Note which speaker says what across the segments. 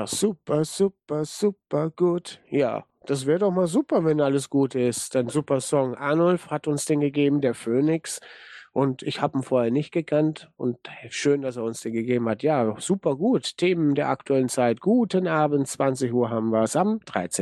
Speaker 1: Ja, super, super, super gut. Ja, das wäre doch mal super, wenn alles gut ist. Ein super Song. Arnulf hat uns den gegeben, der Phoenix. Und ich habe ihn vorher nicht gekannt. Und schön, dass er uns den gegeben hat. Ja, super gut. Themen der aktuellen Zeit. Guten Abend, 20 Uhr haben wir es am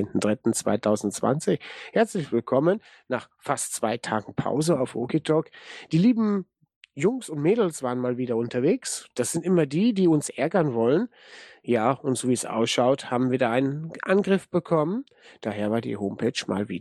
Speaker 1: 13.03.2020. Herzlich willkommen nach fast 2 Tagen Pause auf Okitalk. Die lieben Jungs und Mädels waren mal wieder unterwegs. Das sind immer die, die uns ärgern wollen. Ja, und so wie es ausschaut, haben wir da einen Angriff bekommen. Daher war die Homepage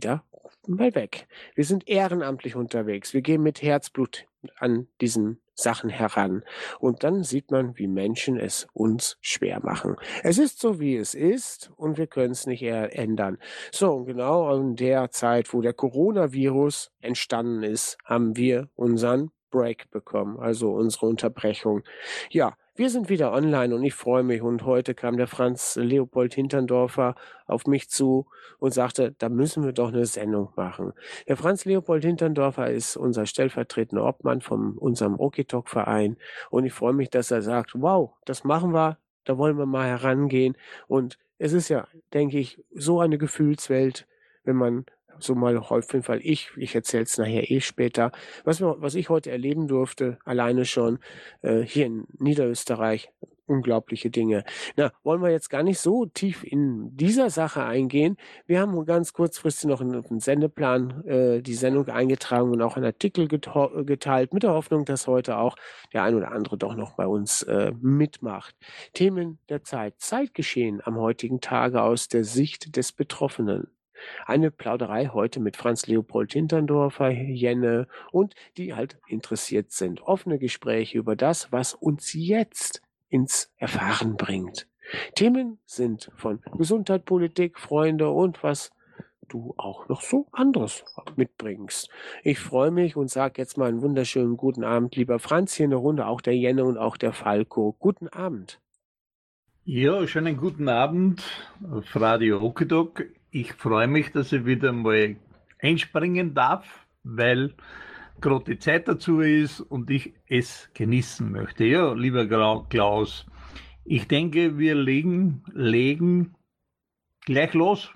Speaker 1: mal weg. Wir sind ehrenamtlich unterwegs. Wir gehen mit Herzblut an diesen Sachen heran. Und dann sieht man, wie Menschen es uns schwer machen. Es ist so, wie es ist, und wir können es nicht ändern. So, und genau in der Zeit, wo der Coronavirus entstanden ist, haben wir unseren Break bekommen, also unsere Unterbrechung. Ja, wir sind wieder online und ich freue mich. Und heute kam der Franz Leopold Hinterndorfer auf mich zu und sagte, da müssen wir doch eine Sendung machen. Der Franz Leopold Hinterndorfer ist unser stellvertretender Obmann von unserem Okitalk-Verein. Und ich freue mich, dass er sagt, wow, das machen wir, da wollen wir mal herangehen. Und es ist ja, denke ich, so eine Gefühlswelt, wenn man so mal auf jeden Fall ich erzähle es nachher später, was ich heute erleben durfte, alleine schon hier in Niederösterreich, unglaubliche Dinge. Na, wollen wir jetzt gar nicht so tief in dieser Sache eingehen. Wir haben ganz kurzfristig noch einen Sendeplan, die Sendung eingetragen und auch einen Artikel geteilt, mit der Hoffnung, dass heute auch der ein oder andere doch noch bei uns mitmacht. Themen der Zeit, Zeitgeschehen am heutigen Tage aus der Sicht des Betroffenen. Eine Plauderei heute mit Franz Leopold Hinterndorfer, Jenne und die halt interessiert sind. Offene Gespräche über das, was uns jetzt ins Erfahren bringt. Themen sind von Gesundheit, Politik, Freunde und was du auch noch so anderes mitbringst. Ich freue mich und sage jetzt mal einen wunderschönen guten Abend, lieber Franz, hier in der Runde, auch der Jenne und auch der Falco. Guten Abend.
Speaker 2: Ja, schönen guten Abend auf Radio Okitalk. Ich freue mich, dass ich wieder mal einspringen darf, weil gerade die Zeit dazu ist und ich es genießen möchte. Ja, lieber Klaus, ich denke, wir legen gleich los.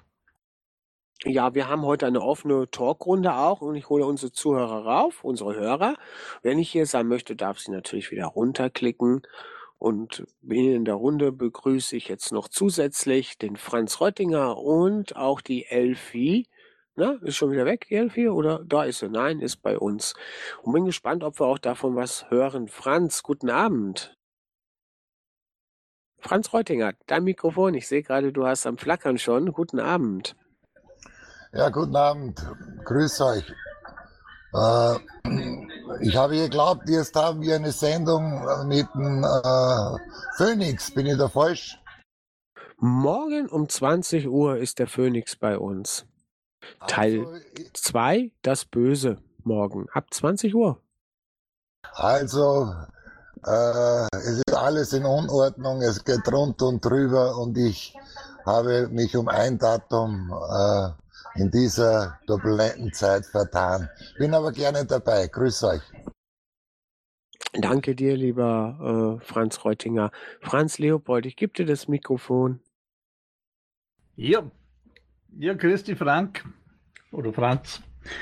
Speaker 1: Ja, wir haben heute eine offene Talkrunde auch und ich hole unsere Zuhörer rauf, unsere Hörer. Wenn ich hier sein möchte, darf sie natürlich wieder runterklicken. Und in der Runde begrüße ich jetzt noch zusätzlich den Franz Röttinger und auch die Elfi. Na, ist schon wieder weg, die Elfi? Oder da ist sie? Nein, ist bei uns. Und bin gespannt, ob wir auch davon was hören. Franz, guten Abend. Franz Röttinger, dein Mikrofon. Ich sehe gerade, du hast am Flackern schon. Guten Abend.
Speaker 3: Ja, guten Abend. Grüß euch. Ich habe geglaubt, jetzt haben wir eine Sendung mit dem Phoenix. Bin ich da falsch?
Speaker 1: Morgen um 20 Uhr ist der Phoenix bei uns. Teil 2, das Böse, morgen ab 20 Uhr.
Speaker 3: Also, es ist alles in Unordnung, es geht rund und drüber und ich habe mich um ein Datum in dieser turbulenten Zeit vertan. Bin aber gerne dabei. Grüß euch.
Speaker 1: Danke dir, lieber Franz Reutinger. Franz Leopold, ich gebe dir das Mikrofon.
Speaker 2: Ja, grüß dich, Frank oder Franz.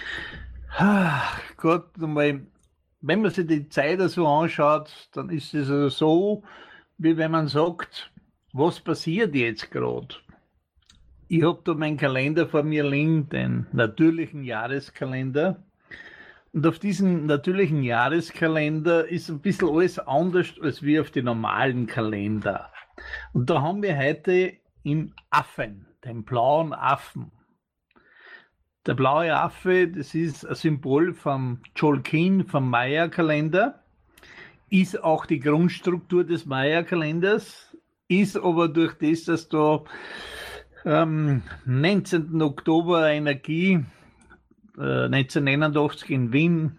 Speaker 2: Gott, wenn man sich die Zeit so anschaut, dann ist es also so, wie wenn man sagt, was passiert jetzt gerade? Ich habe da meinen Kalender vor mir liegen, den natürlichen Jahreskalender. Und auf diesem natürlichen Jahreskalender ist ein bisschen alles anders als wie auf den normalen Kalender. Und da haben wir heute im Affen, den blauen Affen. Der blaue Affe, das ist ein Symbol vom Tzolk'in, vom Maya-Kalender, ist auch die Grundstruktur des Maya-Kalenders, ist aber durch das, dass da 19. Oktober Energie 1989 in Wien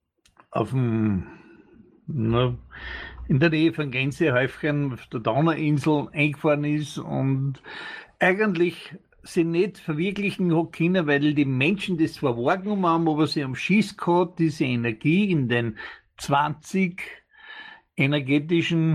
Speaker 2: in der Nähe von Gänsehäufchen auf der Donauinsel eingefahren ist und eigentlich sie nicht verwirklichen hat können, weil die Menschen das zwar wahrgenommen haben, aber sie haben Schiss gehabt, diese Energie in den 20 energetischen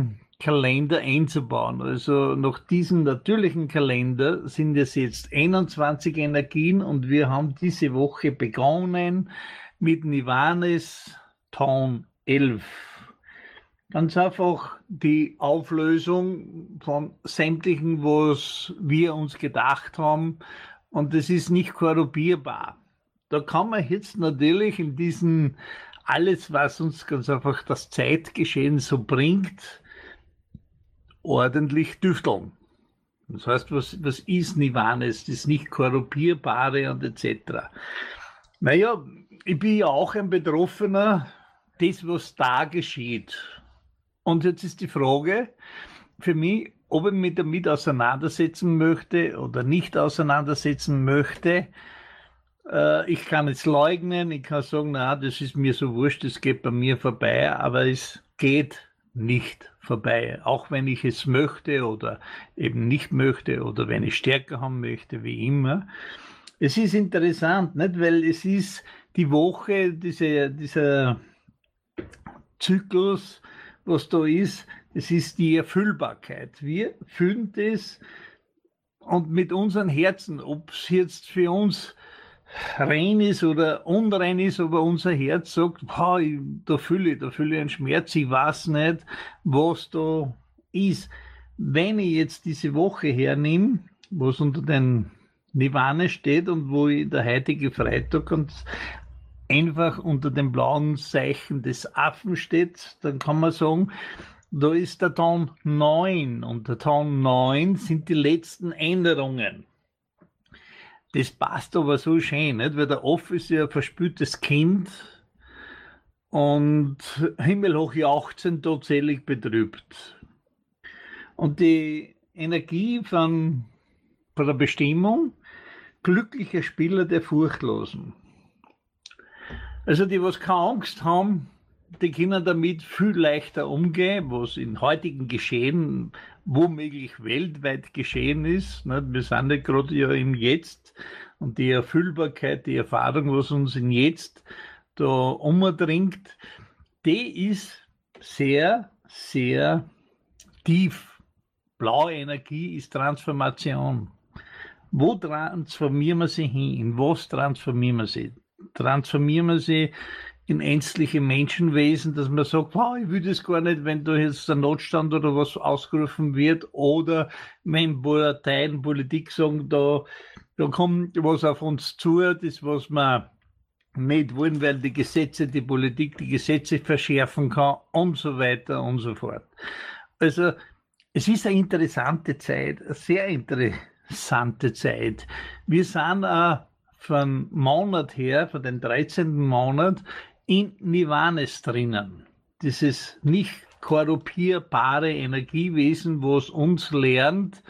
Speaker 2: Kalender einzubauen. Also nach diesem natürlichen Kalender sind es jetzt 21 Energien und wir haben diese Woche begonnen mit Nivanes Ton 11. Ganz einfach die Auflösung von sämtlichen, was wir uns gedacht haben. Und das ist nicht korruptierbar. Da kann man jetzt natürlich in diesen alles, was uns ganz einfach das Zeitgeschehen so bringt, ordentlich düfteln. Das heißt, was ist Nivanes, das nicht korruptierbare und etc. Naja, ich bin ja auch ein Betroffener, das, was da geschieht. Und jetzt ist die Frage für mich, ob ich mich damit auseinandersetzen möchte oder nicht auseinandersetzen möchte. Ich kann es leugnen, ich kann sagen, na, das ist mir so wurscht, das geht bei mir vorbei, aber es geht nicht vorbei. Auch wenn ich es möchte oder eben nicht möchte oder wenn ich stärker haben möchte, wie immer. Es ist interessant, nicht? Weil es ist die Woche, dieser Zyklus, was da ist, es ist die Erfüllbarkeit. Wir fühlen das und mit unseren Herzen, ob es jetzt für uns rein ist oder unrein ist, aber unser Herz sagt, boah, da fühle ich einen Schmerz, ich weiß nicht, was da ist. Wenn ich jetzt diese Woche hernehme, was unter den Nirvana steht und wo ich der heutige Freitag und einfach unter dem blauen Zeichen des Affen steht, dann kann man sagen, da ist der Ton 9 und der Ton 9 sind die letzten Änderungen. Das passt aber so schön, nicht? Weil der Aff ist ja ein verspültes Kind und himmelhoch jauchzend tatsächlich betrübt. Und die Energie von der Bestimmung, glücklicher Spieler der Furchtlosen. Also die, was keine Angst haben, die können damit viel leichter umgehen, was in heutigen Geschehen womöglich weltweit geschehen ist. Wir sind ja gerade ja im Jetzt und die Erfüllbarkeit, die Erfahrung, was uns in Jetzt da umdringt, die ist sehr, sehr tief. Blaue Energie ist Transformation. Wo transformieren wir sie hin? In was transformieren wir sie? Transformieren wir sie in ängstliche Menschenwesen, dass man sagt, wow, ich will das gar nicht, wenn da jetzt der Notstand oder was ausgerufen wird, oder wenn Parteien, Politik sagen, da kommt was auf uns zu, das was wir nicht wollen, weil die Gesetze, die Politik die Gesetze verschärfen kann und so weiter und so fort. Also es ist eine interessante Zeit, eine sehr interessante Zeit. Wir sind von Monat her, von den 13. Monat, in Nivanes drinnen. Dieses nicht korruptierbare Energiewesen, was uns lernt,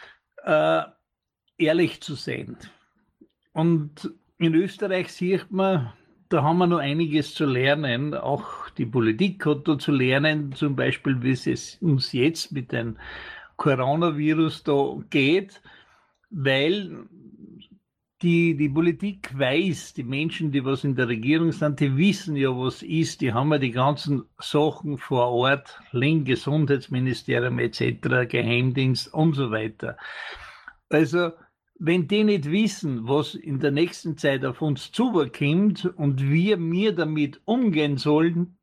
Speaker 2: ehrlich zu sein. Und in Österreich sieht man, da haben wir noch einiges zu lernen. Auch die Politik hat da zu lernen, zum Beispiel, wie es uns jetzt mit dem Coronavirus da geht, weil die Politik weiß, die Menschen, die was in der Regierung sind, die wissen ja, was ist, die haben ja die ganzen Sachen vor Ort, Link, Gesundheitsministerium etc., Geheimdienst und so weiter. Also, wenn die nicht wissen, was in der nächsten Zeit auf uns zukommt und wir damit umgehen sollten,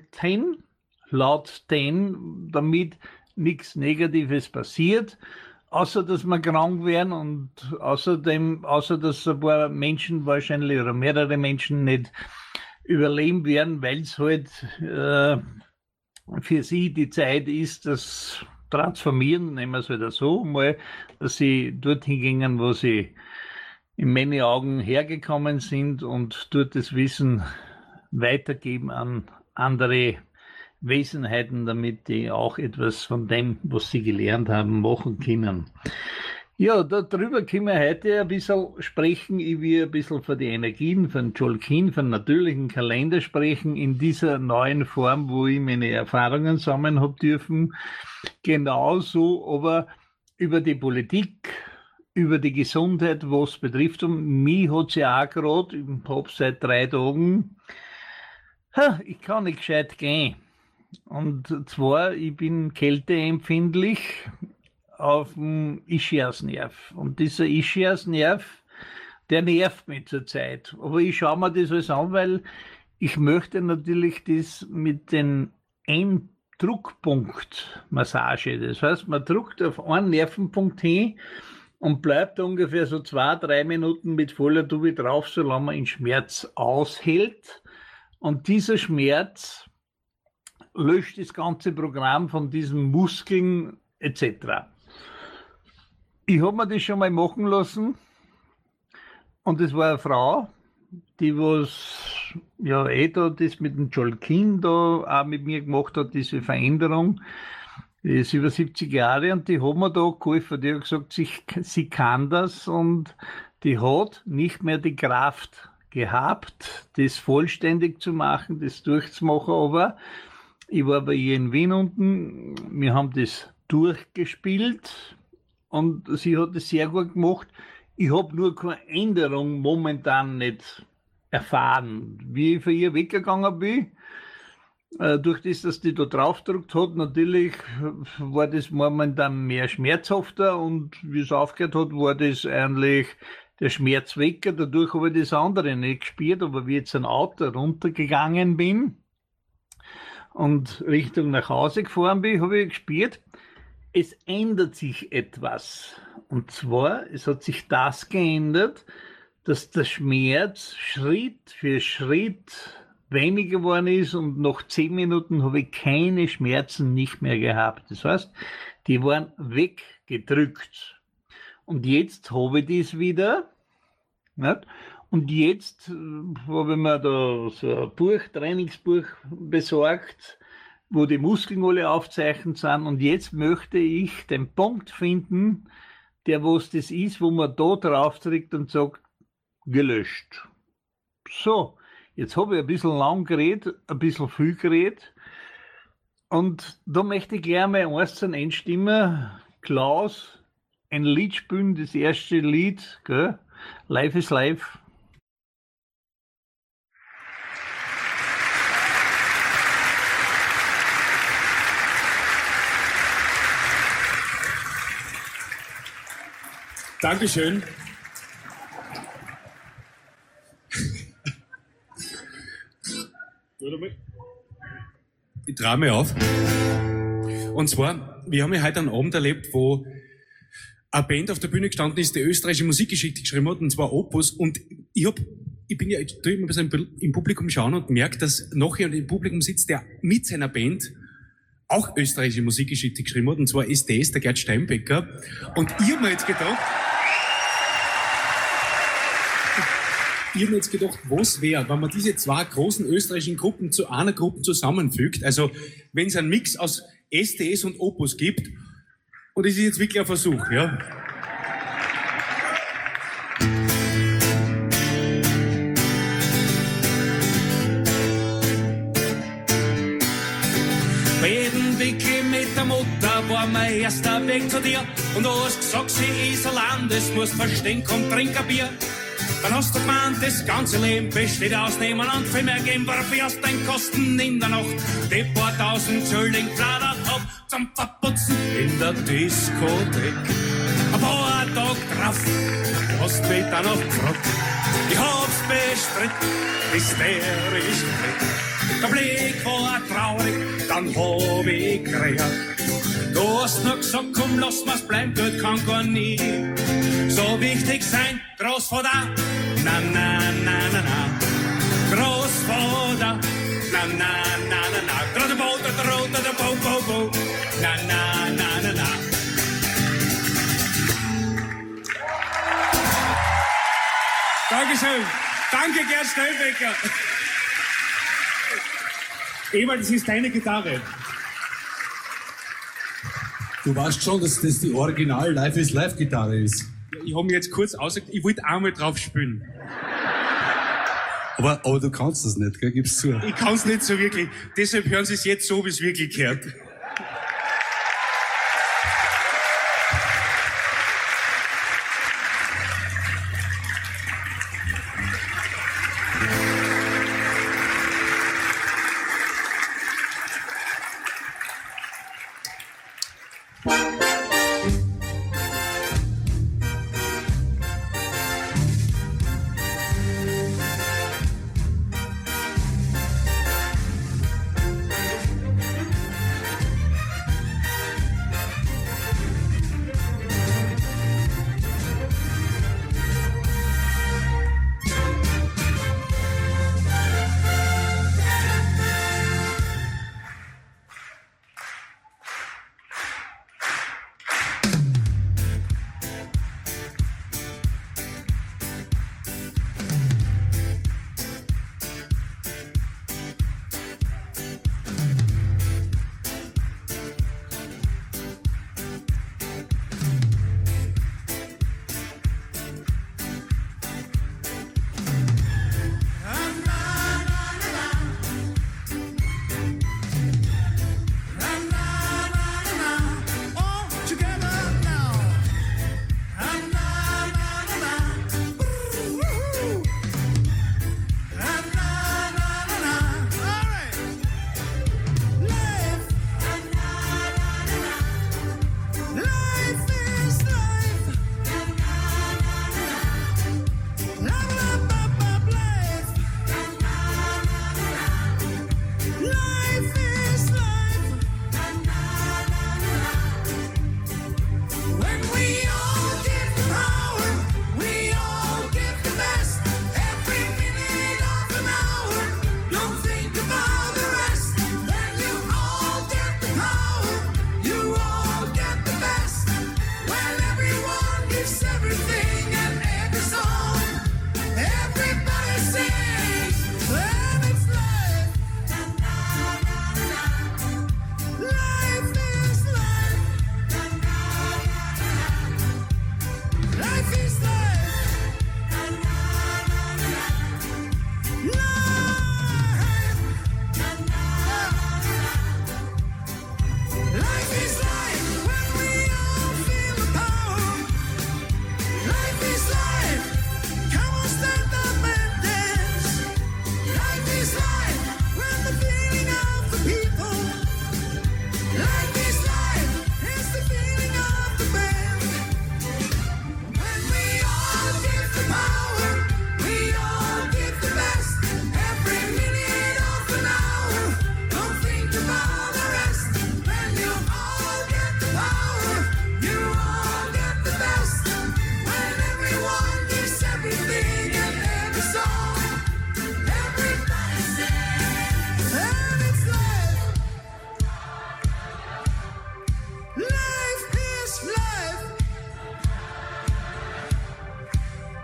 Speaker 2: laut denen, damit nichts Negatives passiert, außer dass wir krank werden und außer dass ein paar Menschen wahrscheinlich oder mehrere Menschen nicht überleben werden, weil es halt für sie die Zeit ist, das Transformieren, nehmen wir es halt so mal, dass sie dorthin gingen, wo sie in meinen Augen hergekommen sind und dort das Wissen weitergeben an andere Wesenheiten, damit die auch etwas von dem, was sie gelernt haben, machen können. Ja, darüber können wir heute ein bisschen sprechen. Ich will ein bisschen von den Energien von Tzolk'in, von natürlichen Kalender sprechen, in dieser neuen Form, wo ich meine Erfahrungen sammeln habe dürfen. Genauso, aber über die Politik, über die Gesundheit, was betrifft. Und mich hat sie auch gerade, ich habe seit 3 Tagen, ich kann nicht gescheit gehen. Und zwar, ich bin kälteempfindlich auf dem Ischiasnerv. Und dieser Ischiasnerv, der nervt mich zurzeit. Aber ich schaue mir das alles an, weil ich möchte natürlich das mit den Druckpunkt-Massage. Das heißt, man drückt auf einen Nervenpunkt hin und bleibt ungefähr so 2-3 Minuten mit voller Tube drauf, solange man den Schmerz aushält. Und dieser Schmerz löscht das ganze Programm von diesen Muskeln etc. Ich habe mir das schon mal machen lassen und es war eine Frau, die was ja da das mit dem Joel King da auch mit mir gemacht hat, diese Veränderung. Die ist über 70 Jahre und die hat mir da geholfen. Die hat gesagt, sie kann das und die hat nicht mehr die Kraft gehabt, das vollständig zu machen, das durchzumachen, aber ich war bei ihr in Wien unten, wir haben das durchgespielt und sie hat es sehr gut gemacht. Ich habe nur keine Änderung momentan nicht erfahren. Wie ich von ihr weggegangen bin, durch das, dass die da draufgedrückt hat, natürlich war das momentan mehr schmerzhafter und wie es aufgehört hat, war das eigentlich der Schmerz weg. Dadurch habe ich das andere nicht gespürt, aber wie ich jetzt ein Auto runtergegangen bin und Richtung nach Hause gefahren bin, habe ich gespürt, es ändert sich etwas. Und zwar, es hat sich das geändert, dass der Schmerz Schritt für Schritt weniger geworden ist und nach 10 Minuten habe ich keine Schmerzen nicht mehr gehabt. Das heißt, die waren weggedrückt. Und jetzt habe ich das wieder. Nicht? Und jetzt habe ich mir da so ein Buch, Trainingsbuch besorgt, wo die Muskeln alle aufzeichnet sind. Und jetzt möchte ich den Punkt finden, der was das ist, wo man da drauf drückt und sagt, gelöscht. So, jetzt habe ich ein bisschen lang geredet, ein bisschen viel geredet. Und da möchte ich gleich mal eins zum Einstimmen. Klaus, ein Lied spielen, das erste Lied, gell? Life is Life.
Speaker 4: Dankeschön. Ich traue mich auf. Und zwar, wir haben ja heute einen Abend erlebt, wo eine Band auf der Bühne gestanden ist, die österreichische Musikgeschichte geschrieben hat, und zwar Opus. Und ich bin ja, ich tue immer ein bisschen im Publikum schauen und merke, dass nachher im Publikum sitzt, der mit seiner Band auch österreichische Musikgeschichte geschrieben hat, und zwar SDS, der Gerd Steinbecker. Und ich habe mir jetzt gedacht, was wäre, wenn man diese zwei großen österreichischen Gruppen zu einer Gruppe zusammenfügt, also wenn es einen Mix aus SDS und Opus gibt, und das ist jetzt wirklich ein Versuch, ja. Bei jedem Wickel mit der Mutter war mein erster Weg zu dir, und du hast gesagt, sie ist allein, das musst verstehen, komm, trink ein Bier. Dann hast du gemeint, das ganze Leben besteht aus Nehmen und viel mehr geben, wofür hast dein Kosten in der Nacht die paar tausend Schilling fladert hab zum Verputzen in der Diskothek. Ein paar Tage drauf hast mich dann noch gefragt, ich hab's bestritten, hysterisch gekriegt. Der Blick war traurig, dann hab ich geredet. Du hast nur gesagt, komm, lass mal's bleiben, dort kann gar nie so wichtig sein, Großvater, na, na, na, na, na. Großvater, na, na, na, na, na. Gerade Boot, der Rot, der Bo, Bo, Bo. Na, na, na, na, na. Dankeschön. Danke, Gerd Steinbecker. Ewald, das ist deine Gitarre.
Speaker 5: Du weißt schon, dass das die Original Life is Life Gitarre ist.
Speaker 4: Ich habe mir jetzt kurz ausgesagt, ich wollte einmal drauf spielen.
Speaker 5: Aber du kannst das nicht, gell? Gib's zu.
Speaker 4: Ich kann's nicht so wirklich. Deshalb hören Sie es jetzt so, wie es wirklich gehört.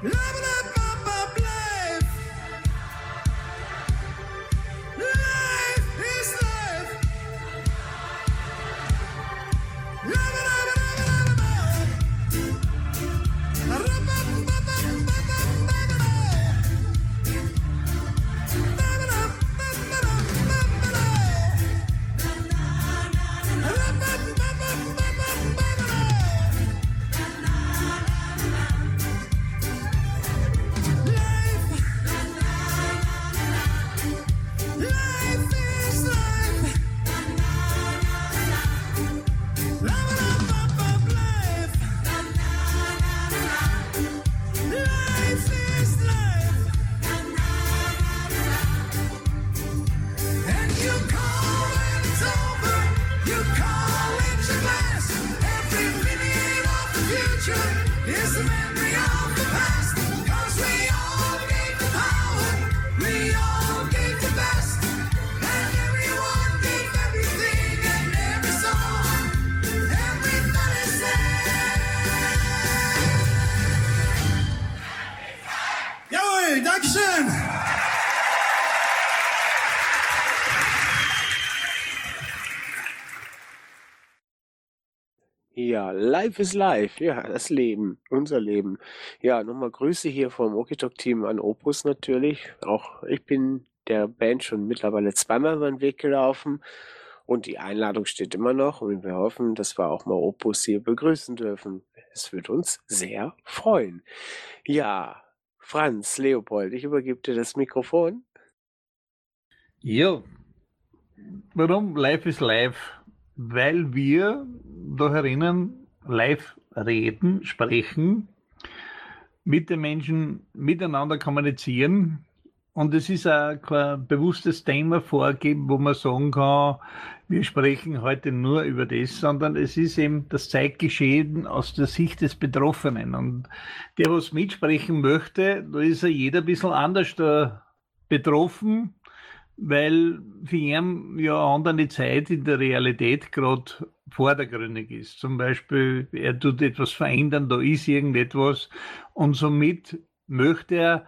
Speaker 4: Dankeschön.
Speaker 1: Ja, Life is Life. Ja, das Leben, unser Leben. Ja, nochmal Grüße hier vom Okitok-Team an Opus natürlich. Auch ich bin der Band schon mittlerweile zweimal über den Weg gelaufen und die Einladung steht immer noch und wir hoffen, dass wir auch mal Opus hier begrüßen dürfen. Es wird uns sehr freuen. Ja, Franz, Leopold, ich übergebe dir das Mikrofon.
Speaker 2: Ja, warum Life is Life? Weil wir da herinnen live reden, sprechen, mit den Menschen miteinander kommunizieren. Und es ist auch kein bewusstes Thema vorgeben, wo man sagen kann, wir sprechen heute nur über das, sondern es ist eben das Zeitgeschehen aus der Sicht des Betroffenen. Und der, was mitsprechen möchte, da ist ja jeder ein bisschen anders da betroffen, weil für ihn ja eine andere Zeit in der Realität gerade vordergründig ist. Zum Beispiel, er tut etwas verändern, da ist irgendetwas und somit möchte er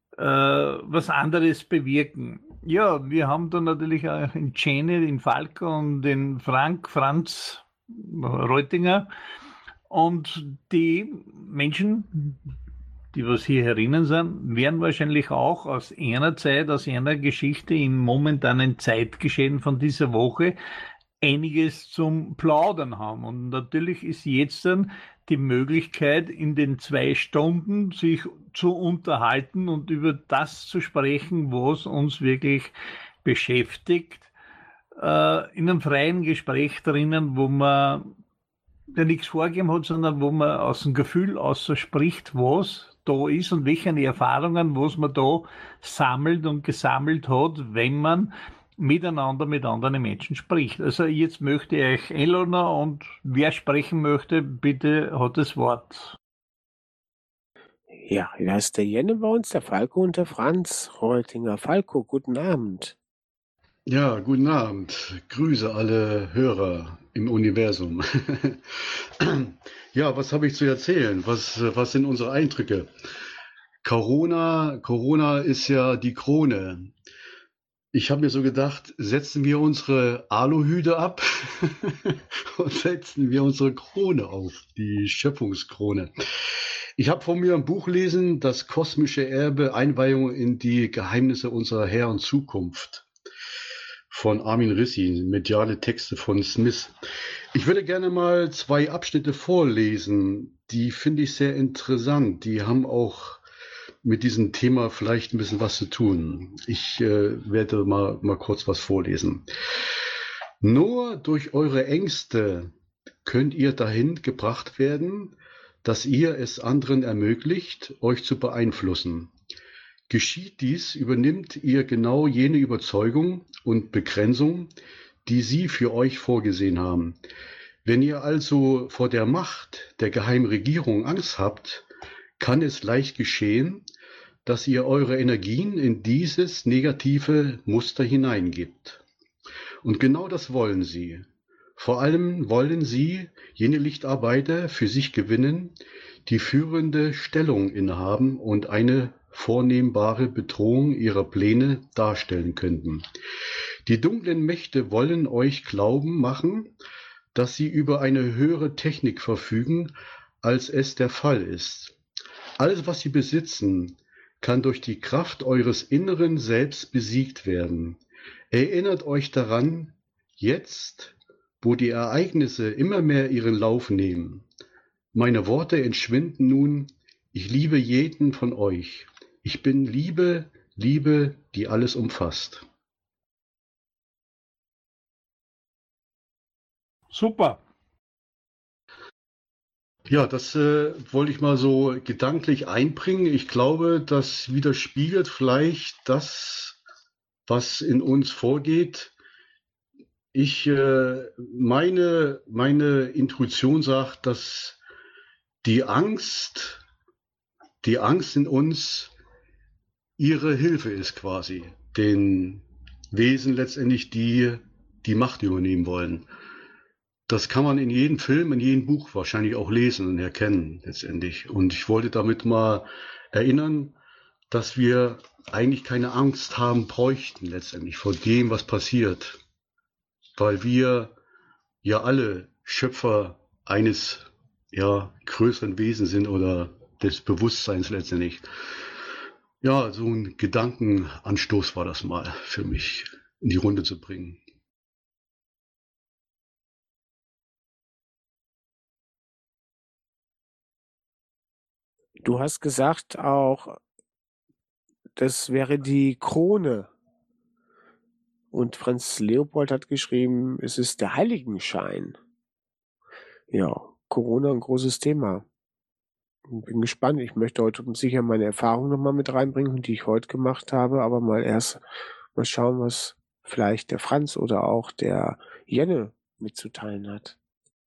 Speaker 2: was anderes bewirken. Ja, wir haben da natürlich auch den Jenny, den Falco und den Franz Reutinger und die Menschen, die was hier herinnen sind, werden wahrscheinlich auch aus einer Zeit, aus einer Geschichte im momentanen Zeitgeschehen von dieser Woche einiges zum Plaudern haben. Und natürlich ist jetzt dann die Möglichkeit, in den 2 Stunden sich zu unterhalten und über das zu sprechen, was uns wirklich beschäftigt, in einem freien Gespräch drinnen, wo man ja nichts vorgegeben hat, sondern wo man aus dem Gefühl aus spricht, was da ist und welche Erfahrungen, was man da sammelt und gesammelt hat, wenn man miteinander mit anderen Menschen spricht. Also jetzt möchte ich euch einladen und wer sprechen möchte, bitte hat das Wort.
Speaker 1: Ja, da ist der Jenne bei uns, der Falco und der Franz Reutinger. Falco, guten Abend.
Speaker 5: Ja, guten Abend. Grüße alle Hörer im Universum. Ja, was habe ich zu erzählen? Was sind unsere Eindrücke? Corona ist ja die Krone. Ich habe mir so gedacht, setzen wir unsere Aluhüte ab und setzen wir unsere Krone auf, die Schöpfungskrone. Ich habe vor mir ein Buch gelesen, das kosmische Erbe, Einweihung in die Geheimnisse unserer Her- und Zukunft von Armin Rissi, mediale Texte von Smith. Ich würde gerne mal 2 Abschnitte vorlesen, die finde ich sehr interessant. Die haben auch mit diesem Thema vielleicht ein bisschen was zu tun. Ich werde mal kurz was vorlesen. Nur durch eure Ängste könnt ihr dahin gebracht werden, dass ihr es anderen ermöglicht, euch zu beeinflussen. Geschieht dies, übernimmt ihr genau jene Überzeugung und Begrenzung, die sie für euch vorgesehen haben. Wenn ihr also vor der Macht der geheimen Regierung Angst habt, kann es leicht geschehen, dass ihr eure Energien in dieses negative Muster hineingibt. Und genau das wollen sie. Vor allem wollen sie jene Lichtarbeiter für sich gewinnen, die führende Stellung innehaben und eine vornehmbare Bedrohung ihrer Pläne darstellen könnten. Die dunklen Mächte wollen euch glauben machen, dass sie über eine höhere Technik verfügen, als es der Fall ist. Alles, was sie besitzen, kann durch die Kraft eures inneren Selbst besiegt werden. Erinnert euch daran, jetzt, wo die Ereignisse immer mehr ihren Lauf nehmen. Meine Worte entschwinden nun, ich liebe jeden von euch. Ich bin Liebe, Liebe, die alles umfasst.
Speaker 2: Super.
Speaker 5: Ja, das wollte ich mal so gedanklich einbringen. Ich glaube, das widerspiegelt vielleicht das, was in uns vorgeht. Meine Intuition sagt, dass die Angst in uns ihre Hilfe ist quasi, den Wesen letztendlich, die Macht übernehmen wollen. Das kann man in jedem Film, in jedem Buch wahrscheinlich auch lesen und erkennen letztendlich. Und ich wollte damit mal erinnern, dass wir eigentlich keine Angst haben bräuchten letztendlich vor dem, was passiert. Weil wir ja alle Schöpfer eines größeren Wesens sind oder des Bewusstseins letztendlich. Ja, so ein Gedankenanstoß war das mal für mich in die Runde zu bringen.
Speaker 1: Du hast gesagt auch, das wäre die Krone. Und Franz Leopold hat geschrieben, es ist der Heiligenschein. Ja, Corona ein großes Thema. Bin gespannt. Ich möchte heute sicher meine Erfahrungen nochmal mit reinbringen, die ich heute gemacht habe, aber mal schauen, was vielleicht der Franz oder auch der Jenne mitzuteilen hat.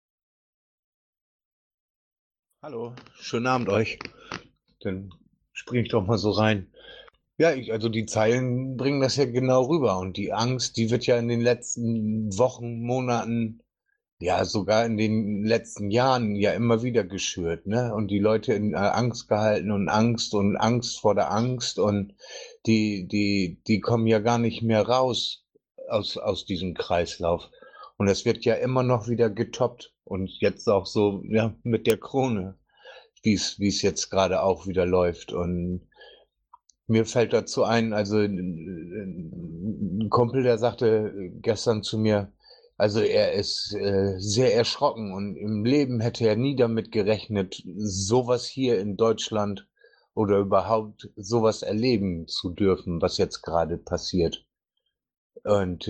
Speaker 6: Hallo, schönen Abend euch. Dann spring ich doch mal so rein. Ja, also die Zeilen bringen das ja genau rüber. Und die Angst, die wird ja in den letzten Wochen, Monaten, ja sogar in den letzten Jahren ja immer wieder geschürt, ne? Und die Leute in Angst gehalten und Angst vor der Angst. Und die kommen ja gar nicht mehr raus aus diesem Kreislauf. Und es wird ja immer noch wieder getoppt. Und jetzt auch so, ja, mit der Krone, wie es jetzt gerade auch wieder läuft. Und mir fällt dazu ein, also ein Kumpel, der sagte gestern zu mir, also er ist sehr erschrocken und im Leben hätte er nie damit gerechnet, sowas hier in Deutschland oder überhaupt sowas erleben zu dürfen, was jetzt gerade passiert. Und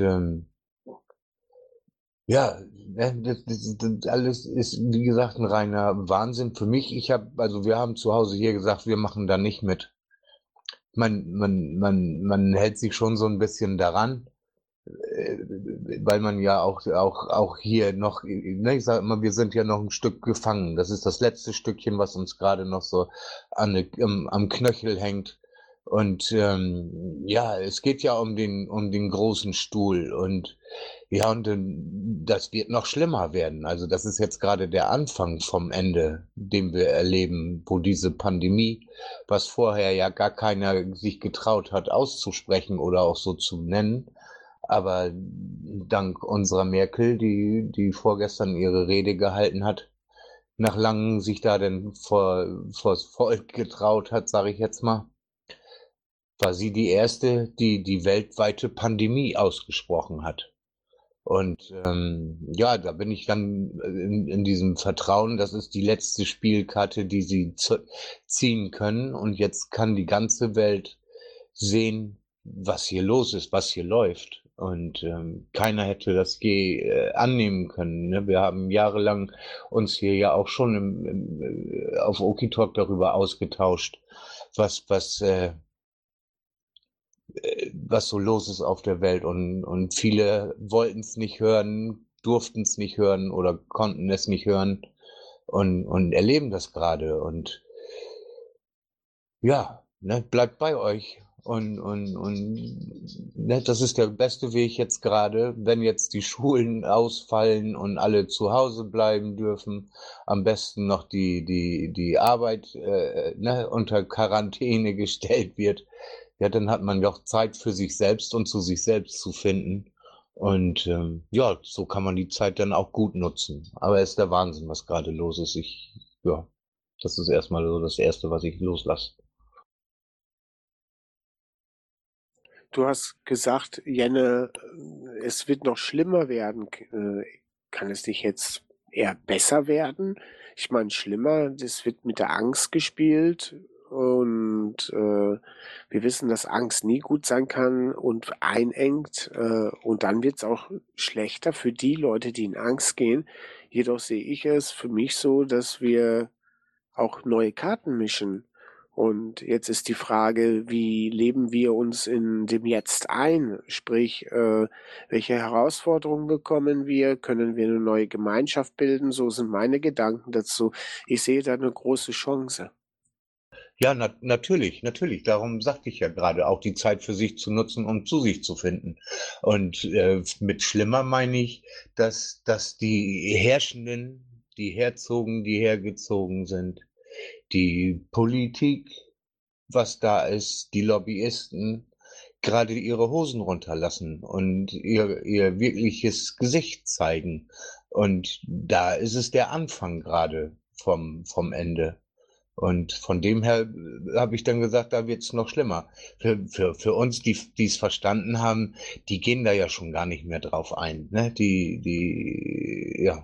Speaker 6: ja, das alles ist, wie gesagt, ein reiner Wahnsinn für mich. Wir haben zu Hause hier gesagt, wir machen da nicht mit. Man hält sich schon so ein bisschen daran, weil man ja auch hier noch, ne, ich sage immer, wir sind ja noch ein Stück gefangen. Das ist das letzte Stückchen, was uns gerade noch so am Knöchel hängt. Und ja, es geht ja um den großen Stuhl und ja, und das wird noch schlimmer werden. Also das ist jetzt gerade der Anfang vom Ende, den wir erleben, wo diese Pandemie, was vorher ja gar keiner sich getraut hat auszusprechen oder auch so zu nennen, aber dank unserer Merkel, die vorgestern ihre Rede gehalten hat, nach langem sich da denn vors Volk getraut hat, sage ich jetzt mal, war sie die erste, die weltweite Pandemie ausgesprochen hat. Und ja, da bin ich dann in diesem Vertrauen, das ist die letzte Spielkarte, die sie ziehen können. Und jetzt kann die ganze Welt sehen, was hier los ist, was hier läuft. Und keiner hätte das je annehmen können. Ne? Wir haben jahrelang uns hier ja auch schon auf Okitalk darüber ausgetauscht, was so los ist auf der Welt und viele wollten es nicht hören, durften es nicht hören oder konnten es nicht hören und erleben das gerade und ja, ne, bleibt bei euch Und ne, das ist der beste Weg jetzt gerade, wenn jetzt die Schulen ausfallen und alle zu Hause bleiben dürfen, am besten noch die Arbeit ne, unter Quarantäne gestellt wird. Ja, dann hat man doch Zeit für sich selbst und zu sich selbst zu finden. Und ja, so kann man die Zeit dann auch gut nutzen. Aber es ist der Wahnsinn, was gerade los ist. Ja, das ist erstmal so das Erste, was ich loslasse.
Speaker 1: Du hast gesagt, Jenne, es wird noch schlimmer werden. Kann es nicht jetzt eher besser werden? Ich meine, schlimmer, das wird mit der Angst gespielt und wir wissen, dass Angst nie gut sein kann und einengt und dann wird es auch schlechter für die Leute, die in Angst gehen. Jedoch sehe ich es für mich so, dass wir auch neue Karten mischen. Und jetzt ist die Frage, wie leben wir uns in dem Jetzt ein? Sprich, welche Herausforderungen bekommen wir? Können wir eine neue Gemeinschaft bilden? So sind meine Gedanken dazu. Ich sehe da eine große Chance.
Speaker 6: Ja, natürlich, natürlich. Darum sagte ich ja gerade, auch die Zeit für sich zu nutzen, um zu sich zu finden. Und mit schlimmer meine ich, dass die Herrschenden, die Herzogen, die hergezogen sind, die Politik, was da ist, die Lobbyisten, gerade ihre Hosen runterlassen und ihr wirkliches Gesicht zeigen. Und da ist es der Anfang gerade vom Ende. Und von dem her habe ich dann gesagt, da wird's noch schlimmer. Für uns, die es verstanden haben, die gehen da ja schon gar nicht mehr drauf ein. Ne? Ja,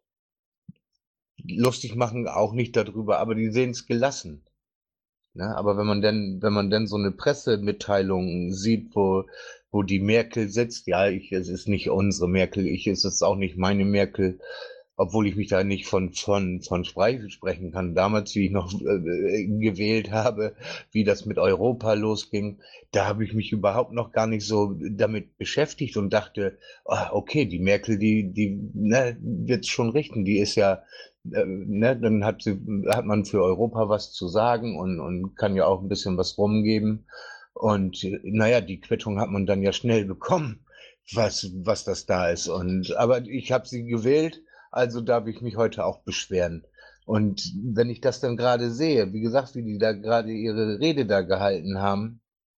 Speaker 6: lustig machen auch nicht darüber, aber die sehen es gelassen. Ne? Aber wenn man denn so eine Pressemitteilung sieht, wo die Merkel sitzt, ja, es ist nicht unsere Merkel, es ist auch nicht meine Merkel, obwohl ich mich da nicht von sprechen kann. Damals, wie ich noch gewählt habe, wie das mit Europa losging, da habe ich mich überhaupt noch gar nicht so damit beschäftigt und dachte, okay, die Merkel, die ne, wird's schon richten, die ist ja ne, dann hat man für Europa was zu sagen und kann ja auch ein bisschen was rumgeben. Und naja, die Quittung hat man dann ja schnell bekommen, was das da ist. Aber ich habe sie gewählt, also darf ich mich heute auch beschweren. Und wenn ich das dann gerade sehe, wie gesagt, wie die da gerade ihre Rede da gehalten haben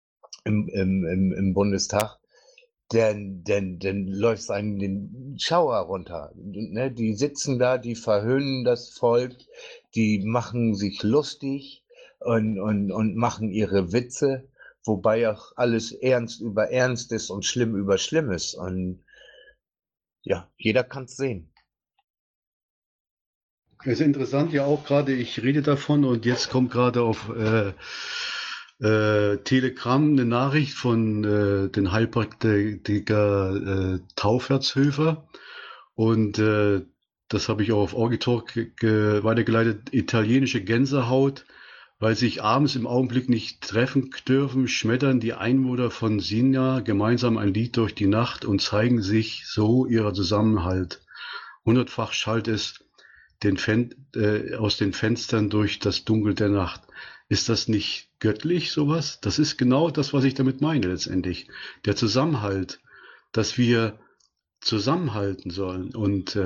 Speaker 6: im Bundestag, dann läuft einem den Schauer runter. Ne? Die sitzen da, die verhöhnen das Volk, die machen sich lustig und machen ihre Witze, wobei auch alles ernst über ernst ist und schlimm über schlimm ist. Und ja, jeder kann es sehen.
Speaker 5: Es ist interessant ja auch gerade, ich rede davon und jetzt kommt gerade auf Telegram eine Nachricht von den Heilpraktiker Tauferzhöfer und das habe ich auch auf Orgitalk weitergeleitet, italienische Gänsehaut, weil sich abends im Augenblick nicht treffen dürfen, schmettern die Einwohner von Sinja gemeinsam ein Lied durch die Nacht und zeigen sich so ihrer Zusammenhalt. 100-fach schallt es aus den Fenstern durch das Dunkel der Nacht. Ist das nicht göttlich, sowas? Das ist genau das, was ich damit meine letztendlich. Der Zusammenhalt, dass wir zusammenhalten sollen und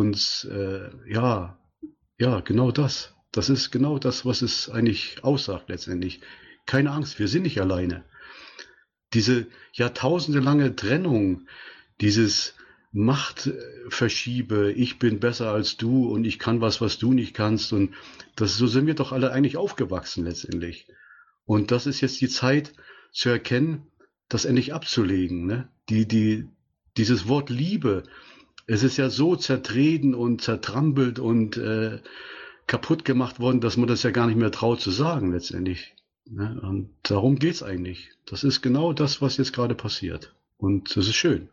Speaker 5: ja, genau das. Das ist genau das, was es eigentlich aussagt letztendlich. Keine Angst, wir sind nicht alleine. Diese jahrtausendelange Trennung, dieses Macht verschiebe, ich bin besser als du und ich kann was du nicht kannst und so sind wir doch alle eigentlich aufgewachsen letztendlich. Und das ist jetzt die Zeit zu erkennen, das endlich abzulegen, ne? Dieses Wort Liebe, es ist ja so zertreten und zertrampelt und kaputt gemacht worden, dass man das ja gar nicht mehr traut zu sagen letztendlich. Ne? Und darum geht's eigentlich. Das ist genau das, was jetzt gerade passiert. Und das ist schön.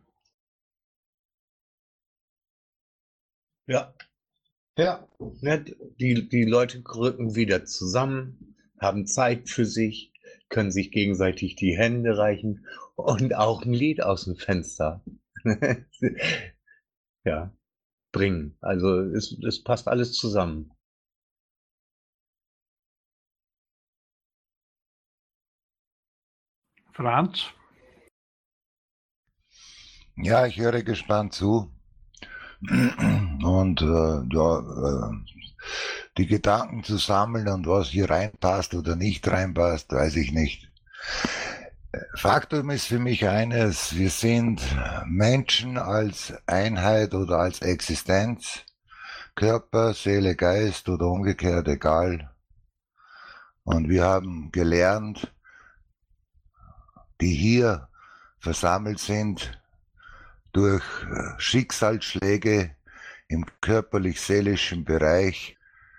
Speaker 6: Ja. Ja, ne, die Leute rücken wieder zusammen, haben Zeit für sich, können sich gegenseitig die Hände reichen und auch ein Lied aus dem Fenster ja, bringen. Also es passt alles zusammen.
Speaker 2: Franz?
Speaker 3: Ja, ich höre gespannt zu. Und die Gedanken zu sammeln und was hier reinpasst oder nicht reinpasst, weiß ich nicht. Faktum ist für mich eines: Wir sind Menschen als Einheit oder als Existenz, Körper, Seele, Geist oder umgekehrt, egal. Und wir haben gelernt, die hier versammelt sind, durch Schicksalsschläge im körperlich-seelischen Bereich,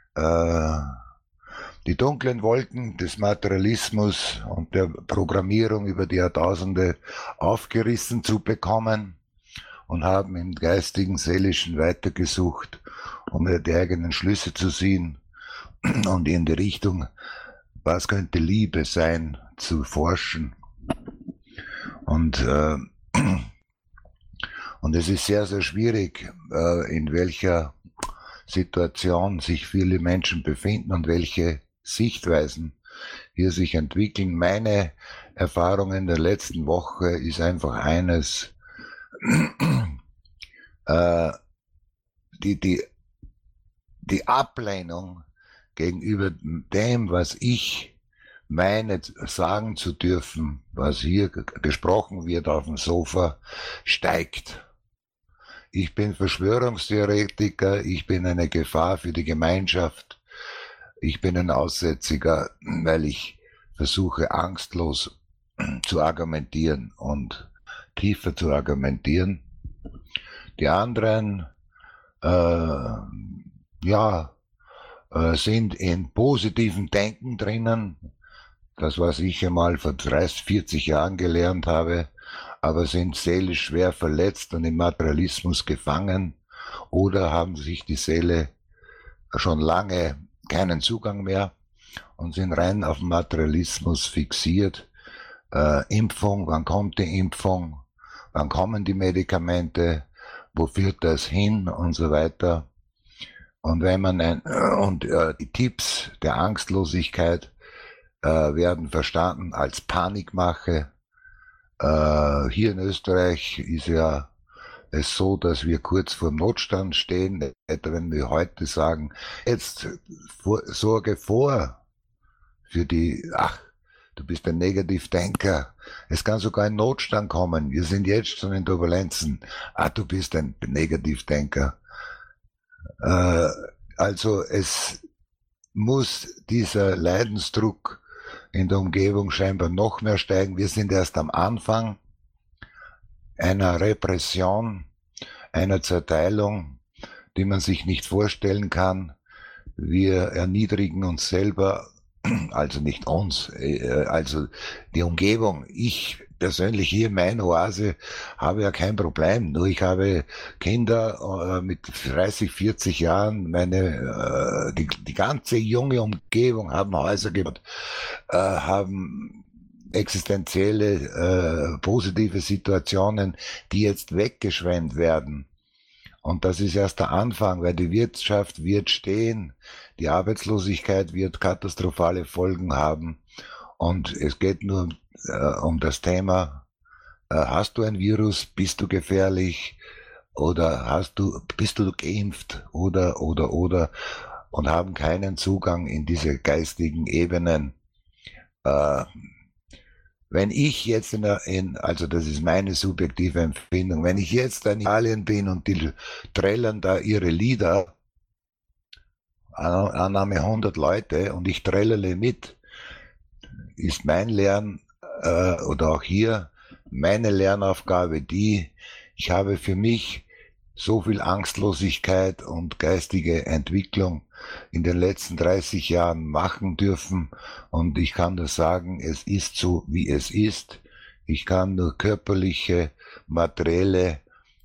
Speaker 3: die dunklen Wolken des Materialismus und der Programmierung über die Jahrtausende aufgerissen zu bekommen und haben im geistigen, seelischen weitergesucht, um die eigenen Schlüsse zu ziehen und in die Richtung, was könnte Liebe sein, zu forschen. Und es ist sehr, sehr schwierig, in welcher Situation sich viele Menschen befinden und welche Sichtweisen hier sich entwickeln. Meine Erfahrung in der letzten Woche ist einfach eines: die Ablehnung gegenüber dem, was ich meine sagen zu dürfen, was hier gesprochen wird auf dem Sofa, steigt. Ich bin Verschwörungstheoretiker, ich bin eine Gefahr für die Gemeinschaft, ich bin ein Aussätziger, weil ich versuche, angstlos zu argumentieren und tiefer zu argumentieren. Die anderen sind in positiven Denken drinnen, das, was ich einmal vor 30, 40 Jahren gelernt habe, aber sind seelisch schwer verletzt und im Materialismus gefangen oder haben sich die Seele schon lange keinen Zugang mehr und sind rein auf den Materialismus fixiert. Impfung, wann kommt die Impfung, wann kommen die Medikamente, wo führt das hin und so weiter. Und wenn man die Tipps der Angstlosigkeit werden verstanden als Panikmache. Hier in Österreich ist ja es so, dass wir kurz vor dem Notstand stehen. Etwa wenn wir heute sagen, jetzt sorge vor für die, du bist ein Negativdenker. Es kann sogar ein Notstand kommen. Wir sind jetzt schon in Turbulenzen. Du bist ein Negativdenker. Also es muss dieser Leidensdruck in der Umgebung scheinbar noch mehr steigen. Wir sind erst am Anfang einer Repression, einer Zerteilung, die man sich nicht vorstellen kann. Wir erniedrigen uns selber, also nicht uns, also die Umgebung. Ich persönlich hier in meiner Oase habe ja kein Problem, nur ich habe Kinder mit 30, 40 Jahren, die ganze junge Umgebung haben Häuser gebaut, haben existenzielle, positive Situationen, die jetzt weggeschwemmt werden. Und das ist erst der Anfang, weil die Wirtschaft wird stehen, die Arbeitslosigkeit wird katastrophale Folgen haben. Und es geht nur um das Thema, hast du ein Virus, bist du gefährlich oder bist du geimpft oder und haben keinen Zugang in diese geistigen Ebenen. Wenn ich jetzt also das ist meine subjektive Empfindung, wenn ich jetzt in Italien bin und die trällern da ihre Lieder, Annahme 100 Leute und ich trällere mit, ist mein Lernen oder auch hier meine Lernaufgabe ich habe für mich so viel Angstlosigkeit und geistige Entwicklung in den letzten 30 Jahren machen dürfen und ich kann nur sagen, es ist so, wie es ist. Ich kann nur körperliche, materielle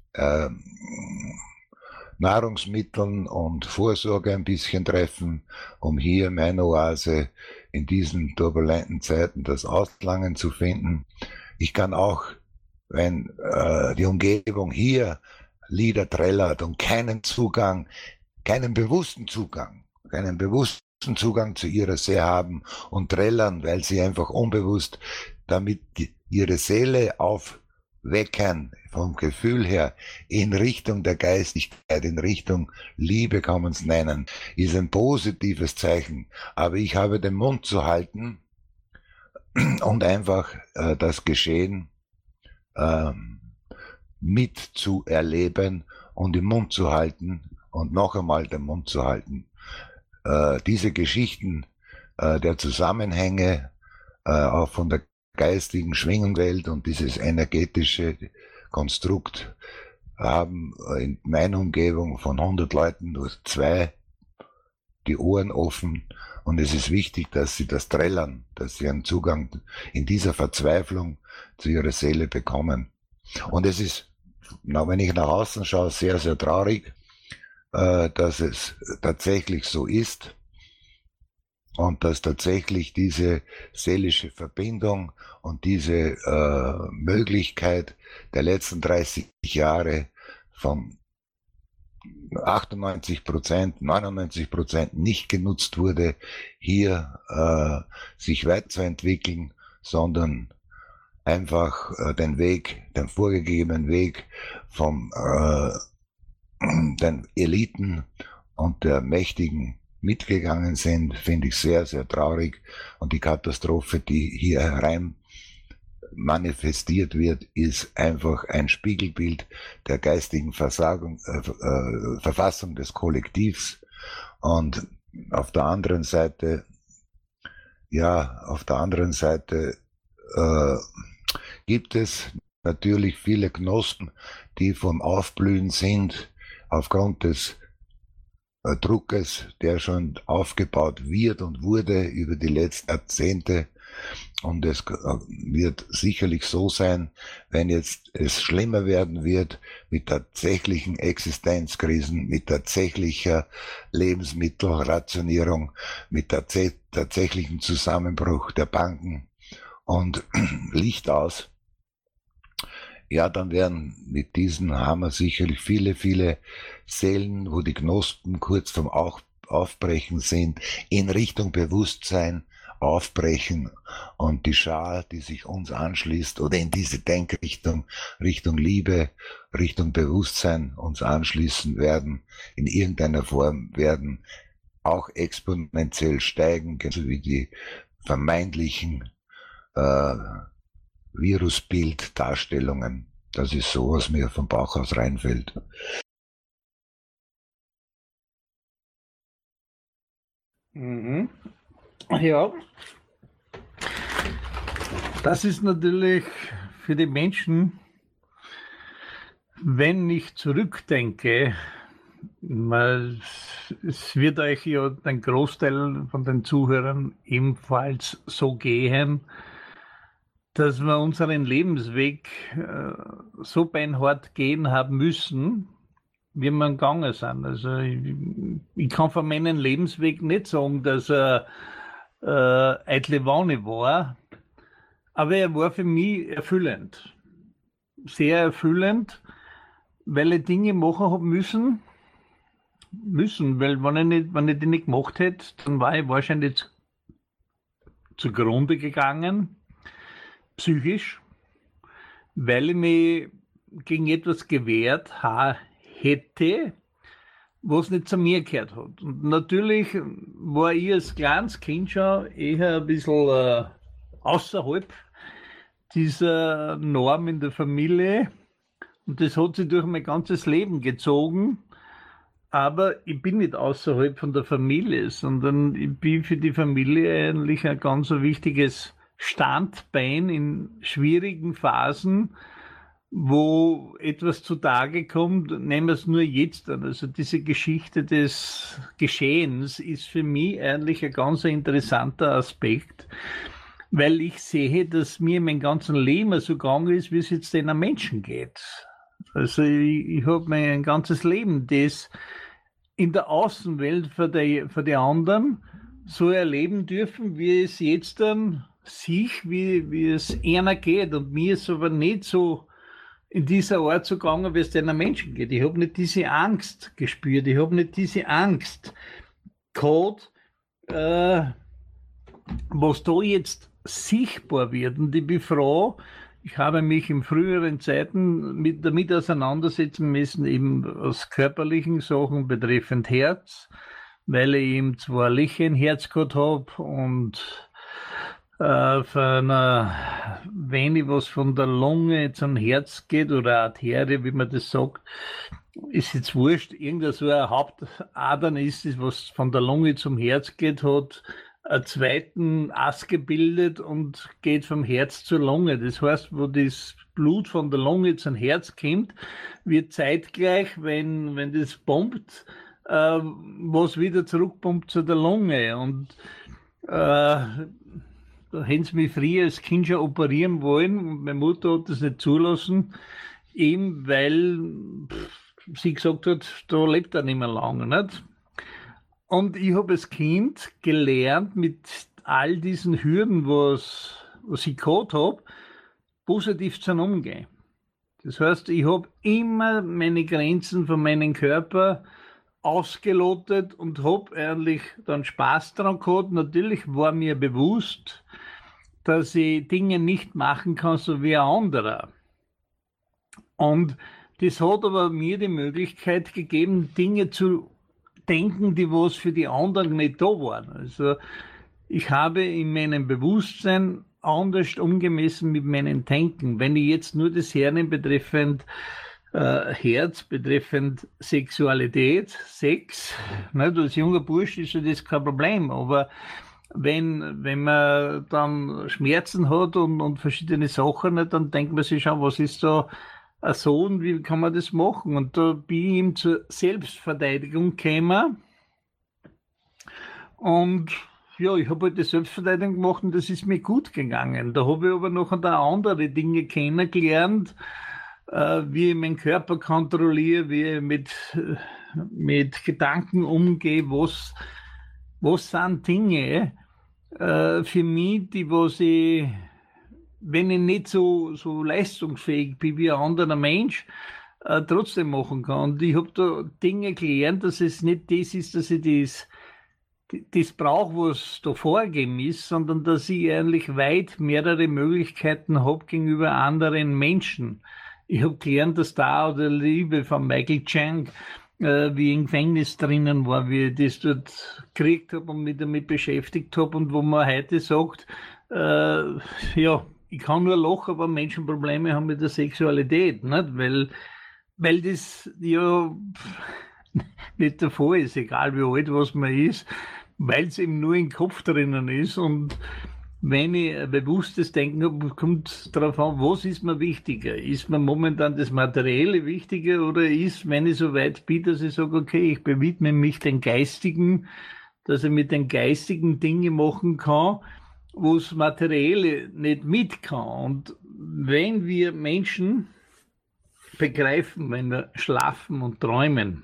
Speaker 3: Nahrungsmitteln und Vorsorge ein bisschen treffen, um hier meine Oase in diesen turbulenten Zeiten das Auslangen zu finden. Ich kann auch, wenn die Umgebung hier Lieder trällert und keinen bewussten Zugang zu ihrer See haben und trällern, weil sie einfach unbewusst damit ihre Seele aufwecken, vom Gefühl her, in Richtung der Geistigkeit, in Richtung Liebe kann man es nennen, ist ein positives Zeichen. Aber ich habe den Mund zu halten und einfach das Geschehen mitzuerleben und den Mund zu halten und noch einmal den Mund zu halten. Diese Geschichten der Zusammenhänge auch von der geistigen Schwingungswelt und dieses energetische Konstrukt haben in meiner Umgebung von 100 Leuten nur 2 die Ohren offen, und es ist wichtig, dass sie das trällern, dass sie einen Zugang in dieser Verzweiflung zu ihrer Seele bekommen. Und es ist, wenn ich nach außen schaue, sehr, sehr traurig, dass es tatsächlich so ist und dass tatsächlich diese seelische Verbindung und diese Möglichkeit der letzten 30 Jahre von 98%, 99% nicht genutzt wurde, hier sich weiterzuentwickeln, sondern einfach den vorgegebenen Weg vom den Eliten und der Mächtigen mitgegangen sind, finde ich sehr, sehr traurig. Und die Katastrophe, die hier herein manifestiert wird, ist einfach ein Spiegelbild der geistigen Verfassung des Kollektivs. Und auf der anderen Seite, gibt es natürlich viele Knospen, die vom Aufblühen sind, aufgrund des Druckes, der schon aufgebaut wird und wurde über die letzten Jahrzehnte. Und es wird sicherlich so sein, wenn jetzt es schlimmer werden wird mit tatsächlichen Existenzkrisen, mit tatsächlicher Lebensmittelrationierung, mit tatsächlichen Zusammenbruch der Banken und Licht aus. Ja, dann werden mit diesem Hammer sicherlich viele, viele Seelen, wo die Knospen kurz vom Aufbrechen sind, in Richtung Bewusstsein aufbrechen, und die Schar, die sich uns anschließt oder in diese Denkrichtung, Richtung Liebe, Richtung Bewusstsein uns anschließen werden, in irgendeiner Form werden auch exponentiell steigen, genauso wie die vermeintlichen Virusbilddarstellungen. Das ist so, was mir vom Bauch aus reinfällt.
Speaker 2: Mhm. Ja, das ist natürlich für die Menschen, wenn ich zurückdenke, es wird euch ja ein Großteil von den Zuhörern ebenfalls so gehen, dass wir unseren Lebensweg so beinhart gehen haben müssen, wie wir gegangen sind. Also ich kann von meinem Lebensweg nicht sagen, dass er eitle Wanne war, aber er war für mich erfüllend. Sehr erfüllend, weil ich Dinge machen habe müssen, weil wenn ich die nicht gemacht hätte, dann war ich wahrscheinlich zugrunde gegangen, psychisch, weil ich mich gegen etwas gewehrt hätte, was nicht zu mir gehört hat. Und natürlich war ich als kleines Kind schon eher ein bisschen außerhalb dieser Norm in der Familie. Und das hat sich durch mein ganzes Leben gezogen. Aber ich bin nicht außerhalb von der Familie, sondern ich bin für die Familie eigentlich ein ganz wichtiges Standbein in schwierigen Phasen, wo etwas zutage kommt. Nehmen wir es nur jetzt an. Also diese Geschichte des Geschehens ist für mich eigentlich ein ganz interessanter Aspekt, weil ich sehe, dass mir mein ganzes Leben so gegangen ist, wie es jetzt den Menschen geht. Also ich habe mein ganzes Leben das in der Außenwelt für die anderen so erleben dürfen, wie es jetzt dann wie es einer geht. Und mir ist aber nicht so in dieser Art so gegangen, wie es den Menschen geht. Ich habe nicht diese Angst gespürt, ich habe nicht diese Angst gehabt, was da jetzt sichtbar wird. Und ich bin froh, ich habe mich in früheren Zeiten damit auseinandersetzen müssen, eben aus körperlichen Sachen betreffend Herz, weil ich eben 2 Löcher im Herz gehabt habe und wenn ich was von der Lunge zum Herz geht oder Arterie, wie man das sagt, ist jetzt wurscht, irgendein so ein Hauptadern ist, das was von der Lunge zum Herz geht, hat einen zweiten Ast gebildet und geht vom Herz zur Lunge. Das heißt, wo das Blut von der Lunge zum Herz kommt, wird zeitgleich, wenn das pumpt, was wieder zurückpumpt zu der Lunge. Und da hätten sie mich früher als Kind schon operieren wollen. Und meine Mutter hat das nicht zulassen, eben weil sie gesagt hat, da lebt er nicht mehr lange. Nicht? Und ich habe als Kind gelernt, mit all diesen Hürden, was ich gehabt habe, positiv zu umgehen. Das heißt, ich habe immer meine Grenzen von meinem Körper ausgelotet und habe eigentlich dann Spaß daran gehabt. Natürlich war mir bewusst, dass ich Dinge nicht machen kann, so wie ein anderer. Und das hat aber mir die Möglichkeit gegeben, Dinge zu denken, die was für die anderen nicht da waren. Also ich habe in meinem Bewusstsein anders umgemessen mit meinem Denken. Wenn ich jetzt nur das Herren betreffend Herz, betreffend Sexualität, Sex, ne, als junger Bursch ist ja das kein Problem, aber wenn man dann Schmerzen hat und verschiedene Sachen, ne, dann denkt man sich schon, was ist da ein Sohn, wie kann man das machen? Und da bin ich ihm zur Selbstverteidigung gekommen. Und ja, ich habe halt die Selbstverteidigung gemacht und das ist mir gut gegangen. Da habe ich aber noch andere Dinge kennengelernt, wie ich meinen Körper kontrolliere, wie ich mit Gedanken umgehe, was sind Dinge für mich, die was ich, wenn ich nicht so leistungsfähig bin wie ein anderer Mensch, trotzdem machen kann. Und ich habe da Dinge gelernt, dass es nicht das ist, dass ich das brauche, was da vorgegeben ist, sondern dass ich eigentlich weit mehrere Möglichkeiten habe gegenüber anderen Menschen. Ich habe gelernt, dass da der Liebe von Michael Chang, wie ich im Gefängnis drinnen war, wie ich das dort gekriegt habe und mich damit beschäftigt habe und wo man heute sagt, ja, ich kann nur lachen, aber Menschen Probleme haben mit der Sexualität, nicht? Weil das ja nicht der Fall ist, egal wie alt was man ist, weil es eben nur im Kopf drinnen ist. Und wenn ich ein bewusstes Denken habe, kommt darauf an, was ist mir wichtiger? Ist mir momentan das Materielle wichtiger oder ist, wenn ich so weit bin, dass ich sage, okay, ich bewidme mich den Geistigen, dass ich mit den geistigen Dinge machen kann, wo das Materielle nicht mit kann. Und wenn wir Menschen begreifen, wenn wir schlafen und träumen,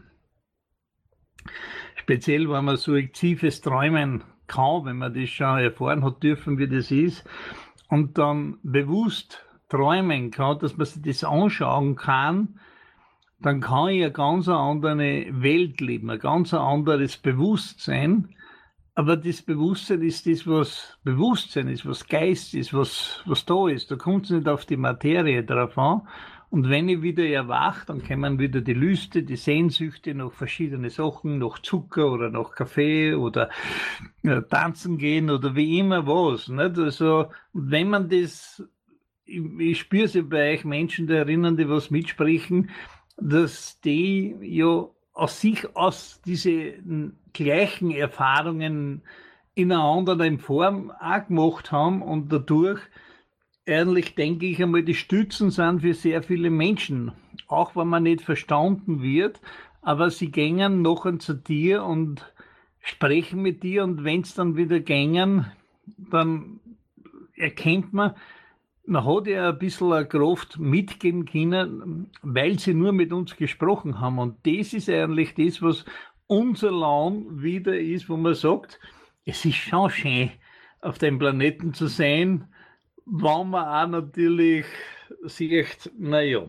Speaker 2: speziell wenn man suizidves Träumen kann, wenn man das schon erfahren hat dürfen, wie das ist, und dann bewusst träumen kann, dass man sich das anschauen kann, dann kann ich eine ganz andere Welt leben, ein ganz anderes Bewusstsein. Aber das Bewusstsein ist das, was Bewusstsein ist, was Geist ist, was da ist. Da kommt es nicht auf die Materie drauf an. Und wenn ich wieder erwache, dann kommen wieder die Lüste, die Sehnsüchte nach verschiedene Sachen, nach Zucker oder nach Kaffee oder tanzen gehen oder wie immer was. Nicht? Also, wenn man das, ich spüre es ja bei euch Menschen, die erinnern, die was mitsprechen, dass die ja aus diese gleichen Erfahrungen in einer anderen Form auch gemacht haben und dadurch ehrlich denke ich einmal, die Stützen sind für sehr viele Menschen, auch wenn man nicht verstanden wird, aber sie gängen nachher zu dir und sprechen mit dir und wenn es dann wieder gängen, dann erkennt man hat ja ein bisschen eine Kraft mitgeben können, weil sie nur mit uns gesprochen haben und das ist eigentlich das, was unser Land wieder ist, wo man sagt, es ist schon schön, auf dem Planeten zu sein, wenn man auch natürlich sieht, naja.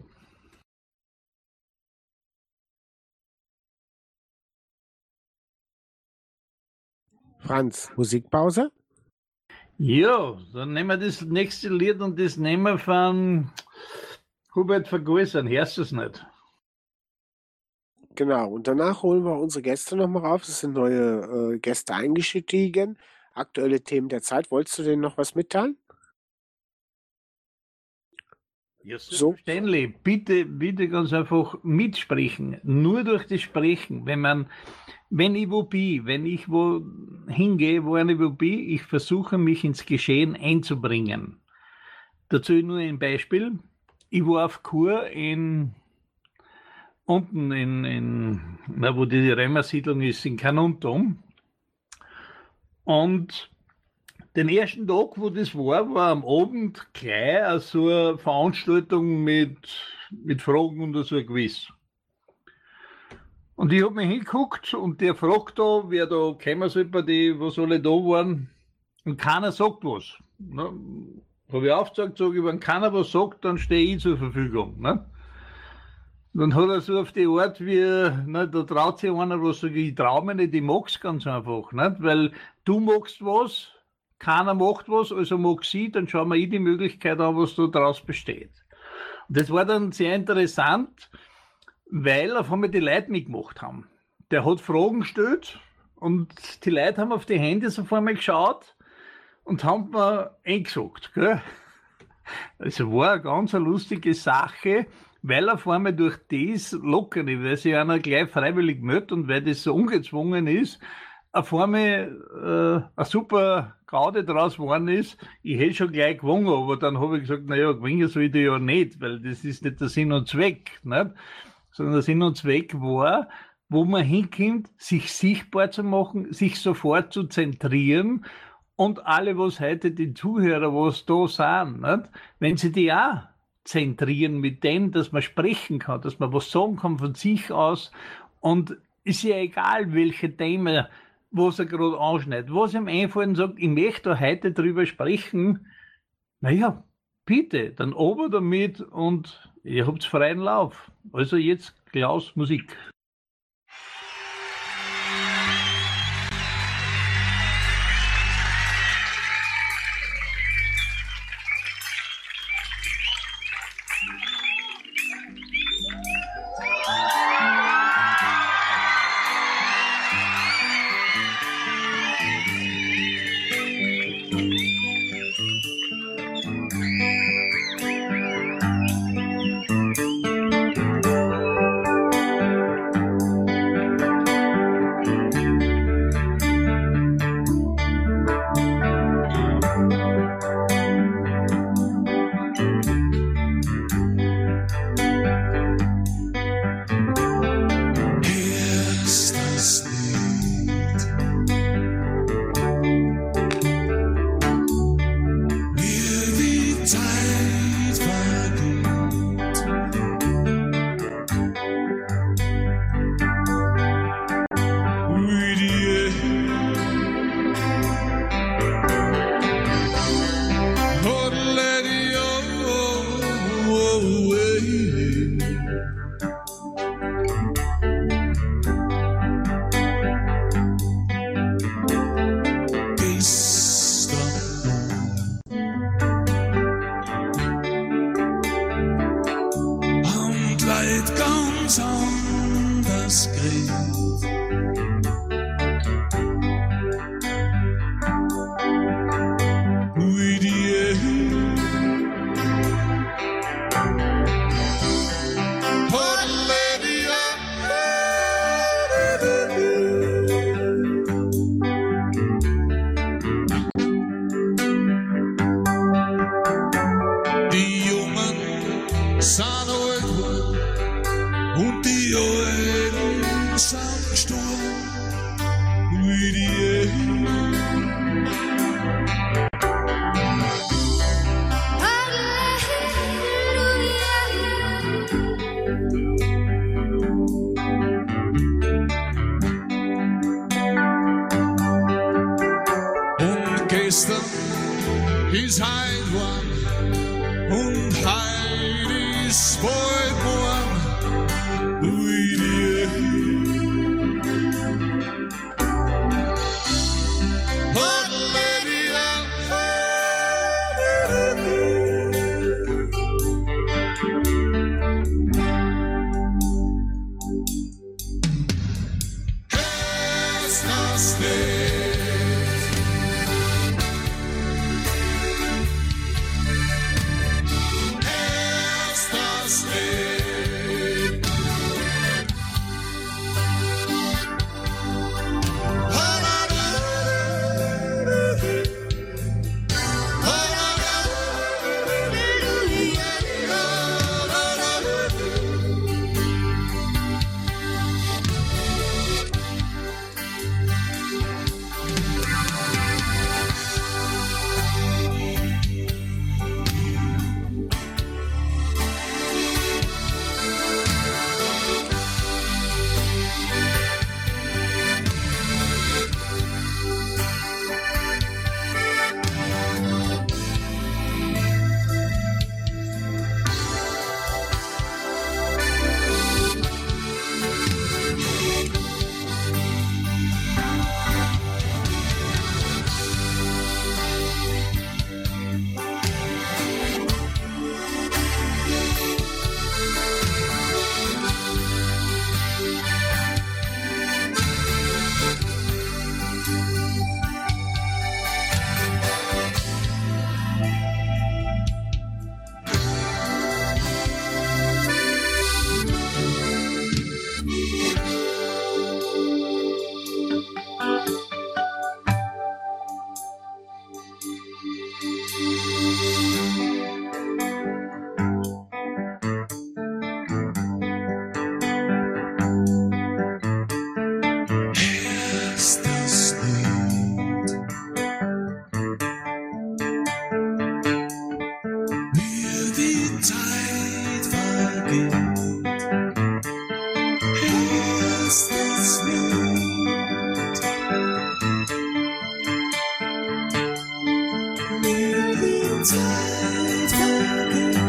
Speaker 1: Franz, Musikpause?
Speaker 2: Ja, dann nehmen wir das nächste Lied und das nehmen wir von Hubert Vergolsern. Hörst du es nicht?
Speaker 1: Genau, und danach holen wir unsere Gäste nochmal rauf. Es sind neue Gäste eingestiegen. Aktuelle Themen der Zeit. Wolltest du denen noch was mitteilen?
Speaker 2: Ja,
Speaker 1: So.
Speaker 2: Stanley, bitte ganz einfach mitsprechen. Nur durch das Sprechen. Wenn ich wo hingehe, wo ich wo bin, ich versuche mich ins Geschehen einzubringen. Dazu nur ein Beispiel. Ich war auf Kur unten wo die Römersiedlung ist, in Kanuntum. Und den ersten Tag, wo das war am Abend gleich so eine Veranstaltung mit Fragen und so ein Quiz. Und ich habe mich hingeguckt und der fragt da, wer da gekommen soll bei die, was alle da waren. Und keiner sagt was. Ne? Habe ich aufgezeigt, sage ich, wenn keiner was sagt, dann stehe ich zur Verfügung. Ne? Dann hat er so auf die Art wie, ne, da traut sich einer was, sage ich traue mich nicht, ich mag's ganz einfach. Ne? Weil du magst was, keiner macht was, also mag sie, dann schauen wir die Möglichkeit an, was da draus besteht. Und das war dann sehr interessant, weil auf einmal die Leute mitgemacht haben. Der hat Fragen gestellt und die Leute haben auf die Handys auf einmal geschaut und haben mir eingesagt. Gell? Also war eine ganz lustige Sache, weil auf einmal durch das Lockere, weil sich einer gleich freiwillig meldet und weil das so ungezwungen ist, auf einmal eine super Gaude draus geworden ist. Ich hätte schon gleich gewonnen, aber dann habe ich gesagt, naja, gewinnen soll ich ja nicht, weil das ist nicht der Sinn und Zweck. Nicht? Sondern der Sinn und Zweck war, wo man hinkommt, sich sichtbar zu machen, sich sofort zu zentrieren und alle, was heute die Zuhörer, was da sind, nicht? Wenn sie die auch zentrieren mit dem, dass man sprechen kann, dass man was sagen kann von sich aus und ist ja egal, welche Themen, was er gerade anschneidet. Was ihm einfällt und sagt, ich möchte da heute drüber sprechen, naja, bitte, dann ober damit und ihr habt freien Lauf. Also jetzt Klaus, Musik.
Speaker 4: Zeit vergeht, heißt es nicht, wie Zeit vergeht.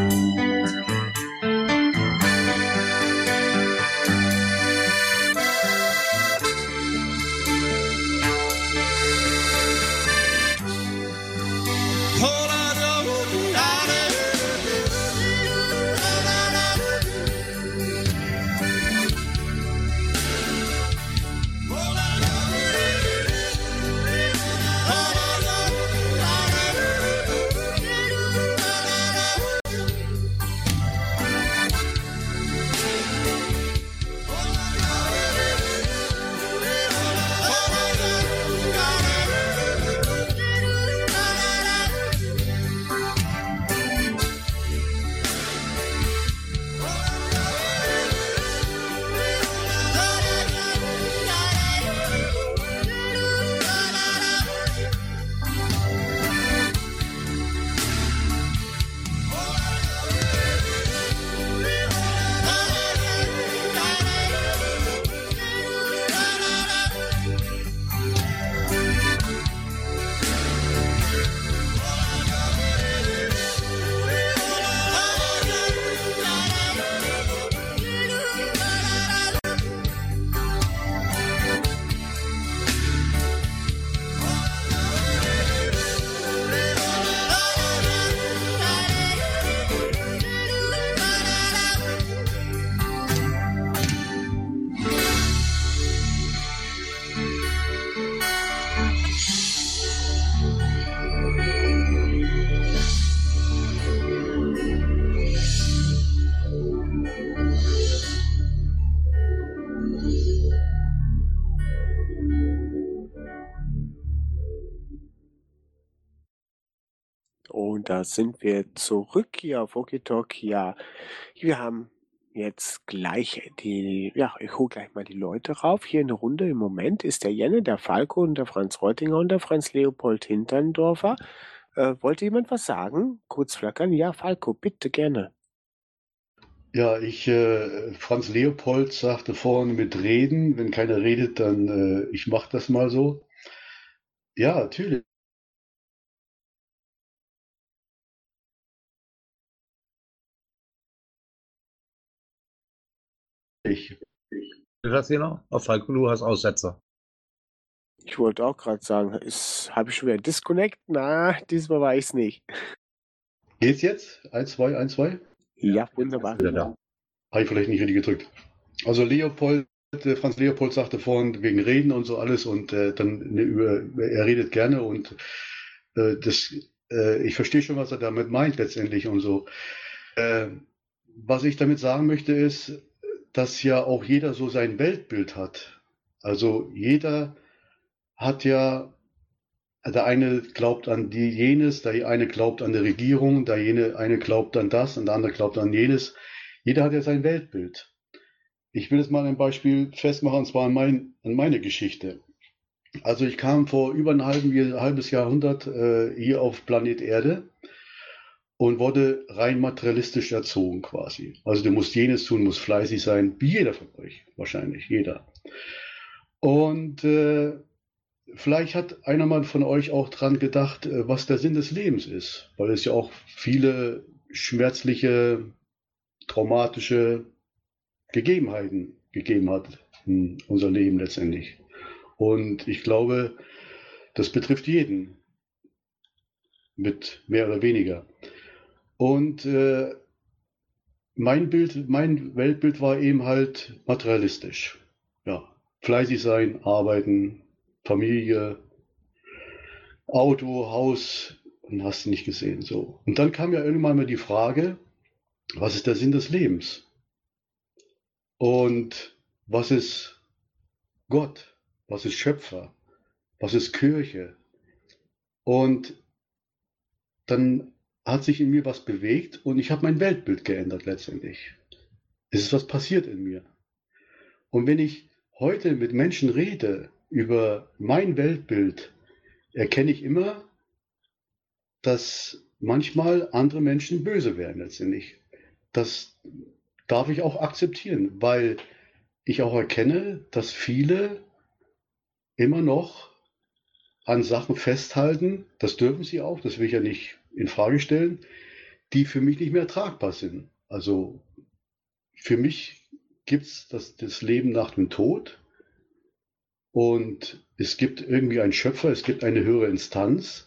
Speaker 1: Und da sind wir zurück hier auf Okie Talk. Ja, wir haben jetzt gleich ich hole gleich mal die Leute rauf. Hier in der Runde im Moment ist der Jenne, der Falco und der Franz Reutinger und der Franz Leopold Hinterndorfer. Wollte jemand was sagen? Kurz flackern? Ja, Falco, bitte gerne.
Speaker 5: Ja, Franz Leopold sagte vorhin mit Reden, wenn keiner redet, dann ich mache das mal so. Ja, natürlich.
Speaker 7: Das hier noch? Auf Falco, du hast Aussetzer.
Speaker 1: Ich wollte auch gerade sagen, habe ich schon wieder Disconnect? Na, diesmal war ich es nicht.
Speaker 5: Geht's jetzt? 1, 2, 1, 2?
Speaker 1: Ja, wunderbar.
Speaker 7: Wieder da.
Speaker 5: Habe ich vielleicht nicht richtig gedrückt. Also Franz Leopold sagte vorhin wegen Reden und so alles und er redet gerne und ich verstehe schon, was er damit meint letztendlich und so. Was ich damit sagen möchte ist, dass ja auch jeder so sein Weltbild hat. Also jeder hat ja, der eine glaubt an jenes, der eine glaubt an die Regierung, der eine glaubt an das und der andere glaubt an jenes. Jeder hat ja sein Weltbild. Ich will jetzt mal ein Beispiel festmachen, und zwar an meine Geschichte. Also ich kam vor über ein halbes Jahrhundert hier auf Planet Erde und wurde rein materialistisch erzogen quasi. Also du musst jenes tun, musst fleißig sein, wie jeder von euch, wahrscheinlich jeder. Und vielleicht hat einer mal von euch auch dran gedacht, was der Sinn des Lebens ist, weil es ja auch viele schmerzliche, traumatische Gegebenheiten gegeben hat in unser Leben letztendlich. Und ich glaube, das betrifft jeden, mit mehr oder weniger. Und mein Weltbild war eben halt materialistisch. Ja, fleißig sein, arbeiten, Familie, Auto, Haus, und hast du nicht gesehen. So. Und dann kam ja irgendwann mal die Frage, was ist der Sinn des Lebens? Und was ist Gott? Was ist Schöpfer? Was ist Kirche? Und dann hat sich in mir was bewegt und ich habe mein Weltbild geändert letztendlich. Es ist was passiert in mir. Und wenn ich heute mit Menschen rede über mein Weltbild, erkenne ich immer, dass manchmal andere Menschen böse werden letztendlich. Das darf ich auch akzeptieren, weil ich auch erkenne, dass viele immer noch an Sachen festhalten, das dürfen sie auch, das will ich ja nicht in Frage stellen, die für mich nicht mehr tragbar sind. Also für mich gibt es das Leben nach dem Tod und es gibt irgendwie einen Schöpfer, es gibt eine höhere Instanz.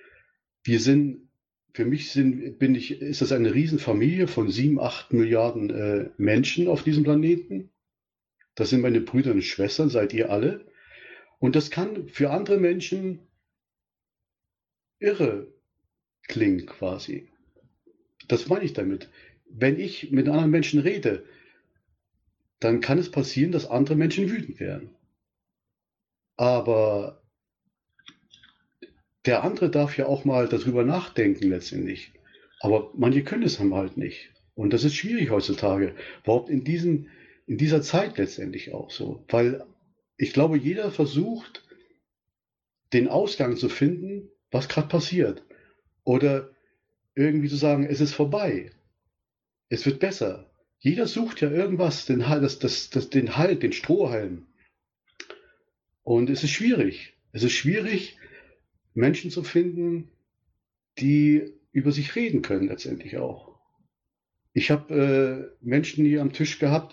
Speaker 5: Für mich ist das eine Riesenfamilie von 7, 8 Milliarden Menschen auf diesem Planeten. Das sind meine Brüder und Schwestern, seid ihr alle. Und das kann für andere Menschen irre klingen quasi. Das meine ich damit. Wenn ich mit anderen Menschen rede, dann kann es passieren, dass andere Menschen wütend werden. Aber der andere darf ja auch mal darüber nachdenken letztendlich. Aber manche können es halt nicht. Und das ist schwierig heutzutage. Überhaupt in dieser Zeit letztendlich auch so. Weil ich glaube, jeder versucht, den Ausgang zu finden, was gerade passiert. Oder irgendwie zu sagen, es ist vorbei. Es wird besser. Jeder sucht ja irgendwas, den Halt, den Strohhalm. Und es ist schwierig. Es ist schwierig, Menschen zu finden, die über sich reden können letztendlich auch. Ich habe Menschen hier am Tisch gehabt,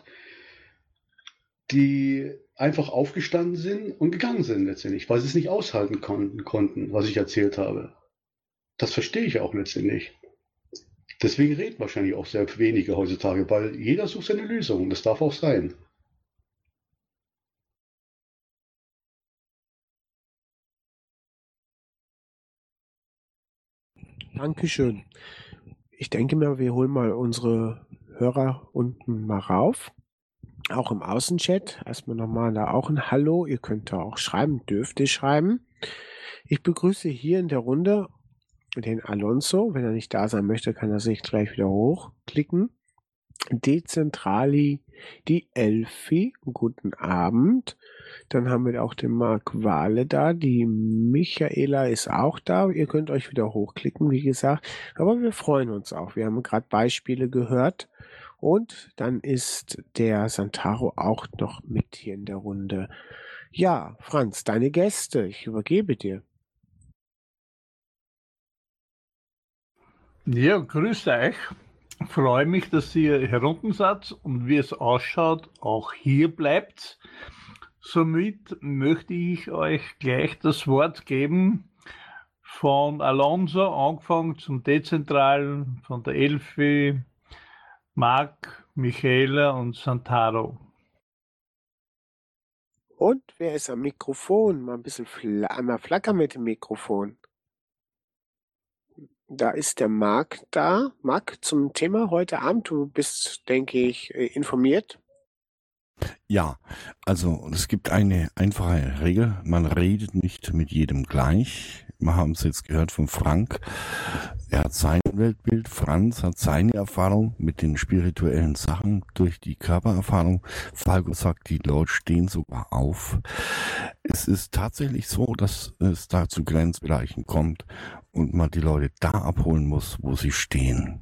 Speaker 5: die einfach aufgestanden sind und gegangen sind letztendlich, weil sie es nicht aushalten konnten, was ich erzählt habe. Das verstehe ich auch letztendlich. Deswegen reden wahrscheinlich auch sehr wenige heutzutage, weil jeder sucht seine Lösung. Das darf auch sein.
Speaker 1: Dankeschön. Ich denke mir, wir holen mal unsere Hörer unten mal rauf. Auch im Außenchat. Erstmal nochmal da auch ein Hallo. Ihr könnt da auch schreiben, dürft ihr schreiben. Ich begrüße hier in der Runde den Alonso. Wenn er nicht da sein möchte, kann er sich gleich wieder hochklicken. Dezentrali, die Elfi, guten Abend. Dann haben wir auch den Marc Wale da, die Michaela ist auch da. Ihr könnt euch wieder hochklicken, wie gesagt. Aber wir freuen uns auch. Wir haben gerade Beispiele gehört. Und dann ist der Santaro auch noch mit hier in der Runde. Ja, Franz, deine Gäste, ich übergebe dir.
Speaker 2: Ja, grüß euch. Freue mich, dass ihr herunten seid und wie es ausschaut, auch hier bleibt. Somit möchte ich euch gleich das Wort geben von Alonso, angefangen zum Dezentralen, von der Elfi, Marc, Michaela und Santaro.
Speaker 1: Und wer ist am Mikrofon? Mal ein bisschen einmal flackern mit dem Mikrofon. Da ist der Marc da. Marc, zum Thema heute Abend. Du bist, denke ich, informiert.
Speaker 8: Ja, also es gibt eine einfache Regel. Man redet nicht mit jedem gleich. Wir haben es jetzt gehört von Frank. Er hat sein Weltbild. Franz hat seine Erfahrung mit den spirituellen Sachen durch die Körpererfahrung. Falco sagt, die Leute stehen sogar auf. Es ist tatsächlich so, dass es da zu Grenzbereichen kommt und man die Leute da abholen muss, wo sie stehen.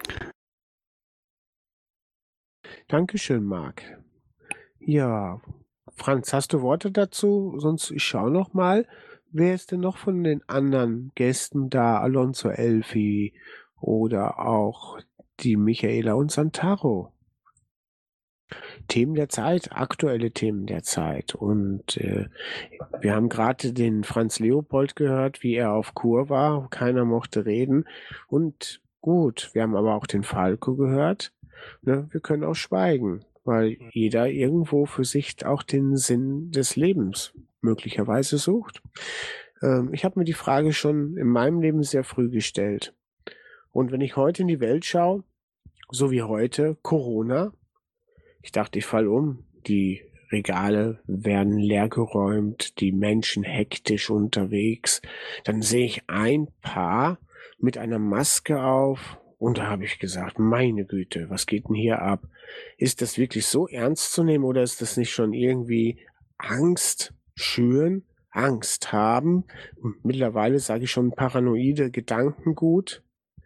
Speaker 1: Dankeschön, Marc. Ja, Franz, hast du Worte dazu? Sonst ich schaue noch mal. Wer ist denn noch von den anderen Gästen da? Alonso, Elfi oder auch die Michaela und Santaro. Themen der Zeit, aktuelle Themen der Zeit. Und wir haben gerade den Franz Leopold gehört, wie er auf Kur war. Keiner mochte reden. Und gut, wir haben aber auch den Falco gehört. Ne, wir können auch schweigen, weil jeder irgendwo für sich auch den Sinn des Lebens möglicherweise sucht. Ich habe mir die Frage schon in meinem Leben sehr früh gestellt. Und wenn ich heute in die Welt schaue, so wie heute, Corona, ich dachte, ich falle um. Die Regale werden leergeräumt, die Menschen hektisch unterwegs. Dann sehe ich ein Paar mit einer Maske auf und da habe ich gesagt, meine Güte, was geht denn hier ab? Ist das wirklich so ernst zu nehmen oder ist das nicht schon irgendwie Angst schüren, Angst haben? Und mittlerweile sage ich schon paranoide Gedankengut.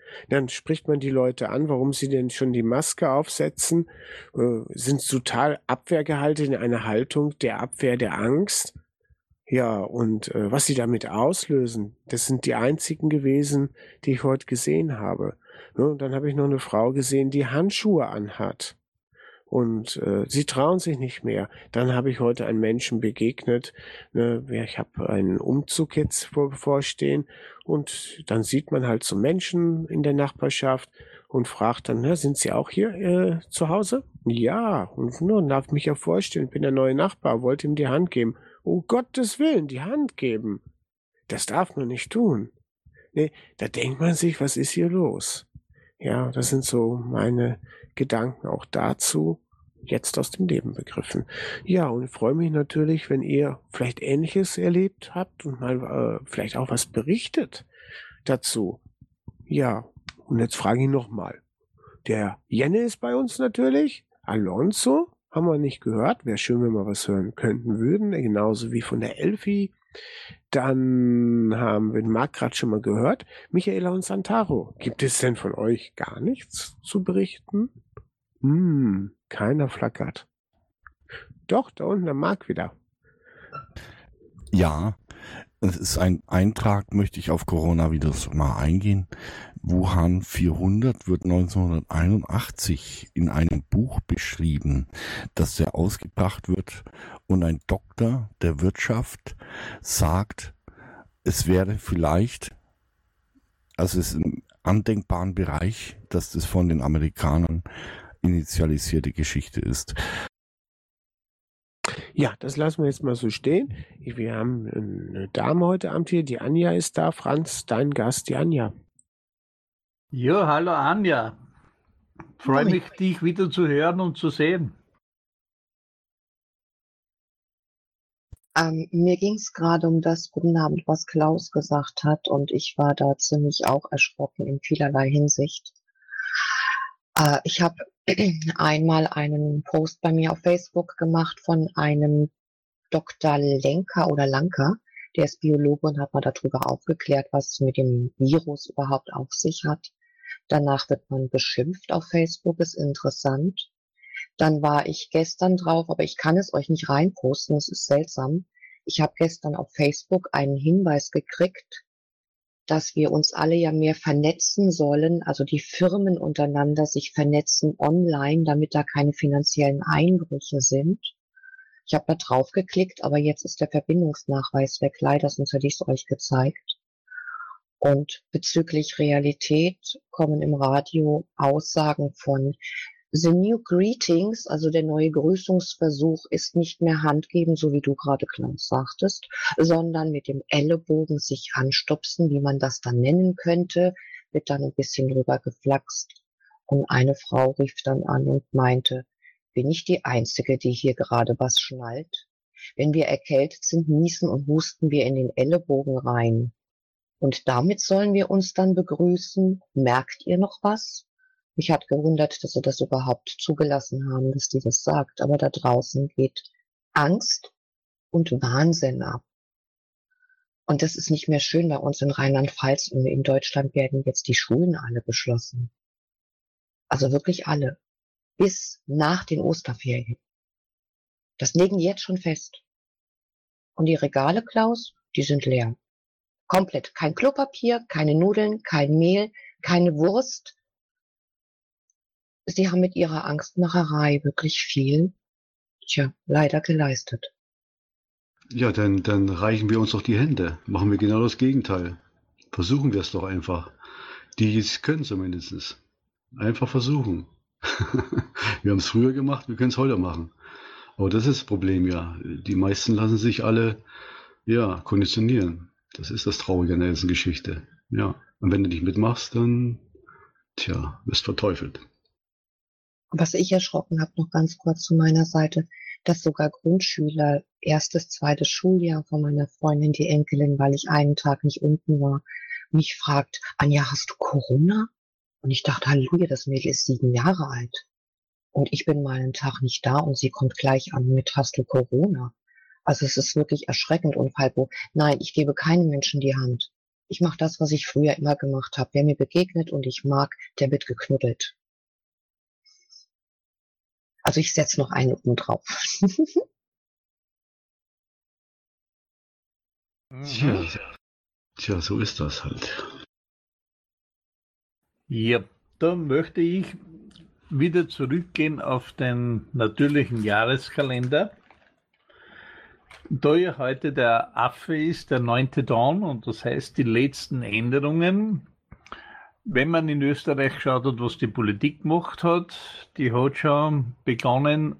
Speaker 1: Dann spricht man die Leute an, warum sie denn schon die Maske aufsetzen, sind total abwehrgehalten in einer Haltung der Abwehr, der Angst. Ja, und was sie damit auslösen, das sind die einzigen gewesen, die ich heute gesehen habe. Ne, und dann habe ich noch eine Frau gesehen, die Handschuhe anhat. Und sie trauen sich nicht mehr. Dann habe ich heute einen Menschen begegnet. Ne, ich habe einen Umzug jetzt bevorstehen und dann sieht man halt so Menschen in der Nachbarschaft und fragt dann, na, sind Sie auch hier zu Hause? Ja, und nun darf ich mich ja vorstellen, ich bin der neue Nachbar, wollte ihm die Hand geben. Um Gottes Willen, die Hand geben. Das darf man nicht tun. Nee, da denkt man sich, was ist hier los? Ja, das sind so meine Gedanken auch dazu, jetzt aus dem Leben begriffen. Ja, und ich freue mich natürlich, wenn ihr vielleicht Ähnliches erlebt habt und mal vielleicht auch was berichtet dazu. Ja, und jetzt frage ich nochmal. Der Jenne ist bei uns natürlich. Alonso haben wir nicht gehört. Wäre schön, wenn wir was hören könnten würden. Genauso wie von der Elfi. Dann haben wir den Marc gerade schon mal gehört. Michaela und Santaro. Gibt es denn von euch gar nichts zu berichten? Keiner flackert. Doch, da unten der Marc wieder.
Speaker 8: Ja, es ist ein Eintrag, möchte ich auf Coronavirus mal eingehen. Wuhan 400 wird 1981 in einem Buch beschrieben, das sehr ausgebracht wird und ein Doktor der Wirtschaft sagt, es wäre vielleicht, also es ist im andenkbaren Bereich, dass das von den Amerikanern initialisierte Geschichte ist.
Speaker 1: Ja, das lassen wir jetzt mal so stehen. Wir haben eine Dame heute Abend hier, die Anja ist da. Franz, dein Gast, die Anja.
Speaker 2: Ja, hallo Anja. Freue mich, dich wieder zu hören und zu sehen.
Speaker 9: Mir ging es gerade um das Guten Abend, was Klaus gesagt hat, und ich war da ziemlich auch erschrocken in vielerlei Hinsicht. Ich habe einmal einen Post bei mir auf Facebook gemacht von einem Dr. Lenker oder Lanker, der ist Biologe und hat mal darüber aufgeklärt, was es mit dem Virus überhaupt auf sich hat. Danach wird man beschimpft auf Facebook, ist interessant. Dann war ich gestern drauf, aber ich kann es euch nicht reinposten, es ist seltsam. Ich habe gestern auf Facebook einen Hinweis gekriegt, dass wir uns alle ja mehr vernetzen sollen, also die Firmen untereinander sich vernetzen online, damit da keine finanziellen Einbrüche sind. Ich habe da drauf geklickt, aber jetzt ist der Verbindungsnachweis weg, leider, sonst hätte ich es euch gezeigt. Und bezüglich Realität kommen im Radio Aussagen von The New Greetings, also der neue Grüßungsversuch, ist nicht mehr Handgeben, so wie du gerade, Klaus, sagtest, sondern mit dem Ellenbogen sich anstupsen, wie man das dann nennen könnte, wird dann ein bisschen drüber geflaxt. Und eine Frau rief dann an und meinte, bin ich die Einzige, die hier gerade was schnallt? Wenn wir erkältet sind, niesen und husten wir in den Ellenbogen rein. Und damit sollen wir uns dann begrüßen. Merkt ihr noch was? Mich hat gewundert, dass sie das überhaupt zugelassen haben, dass die das sagt. Aber da draußen geht Angst und Wahnsinn ab. Und das ist nicht mehr schön bei uns in Rheinland-Pfalz. Und in Deutschland werden jetzt die Schulen alle geschlossen. Also wirklich alle. Bis nach den Osterferien. Das legen die jetzt schon fest. Und die Regale, Klaus, die sind leer. Komplett. Kein Klopapier, keine Nudeln, kein Mehl, keine Wurst. Sie haben mit ihrer Angstmacherei wirklich viel, leider geleistet.
Speaker 5: Ja, dann reichen wir uns doch die Hände. Machen wir genau das Gegenteil. Versuchen wir es doch einfach. Die es können zumindest. Einfach versuchen. Wir haben es früher gemacht, wir können es heute machen. Aber das ist das Problem, ja. Die meisten lassen sich alle, konditionieren. Das ist das Traurige an der ganzen Geschichte. Ja. Und wenn du nicht mitmachst, dann, wirst verteufelt.
Speaker 9: Was ich erschrocken habe, noch ganz kurz zu meiner Seite, dass sogar Grundschüler, erstes, zweites Schuljahr von meiner Freundin, die Enkelin, weil ich einen Tag nicht unten war, mich fragt, Anja, hast du Corona? Und ich dachte, Halleluja, das Mädel ist 7 Jahre alt. Und ich bin mal einen Tag nicht da und sie kommt gleich an mit, hast du Corona? Also es ist wirklich erschreckend. Und Falco, nein, ich gebe keinem Menschen die Hand. Ich mache das, was ich früher immer gemacht habe. Wer mir begegnet und ich mag, der wird geknuddelt. Also ich setze noch einen oben drauf.
Speaker 5: Tja, tja, so ist das halt.
Speaker 2: Ja, da möchte ich wieder zurückgehen auf den natürlichen Jahreskalender. Da ja heute der Affe ist, der 9. Dawn, und das heißt die letzten Änderungen. Wenn man in Österreich schaut, was die Politik gemacht hat, die hat schon begonnen,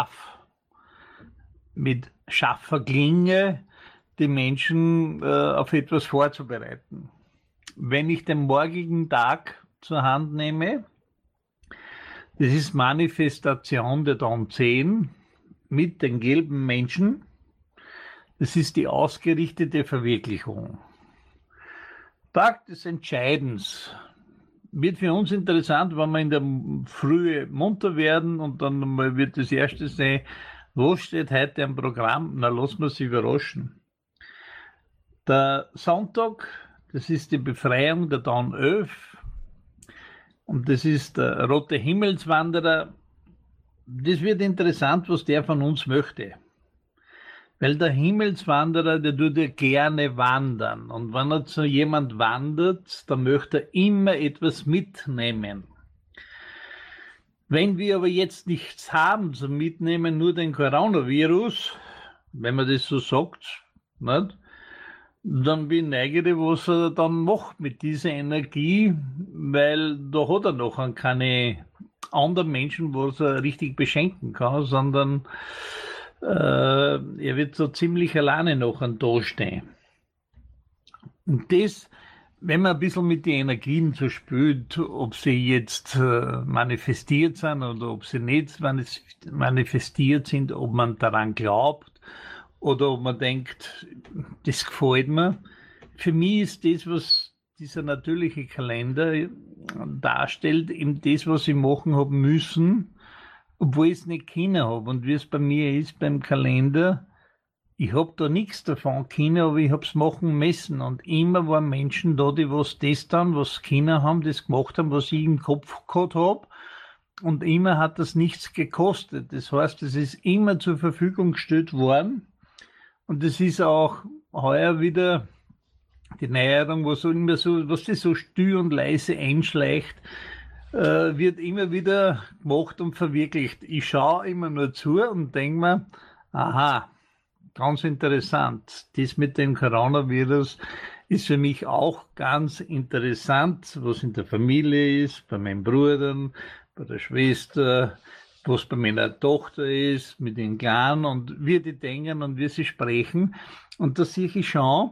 Speaker 2: mit scharfer Klinge die Menschen auf etwas vorzubereiten. Wenn ich den morgigen Tag zur Hand nehme, das ist Manifestation der Dawn 10 mit den gelben Menschen. Das ist die ausgerichtete Verwirklichung. Tag des Entscheidens wird für uns interessant, wenn wir in der Frühe munter werden und dann mal wird das erste sein, was steht heute am Programm? Na, lassen wir uns überraschen. Der Sonntag, das ist die Befreiung der Dawn 11 und das ist der rote Himmelswanderer. Das wird interessant, was der von uns möchte. Weil der Himmelswanderer, der tut ja gerne wandern. Und wenn er zu jemand wandert, dann möchte er immer etwas mitnehmen. Wenn wir aber jetzt nichts haben zum Mitnehmen, nur den Coronavirus, wenn man das so sagt, nicht? Dann bin ich neugierig, was er dann macht mit dieser Energie, weil da hat er noch keine anderen Menschen, was er richtig beschenken kann, sondern er wird so ziemlich alleine noch da stehen. Und das, wenn man ein bisschen mit den Energien so spielt, ob sie jetzt manifestiert sind oder ob sie nicht manifestiert sind, ob man daran glaubt oder ob man denkt, das gefällt mir. Für mich ist das, was dieser natürliche Kalender darstellt, eben das, was ich machen habe müssen, obwohl ich es nicht können habe. Und wie es bei mir ist beim Kalender, ich habe da nichts davon können, aber ich habe es machen müssen. Und immer waren Menschen da, die was das dann, was können haben, das gemacht haben, was ich im Kopf gehabt habe. Und immer hat das nichts gekostet. Das heißt, es ist immer zur Verfügung gestellt worden. Und es ist auch heuer wieder die Neuerung, was das so still und leise einschleicht, wird immer wieder gemacht und verwirklicht. Ich schaue immer nur zu und denke mir, aha, ganz interessant. Das mit dem Coronavirus ist für mich auch ganz interessant, was in der Familie ist, bei meinen Brüdern, bei der Schwester, was bei meiner Tochter ist, mit den Kleinen und wie die denken und wie sie sprechen. Und da sehe ich schon,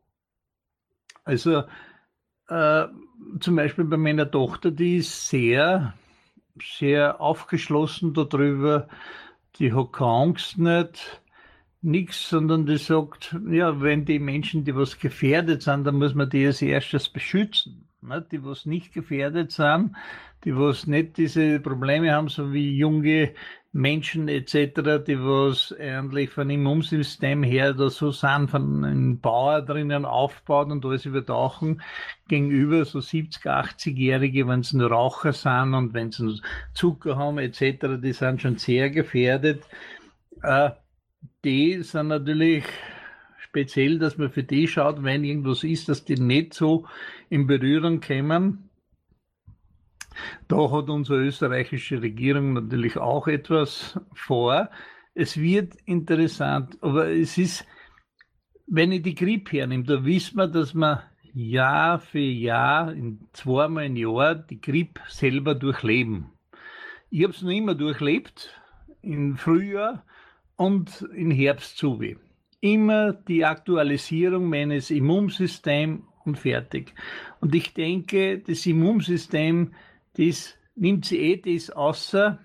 Speaker 2: also zum Beispiel bei meiner Tochter, die ist sehr, sehr aufgeschlossen darüber, die hat keine Angst nicht, nichts, sondern die sagt, ja, wenn die Menschen, die was gefährdet sind, dann muss man die als erstes beschützen. Nicht? Die was nicht gefährdet sind, die was nicht diese Probleme haben, so wie junge Menschen etc., die was eigentlich von dem Immunsystem her da so sind, von einem Bauer drinnen aufbaut und alles übertauchen, gegenüber so 70-, 80-Jährige, wenn sie nur Raucher sind und wenn sie Zucker haben etc., die sind schon sehr gefährdet. Die sind natürlich speziell, dass man für die schaut, wenn irgendwas ist, dass die nicht so in Berührung kommen. Da hat unsere österreichische Regierung natürlich auch etwas vor. Es wird interessant, aber es ist, wenn ich die Grippe hernehme, da wissen wir, dass man Jahr für Jahr, zweimal im Jahr, die Grippe selber durchleben. Ich habe es noch immer durchlebt, im Frühjahr und im Herbst so wie. Immer die Aktualisierung meines Immunsystems und fertig. Und ich denke, das Immunsystem, das nimmt sich das außer,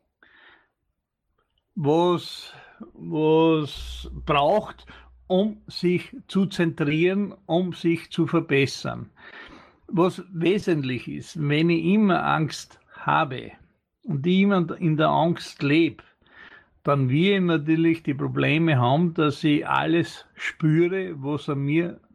Speaker 2: was braucht, um sich zu zentrieren, um sich zu verbessern. Was wesentlich ist, wenn ich immer Angst habe und jemand in der Angst lebt, dann wir natürlich die Probleme haben, dass ich alles spüre, was an mir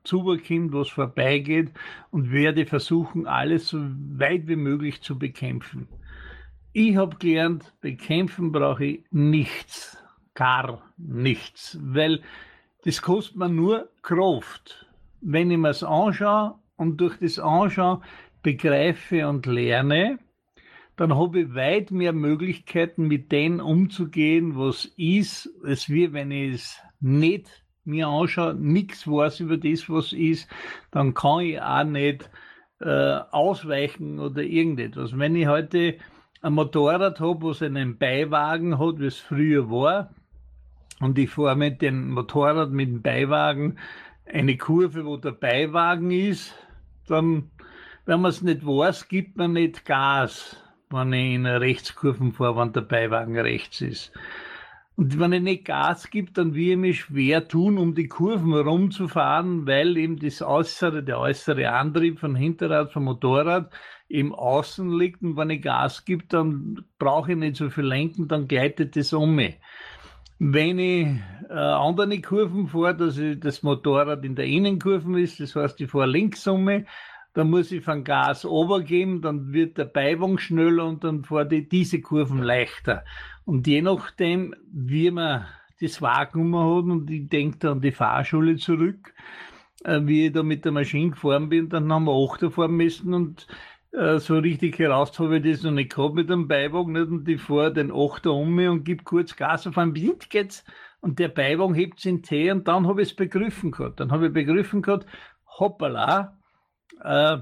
Speaker 2: zukommt, was vorbeigeht und werde versuchen, alles so weit wie möglich zu bekämpfen. Ich habe gelernt, bekämpfen brauche ich nichts, gar nichts, weil das kostet mir nur Kraft. Wenn ich mir es anschaue und durch das Anschauen begreife und lerne, dann habe ich weit mehr Möglichkeiten, mit denen umzugehen, was ist, als wie wenn ich es nicht mir anschaue, nichts weiß über das, was ist, dann kann ich auch nicht ausweichen oder irgendetwas. Wenn ich heute ein Motorrad habe, was einen Beiwagen hat, wie es früher war, und ich fahre mit dem Motorrad, mit dem Beiwagen, eine Kurve, wo der Beiwagen ist, dann, wenn man es nicht weiß, gibt man nicht Gas, wenn ich in eine Rechtskurve fahre, wenn der Beiwagen rechts ist. Und wenn ich nicht Gas gebe, dann will ich mich schwer tun, um die Kurven rumzufahren, weil eben der äußere Antrieb von Hinterrad, vom Motorrad im Außen liegt. Und wenn ich Gas gebe, dann brauche ich nicht so viel lenken, dann gleitet das um mich. Wenn ich andere Kurven fahre, dass das Motorrad in der Innenkurve ist, das heißt, ich fahre links um mich, dann muss ich von Gas runtergeben, dann wird der Beiwagen schneller und dann fahre ich diese Kurven leichter. Und je nachdem, wie man das Wagen hat, und ich denke da an die Fahrschule zurück, wie ich da mit der Maschine gefahren bin, dann haben wir 8er fahren müssen und so richtig heraus habe ich das noch nicht gehabt mit dem Beiwagen, nicht? Und ich fahre den 8er um mich und gebe kurz Gas auf einen Blind geht's und der Beiwagen hebt sich in T und dann habe ich es begriffen gehabt. Dann habe ich begriffen gehabt, hoppala, da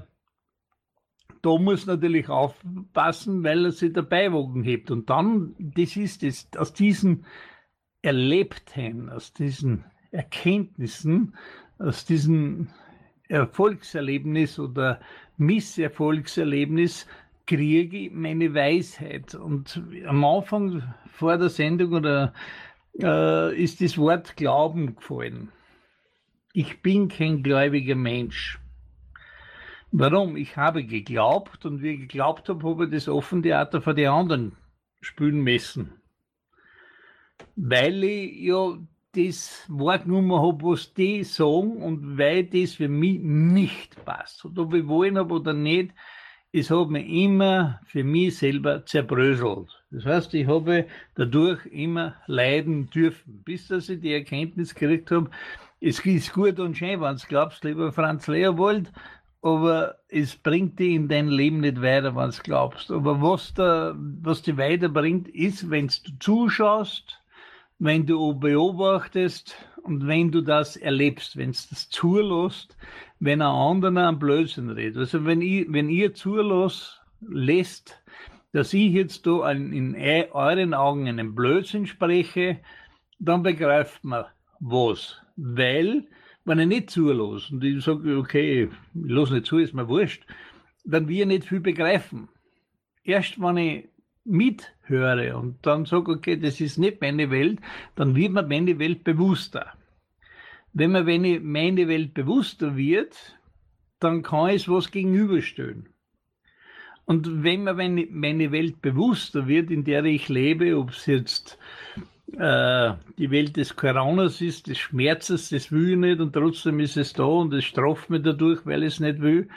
Speaker 2: muss natürlich aufpassen, weil er sich der Beiwagen hebt. Und dann, das ist es, aus diesen Erlebten, aus diesen Erkenntnissen, aus diesem Erfolgserlebnis oder Misserfolgserlebnis kriege ich meine Weisheit. Und am Anfang vor der Sendung ist das Wort Glauben gefallen. Ich bin kein gläubiger Mensch. Warum? Ich habe geglaubt und wie ich geglaubt habe, habe ich das Offentheater vor die anderen spielen müssen. Weil ich ja das wahrgenommen habe, was die sagen und weil das für mich nicht passt. Und ob ich wollen habe oder nicht, es hat mich immer für mich selber zerbröselt. Das heißt, ich habe dadurch immer leiden dürfen, bis dass ich die Erkenntnis gekriegt habe, es ist gut und schön, wenn du glaubst, lieber Franz Leopold, aber es bringt dich in dein Leben nicht weiter, wenn du glaubst. Aber was dich weiterbringt, ist, wenn du zuschaust, wenn du beobachtest und wenn du das erlebst, wenn du das zulässt, wenn ein anderer einen Blödsinn redet. Also wenn ihr zulässt, dass ich jetzt da in euren Augen einen Blödsinn spreche, dann begreift man was. Weil, wenn ich nicht zulasse und ich sage, okay, ich lasse nicht zu, ist mir wurscht, dann will ich nicht viel begreifen. Erst wenn ich mithöre und dann sage, okay, das ist nicht meine Welt, dann wird mir meine Welt bewusster. Wenn meine Welt bewusster wird, dann kann es was gegenüberstellen. Und wenn meine Welt bewusster wird, in der ich lebe, ob es jetzt die Welt des Coronas ist, des Schmerzes, das will ich nicht und trotzdem ist es da und es straft mich dadurch, weil ich es nicht will.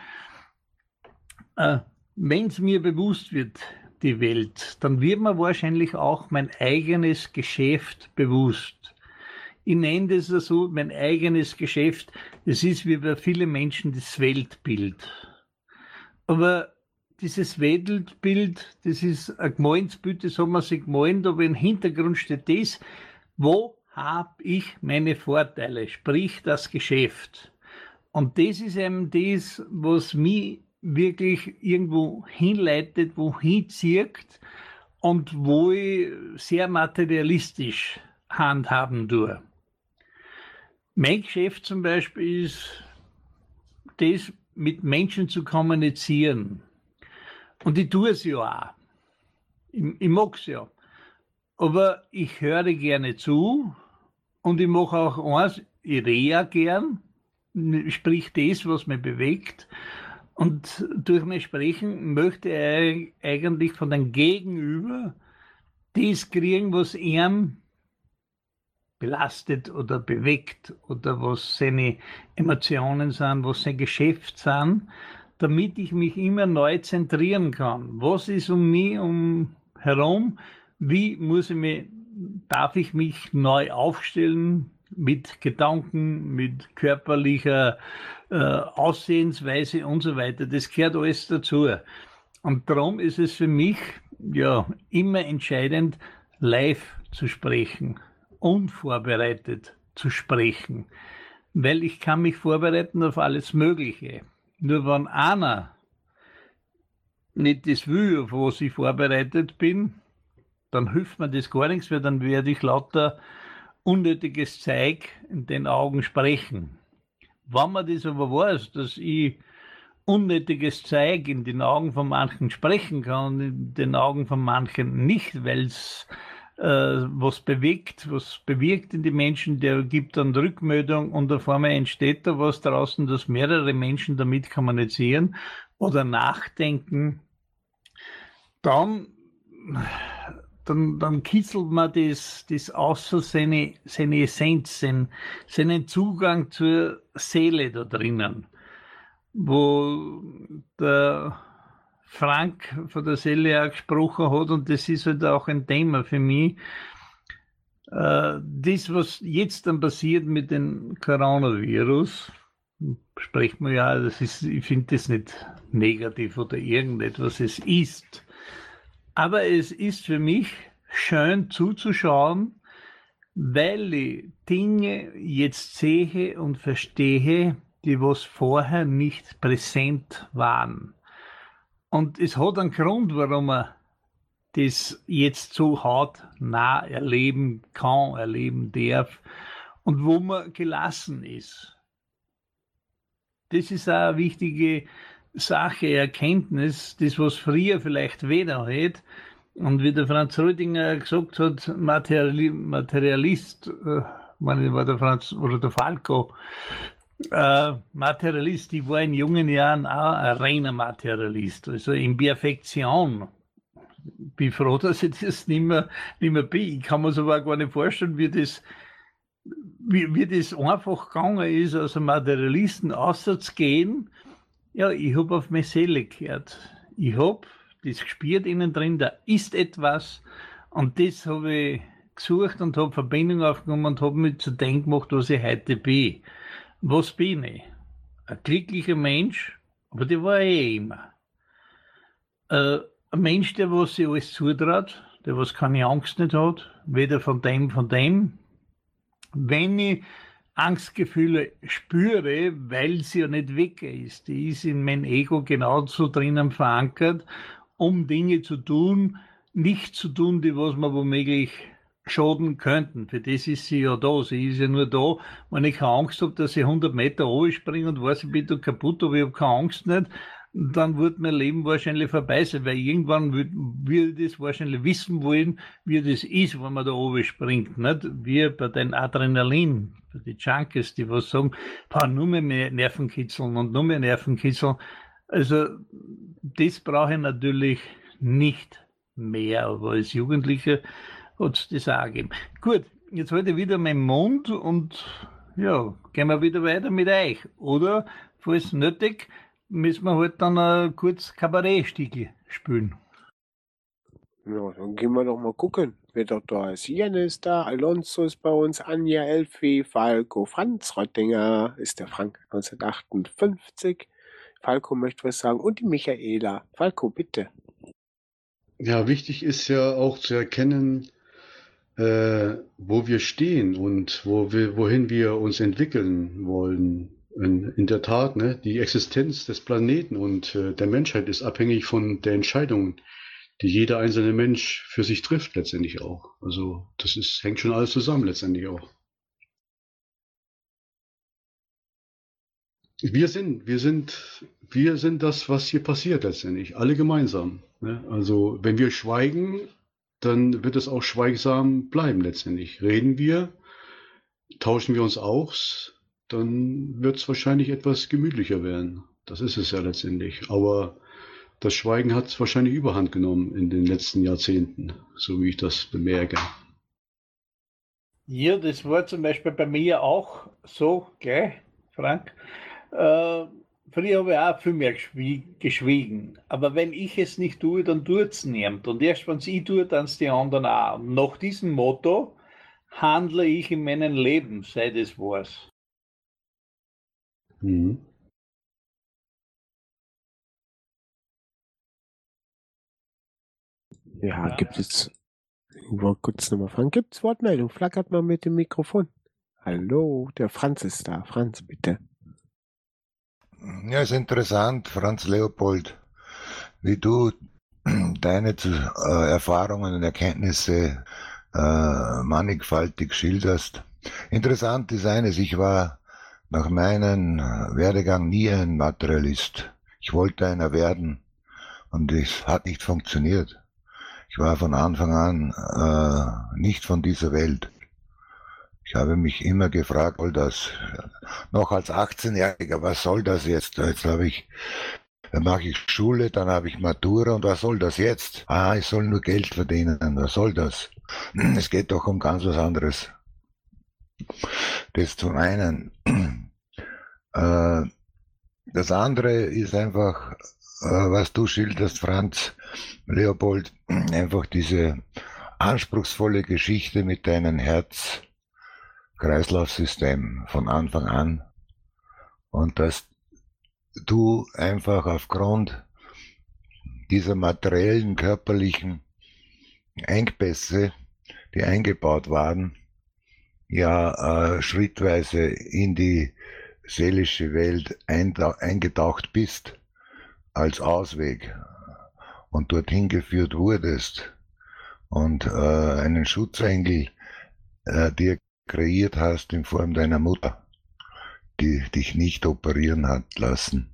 Speaker 2: Wenn es mir bewusst wird, die Welt, dann wird mir wahrscheinlich auch mein eigenes Geschäft bewusst. Ich nenne das so, mein eigenes Geschäft, das ist wie bei vielen Menschen das Weltbild. Aber dieses Weltbild, das ist ein gemeintes Bild, das haben wir sich gemeint, aber im Hintergrund steht das, wo habe ich meine Vorteile, sprich das Geschäft. Und das ist eben das, was mich wirklich irgendwo hinleitet, wohin zieht und wo ich sehr materialistisch handhaben tue. Mein Geschäft zum Beispiel ist, das mit Menschen zu kommunizieren. Und ich tue es ja auch. Ich mag es ja. Aber ich höre gerne zu und ich mache auch eins, ich rede ja gern, sprich das, was mich bewegt. Und durch mein Sprechen möchte ich eigentlich von dem Gegenüber das kriegen, was ihm belastet oder bewegt oder was seine Emotionen sind, was sein Geschäft sind, damit ich mich immer neu zentrieren kann. Was ist um mich herum? Wie darf ich mich neu aufstellen mit Gedanken, mit körperlicher Aussehensweise und so weiter? Das gehört alles dazu. Und darum ist es für mich ja immer entscheidend, live zu sprechen, unvorbereitet zu sprechen, weil ich kann mich vorbereiten auf alles Mögliche. Nur wenn einer nicht das will, auf was ich vorbereitet bin, dann hilft mir das gar nichts, weil dann werde ich lauter unnötiges Zeug in den Augen sprechen. Wenn man das aber weiß, dass ich unnötiges Zeug in den Augen von manchen sprechen kann und in den Augen von manchen nicht, weil es was bewirkt in die Menschen, der gibt dann Rückmeldung und auf einmal entsteht da was draußen, dass mehrere Menschen damit kommunizieren oder nachdenken, dann kitzelt man das außer seine Essenz, seinen Zugang zur Seele da drinnen, wo der Frank von der Seele auch gesprochen hat, und das ist halt auch ein Thema für mich. Das, was jetzt dann passiert mit dem Coronavirus, spricht man ja, ich finde das nicht negativ oder irgendetwas, es ist. Aber es ist für mich schön zuzuschauen, weil ich Dinge jetzt sehe und verstehe, die was vorher nicht präsent waren. Und es hat einen Grund, warum man das jetzt so hautnah erleben kann, erleben darf und wo man gelassen ist. Das ist auch eine wichtige Sache, Erkenntnis, das was früher vielleicht weder hat. Und wie der Franz Rödinger gesagt hat, Materialist, war der Franz oder der Falco, Materialist, ich war in jungen Jahren auch ein reiner Materialist, also in Perfektion. Bin froh, dass ich das nicht mehr bin. Ich kann mir aber gar nicht vorstellen, wie das einfach gegangen ist, als ein Materialisten auszugehen. Ja, ich habe auf meine Seele gehört. Ich habe das gespürt innen drin, da ist etwas, und das habe ich gesucht und habe Verbindung aufgenommen und habe mich zu dem gemacht, was ich heute bin. Was bin ich? Ein glücklicher Mensch, aber der war immer. Ein Mensch, der was sich alles zutraut, der was keine Angst nicht hat, weder von dem. Wenn ich Angstgefühle spüre, weil sie ja nicht weg ist, die ist in mein Ego genauso drinnen verankert, um Dinge zu tun, nicht zu tun, die was mir womöglich schaden könnten. Für das ist sie ja da. Sie ist ja nur da, wenn ich keine Angst habe, dass ich 100 Meter runterspringe und weiß, ich bin da kaputt, aber ich habe keine Angst nicht, dann wird mein Leben wahrscheinlich vorbei sein, weil irgendwann würde ich das wahrscheinlich wissen wollen, wie das ist, wenn man da oben springt. Nicht? Wie bei den Adrenalin, bei den Junkies, die was sagen, nur mehr Nervenkitzeln und nur mehr Nervenkitzeln. Also das brauche ich natürlich nicht mehr, aber als Jugendlicher hat es das auch gegeben. Gut, jetzt halte ich wieder meinen Mund und ja, gehen wir wieder weiter mit euch. Oder, falls nötig, müssen wir halt dann kurz Kabarettstücke spielen.
Speaker 1: Ja, dann gehen wir doch mal gucken, wer doch da ist. Jan ist da, Alonso ist bei uns, Anja, Elfi, Falco, Franz Röttinger ist der Frank 1958. Falco möchte was sagen und die Michaela. Falco, bitte.
Speaker 5: Ja, wichtig ist ja auch zu erkennen, wo wir stehen und wohin wir uns entwickeln wollen. In der Tat, ne, die Existenz des Planeten und der Menschheit ist abhängig von der Entscheidung, die jeder einzelne Mensch für sich trifft, letztendlich auch. Also das hängt schon alles zusammen, letztendlich auch. Wir sind das, was hier passiert letztendlich, alle gemeinsam. Ne? Also wenn wir schweigen, dann wird es auch schweigsam bleiben letztendlich. Reden wir, tauschen wir uns aus, dann wird es wahrscheinlich etwas gemütlicher werden. Das ist es ja letztendlich. Aber das Schweigen hat wahrscheinlich Überhand genommen in den letzten Jahrzehnten, so wie ich das bemerke.
Speaker 2: Ja, das war zum Beispiel bei mir auch so, gleich, Frank. Früher habe ich auch viel mehr geschwiegen. Aber wenn ich es nicht tue, dann tut es niemand. Und erst wenn es ich tue, dann es die anderen auch. Und nach diesem Motto handle ich in meinem Leben, seit es war's.
Speaker 5: Mhm.
Speaker 1: Ja, gibt es. Ich wollte kurz nochmal fragen. Gibt es Wortmeldung? Flackert mal mit dem Mikrofon. Hallo, der Franz ist da. Franz, bitte.
Speaker 3: Ja, ist interessant, Franz Leopold, wie du deine Erfahrungen und Erkenntnisse mannigfaltig schilderst. Interessant ist eines, ich war nach meinem Werdegang nie ein Materialist. Ich wollte einer werden und es hat nicht funktioniert. Ich war von Anfang an nicht von dieser Welt. Ich habe mich immer gefragt, was soll das? Noch als 18-Jähriger, was soll das jetzt? Jetzt mache ich Schule, dann habe ich Matura und was soll das jetzt? Ich soll nur Geld verdienen, was soll das? Es geht doch um ganz was anderes. Das zum einen. Das andere ist einfach, was du schilderst, Franz Leopold, einfach diese anspruchsvolle Geschichte mit deinem Herz-Kreislauf-System von Anfang an und dass du einfach aufgrund dieser materiellen, körperlichen Engpässe, die eingebaut waren, ja schrittweise in die seelische Welt eingetaucht bist als Ausweg und dorthin geführt wurdest und einen Schutzengel dir kreiert hast in Form deiner Mutter, die dich nicht operieren hat lassen.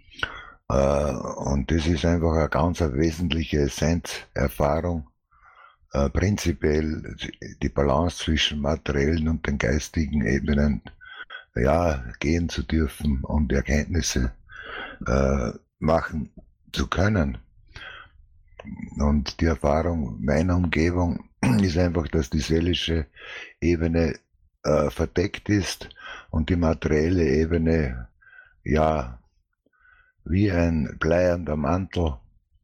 Speaker 3: Und das ist einfach eine ganz wesentliche Essenzerfahrung, prinzipiell die Balance zwischen materiellen und den geistigen Ebenen gehen zu dürfen und Erkenntnisse machen zu können. Und die Erfahrung meiner Umgebung ist einfach, dass die seelische Ebene verdeckt ist und die materielle Ebene wie ein bleiernder Mantel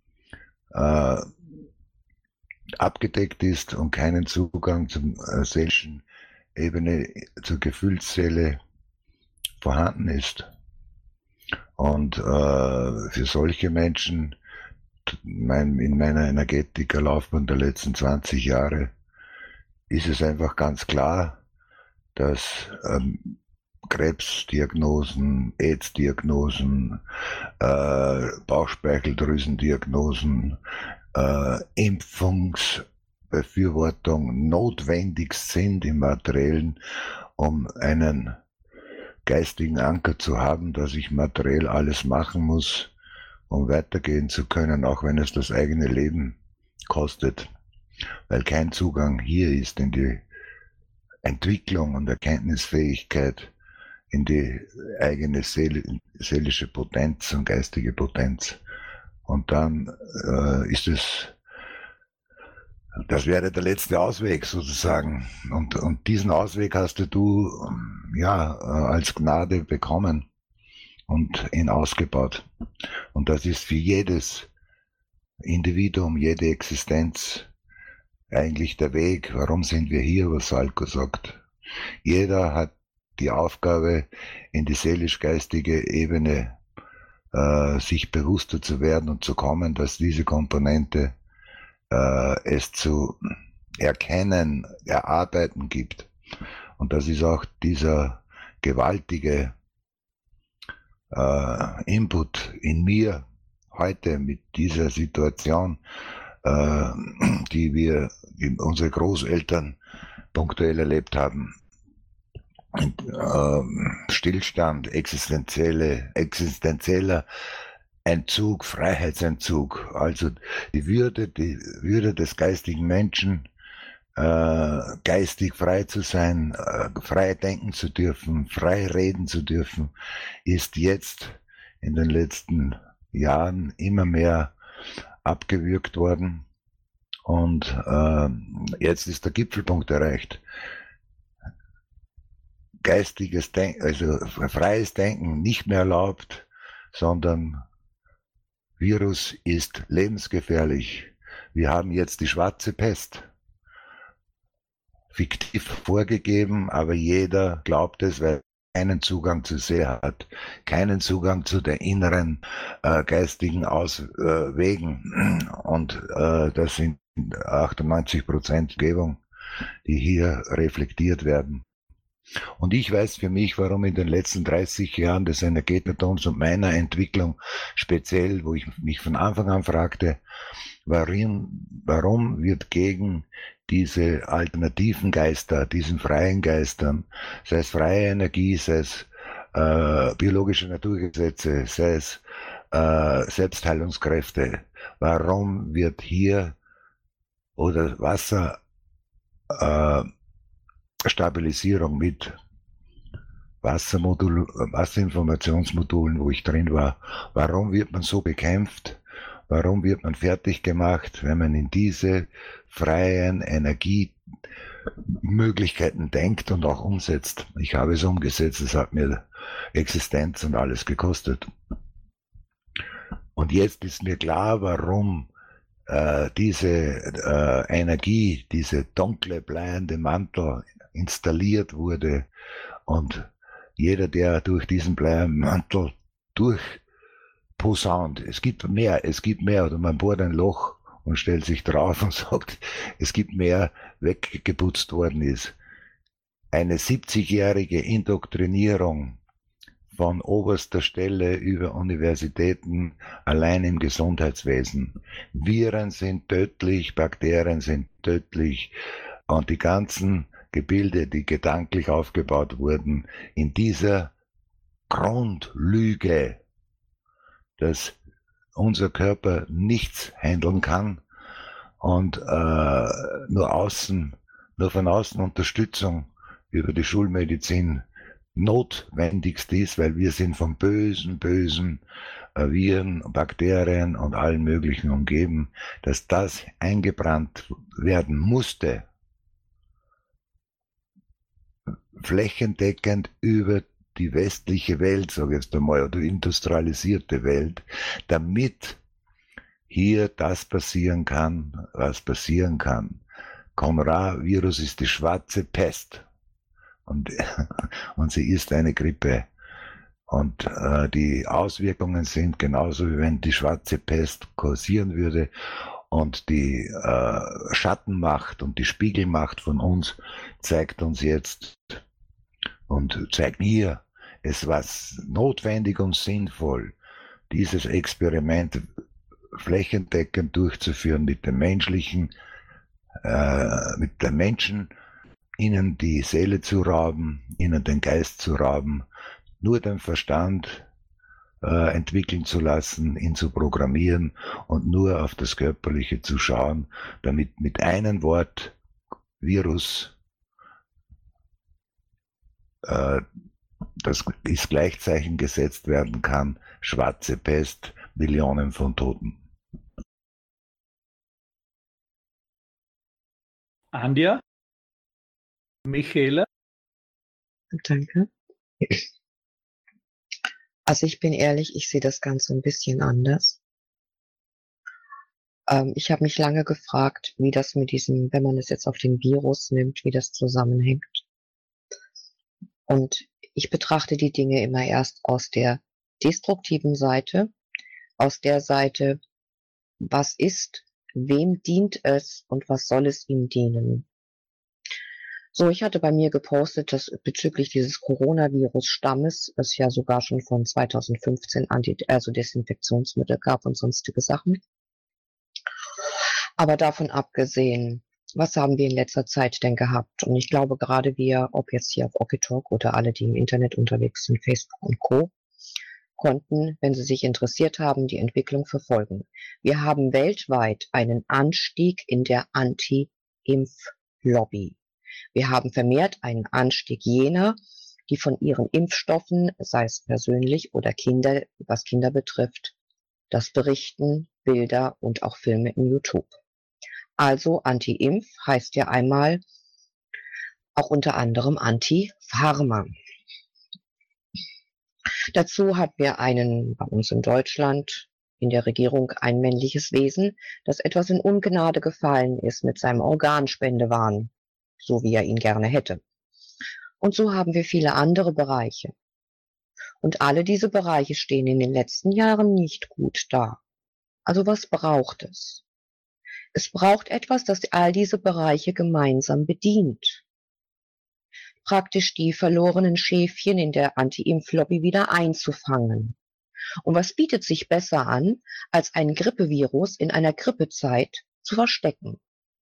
Speaker 3: abgedeckt ist und keinen Zugang zum seelischen Ebene, zur Gefühlsseele vorhanden ist. Und für solche Menschen in meiner Energetikerlaufbahn der letzten 20 Jahre ist es einfach ganz klar, dass Krebsdiagnosen, AIDS-Diagnosen, Bauchspeicheldrüsendiagnosen, Impfungsbefürwortung notwendig sind im Materiellen, um einen geistigen Anker zu haben, dass ich materiell alles machen muss, um weitergehen zu können, auch wenn es das eigene Leben kostet, weil kein Zugang hier ist in die Entwicklung und Erkenntnisfähigkeit, in die eigene seelische Potenz und geistige Potenz. Und dann das wäre der letzte Ausweg sozusagen. Und diesen Ausweg hast du als Gnade bekommen und ihn ausgebaut. Und das ist für jedes Individuum, jede Existenz eigentlich der Weg. Warum sind wir hier, was Salko sagt? Jeder hat die Aufgabe, in die seelisch-geistige Ebene sich bewusster zu werden und zu kommen, dass diese Komponente es zu erkennen, erarbeiten gibt. Und das ist auch dieser gewaltige Input in mir heute mit dieser Situation, die unsere Großeltern punktuell erlebt haben. Stillstand, existenzieller Entzug, Freiheitsentzug, also die Würde des geistigen Menschen, geistig frei zu sein, frei denken zu dürfen, frei reden zu dürfen, ist jetzt in den letzten Jahren immer mehr abgewürgt worden und jetzt ist der Gipfelpunkt erreicht. geistiges Denken, also freies Denken nicht mehr erlaubt, sondern Virus ist lebensgefährlich. Wir haben jetzt die schwarze Pest. Fiktiv vorgegeben, aber jeder glaubt es, weil er keinen Zugang zu See hat, keinen Zugang zu den inneren geistigen Auswegen. Und das sind 98% Umgebung, die hier reflektiert werden. Und ich weiß für mich, warum in den letzten 30 Jahren des Energetetons und meiner Entwicklung speziell, wo ich mich von Anfang an fragte, warum wird gegen diese alternativen Geister, diesen freien Geistern, sei es freie Energie, sei es biologische Naturgesetze, sei es Selbstheilungskräfte, warum wird hier oder Wasserstabilisierung mit Wasserinformationsmodulen, wo ich drin war, warum wird man so bekämpft? Warum wird man fertig gemacht, wenn man in diese freien Energiemöglichkeiten denkt und auch umsetzt? Ich habe es umgesetzt, es hat mir Existenz und alles gekostet. Und jetzt ist mir klar, warum diese Energie, diese dunkle, bleiende Mantel installiert wurde. Und jeder, der durch diesen bleienden Mantel durchposaunt, es gibt mehr, oder man bohrt ein Loch und stellt sich drauf und sagt, es gibt mehr, weggeputzt worden ist. Eine 70-jährige Indoktrinierung von oberster Stelle über Universitäten, allein im Gesundheitswesen. Viren sind tödlich, Bakterien sind tödlich und die ganzen Gebilde, die gedanklich aufgebaut wurden, in dieser Grundlüge, dass unser Körper nichts handeln kann und nur von außen Unterstützung über die Schulmedizin notwendigst ist, weil wir sind von bösen Viren, Bakterien und allen möglichen umgeben, dass das eingebrannt werden musste, flächendeckend über die westliche Welt, sage ich jetzt einmal, oder industrialisierte Welt, damit hier das passieren kann, was passieren kann. Coronavirus ist die schwarze Pest. Und sie ist eine Grippe. Und die Auswirkungen sind genauso, wie wenn die schwarze Pest kursieren würde. Und die Schattenmacht und die Spiegelmacht von uns zeigt uns jetzt und zeigt mir, es war notwendig und sinnvoll, dieses Experiment flächendeckend durchzuführen mit den Menschen, ihnen die Seele zu rauben, ihnen den Geist zu rauben, nur den Verstand entwickeln zu lassen, ihn zu programmieren und nur auf das Körperliche zu schauen, damit mit einem Wort Virus das ins Gleichzeichen gesetzt werden kann, schwarze Pest, Millionen von Toten.
Speaker 2: Andja? Michaela?
Speaker 9: Danke. Also ich bin ehrlich, ich sehe das Ganze ein bisschen anders. Ich habe mich lange gefragt, wie das mit diesem, wenn man es jetzt auf den Virus nimmt, wie das zusammenhängt. Und ich betrachte die Dinge immer erst aus der destruktiven Seite, aus der Seite, was ist, wem dient es und was soll es ihm dienen. So, ich hatte bei mir gepostet, dass bezüglich dieses Coronavirus-Stammes es ja sogar schon von 2015 Desinfektionsmittel gab und sonstige Sachen. Aber davon abgesehen, was haben wir in letzter Zeit denn gehabt? Und ich glaube, gerade wir, ob jetzt hier auf OkTalk oder alle, die im Internet unterwegs sind, Facebook und Co., konnten, wenn sie sich interessiert haben, die Entwicklung verfolgen. Wir haben weltweit einen Anstieg in der Anti-Impf-Lobby. Wir haben vermehrt einen Anstieg jener, die von ihren Impfstoffen, sei es persönlich oder Kinder, was Kinder betrifft, das berichten, Bilder und auch Filme in YouTube. Also Anti-Impf heißt ja einmal auch unter anderem Anti Pharma. Dazu hatten wir bei uns in Deutschland in der Regierung ein männliches Wesen, das etwas in Ungnade gefallen ist mit seinem Organspendewahn, so wie er ihn gerne hätte. Und so haben wir viele andere Bereiche. Und alle diese Bereiche stehen in den letzten Jahren nicht gut da. Also was braucht es? Es braucht etwas, das all diese Bereiche gemeinsam bedient. Praktisch die verlorenen Schäfchen in der Anti-Impf-Lobby wieder einzufangen. Und was bietet sich besser an, als ein Grippevirus in einer Grippezeit zu verstecken?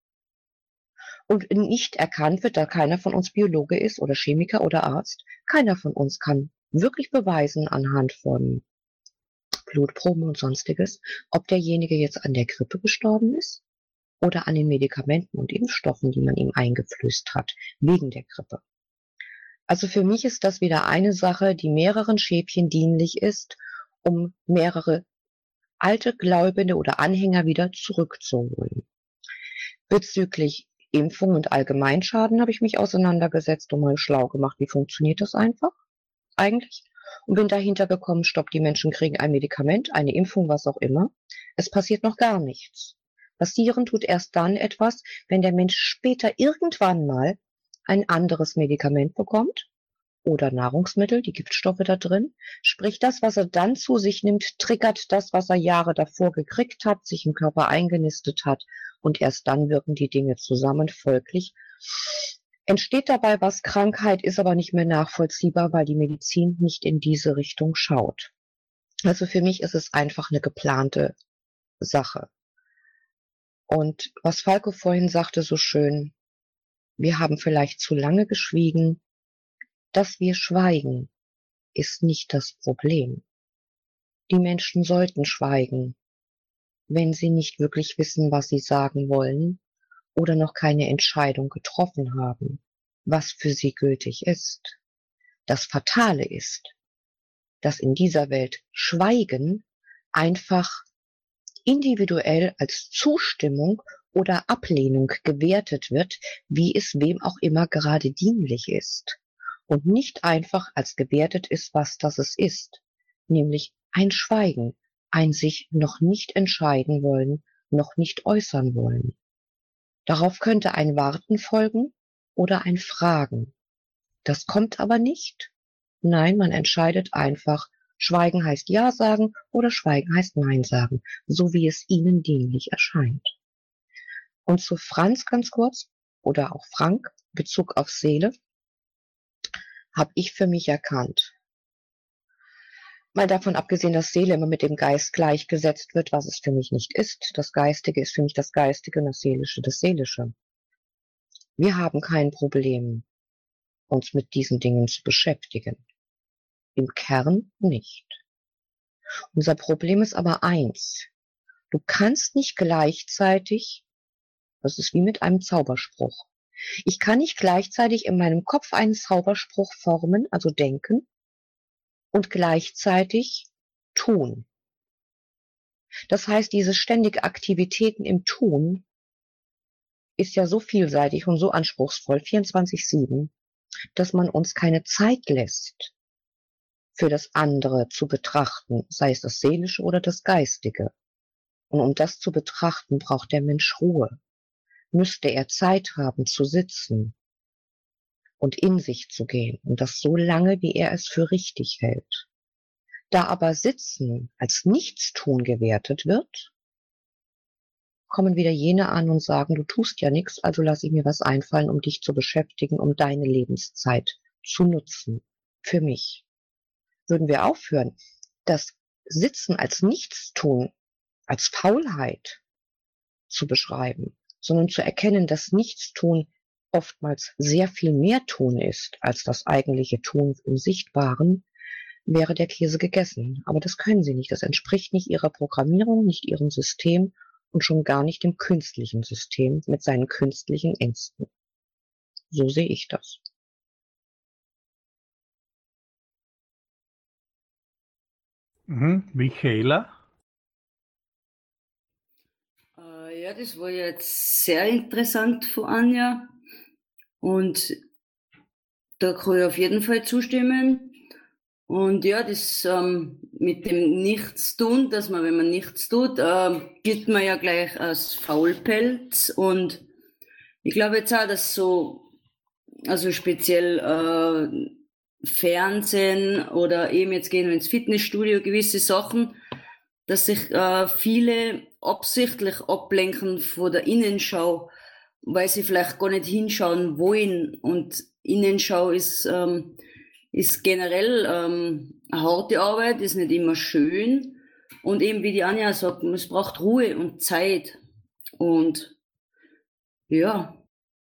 Speaker 9: Und nicht erkannt wird, da keiner von uns Biologe ist oder Chemiker oder Arzt. Keiner von uns kann wirklich beweisen anhand von Blutproben und Sonstiges, ob derjenige jetzt an der Grippe gestorben ist oder an den Medikamenten und Impfstoffen, die man ihm eingeflößt hat, wegen der Grippe. Also für mich ist das wieder eine Sache, die mehreren Schäfchen dienlich ist, um mehrere alte Glaubende oder Anhänger wieder zurückzuholen. Bezüglich Impfung und Allgemeinschaden habe ich mich auseinandergesetzt und mal schlau gemacht, wie funktioniert das einfach eigentlich? Und bin dahinter gekommen, stopp, die Menschen kriegen ein Medikament, eine Impfung, was auch immer. Es passiert noch gar nichts. Passieren tut erst dann etwas, wenn der Mensch später irgendwann mal ein anderes Medikament bekommt oder Nahrungsmittel, die Giftstoffe da drin. Sprich, das, was er dann zu sich nimmt, triggert das, was er Jahre davor gekriegt hat, sich im Körper eingenistet hat. Und erst dann wirken die Dinge zusammen. Folglich entsteht dabei was, Krankheit ist aber nicht mehr nachvollziehbar, weil die Medizin nicht in diese Richtung schaut. Also für mich ist es einfach eine geplante Sache. Und was Falco vorhin sagte so schön, wir haben vielleicht zu lange geschwiegen. Dass wir schweigen, ist nicht das Problem. Die Menschen sollten schweigen, wenn sie nicht wirklich wissen, was sie sagen wollen oder noch keine Entscheidung getroffen haben, was für sie gültig ist. Das Fatale ist, dass in dieser Welt Schweigen einfach individuell als Zustimmung oder Ablehnung gewertet wird, wie es wem auch immer gerade dienlich ist. Und nicht einfach als gewertet ist, was das es ist, nämlich ein Schweigen, ein sich noch nicht entscheiden wollen, noch nicht äußern wollen. Darauf könnte ein Warten folgen oder ein Fragen. Das kommt aber nicht. Nein, man entscheidet einfach, Schweigen heißt Ja sagen oder Schweigen heißt Nein sagen, so wie es ihnen dienlich erscheint. Und zu Franz ganz kurz oder auch Frank, Bezug auf Seele, habe ich für mich erkannt. Mal davon abgesehen, dass Seele immer mit dem Geist gleichgesetzt wird, was es für mich nicht ist. Das Geistige ist für mich das Geistige und das Seelische das Seelische. Wir haben kein Problem, uns mit diesen Dingen zu beschäftigen. Im Kern nicht. Unser Problem ist aber eins. Du kannst nicht gleichzeitig, das ist wie mit einem Zauberspruch. Ich kann nicht gleichzeitig in meinem Kopf einen Zauberspruch formen, also denken, und gleichzeitig tun. Das heißt, diese ständige Aktivitäten im Tun ist ja so vielseitig und so anspruchsvoll, 24/7, dass man uns keine Zeit lässt, für das andere zu betrachten, sei es das Seelische oder das Geistige. Und um das zu betrachten, braucht der Mensch Ruhe. Müsste er Zeit haben zu sitzen und in sich zu gehen, und das so lange, wie er es für richtig hält. Da aber Sitzen als Nichtstun gewertet wird, kommen wieder jene an und sagen, du tust ja nichts, also lass ich mir was einfallen, um dich zu beschäftigen, um deine Lebenszeit zu nutzen. Für mich. Würden wir aufhören, das Sitzen als Nichtstun, als Faulheit zu beschreiben, sondern zu erkennen, dass Nichtstun oftmals sehr viel mehr Tun ist, als das eigentliche Tun im Sichtbaren, wäre der Käse gegessen. Aber das können sie nicht. Das entspricht nicht ihrer Programmierung, nicht ihrem System und schon gar nicht dem künstlichen System mit seinen künstlichen Ängsten. So sehe ich das.
Speaker 2: Michaela?
Speaker 10: Ja, das war jetzt sehr interessant von Anja. Und da kann ich auf jeden Fall zustimmen. Und ja, das mit dem Nichtstun, dass man, wenn man nichts tut, gilt man ja gleich als Faulpelz. Und ich glaube jetzt auch, dass so, also speziell Fernsehen oder eben jetzt gehen wir ins Fitnessstudio, gewisse Sachen, dass sich viele absichtlich ablenken von der Innenschau, weil sie vielleicht gar nicht hinschauen wollen. Und Innenschau ist generell eine harte Arbeit, ist nicht immer schön. Und eben, wie die Anja sagt, es braucht Ruhe und Zeit. Und ja.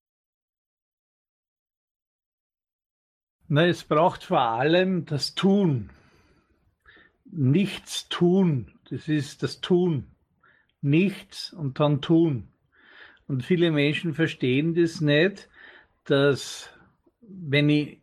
Speaker 2: Na, es braucht vor allem das Tun. Nichts tun, das ist das Tun. Nichts und dann tun. Und viele Menschen verstehen das nicht, dass wenn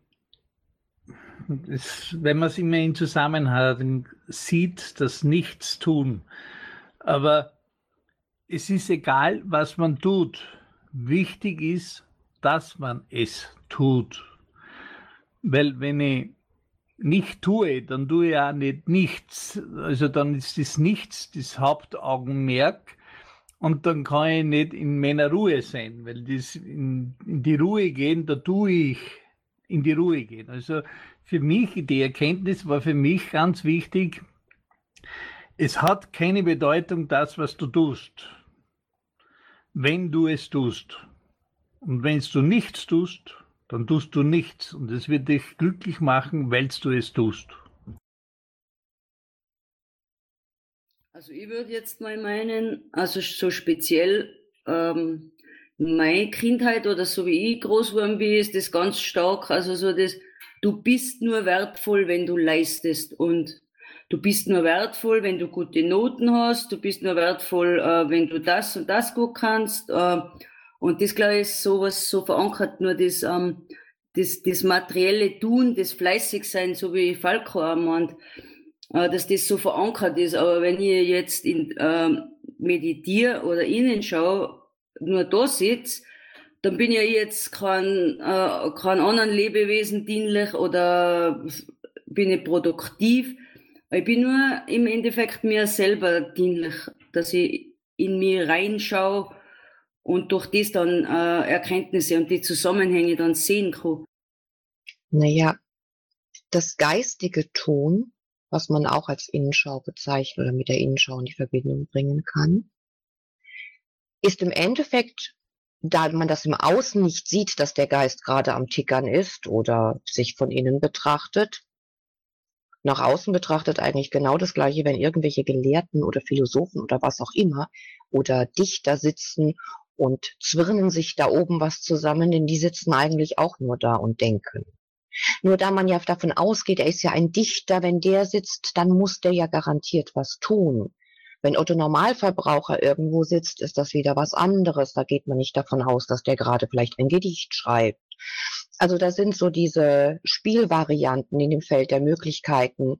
Speaker 2: man es immer in Zusammenhang sieht, das Nichts tun. Aber es ist egal, was man tut. Wichtig ist, dass man es tut. Weil wenn ich nicht tue, dann tue ich auch nicht nichts. Also dann ist das Nichts das Hauptaugenmerk und dann kann ich nicht in meiner Ruhe sein, weil das in die Ruhe gehen, da tue ich in die Ruhe gehen. Also für mich, die Erkenntnis war für mich ganz wichtig, es hat keine Bedeutung das, was du tust, wenn du es tust. Und wenn du nichts tust, dann tust du nichts und es wird dich glücklich machen, weil du es tust.
Speaker 10: Also ich würde jetzt mal meinen, also so speziell meine Kindheit oder so wie ich groß geworden bin, ist das ganz stark, also so das, du bist nur wertvoll, wenn du leistest und du bist nur wertvoll, wenn du gute Noten hast, du bist nur wertvoll, wenn du das und das gut kannst, und das, glaube ich, ist sowas so verankert, nur das materielle Tun, das Fleißigsein, so wie Falco auch meint, dass das so verankert ist. Aber wenn ich jetzt meditiere oder innen schaue, nur da sitze, dann bin ja jetzt kein anderen Lebewesen dienlich oder bin ich produktiv. Ich bin nur im Endeffekt mir selber dienlich, dass ich in mich reinschaue und durch das dann Erkenntnisse und die Zusammenhänge dann sehen kann.
Speaker 9: Naja, das geistige Tun, was man auch als Innenschau bezeichnet oder mit der Innenschau in die Verbindung bringen kann, ist im Endeffekt, da man das im Außen nicht sieht, dass der Geist gerade am Tickern ist oder sich von innen betrachtet, nach außen betrachtet eigentlich genau das Gleiche, wenn irgendwelche Gelehrten oder Philosophen oder was auch immer oder Dichter sitzen und zwirnen sich da oben was zusammen, denn die sitzen eigentlich auch nur da und denken. Nur da man ja davon ausgeht, er ist ja ein Dichter, wenn der sitzt, dann muss der ja garantiert was tun. Wenn Otto Normalverbraucher irgendwo sitzt, ist das wieder was anderes. Da geht man nicht davon aus, dass der gerade vielleicht ein Gedicht schreibt. Also da sind so diese Spielvarianten in dem Feld der Möglichkeiten.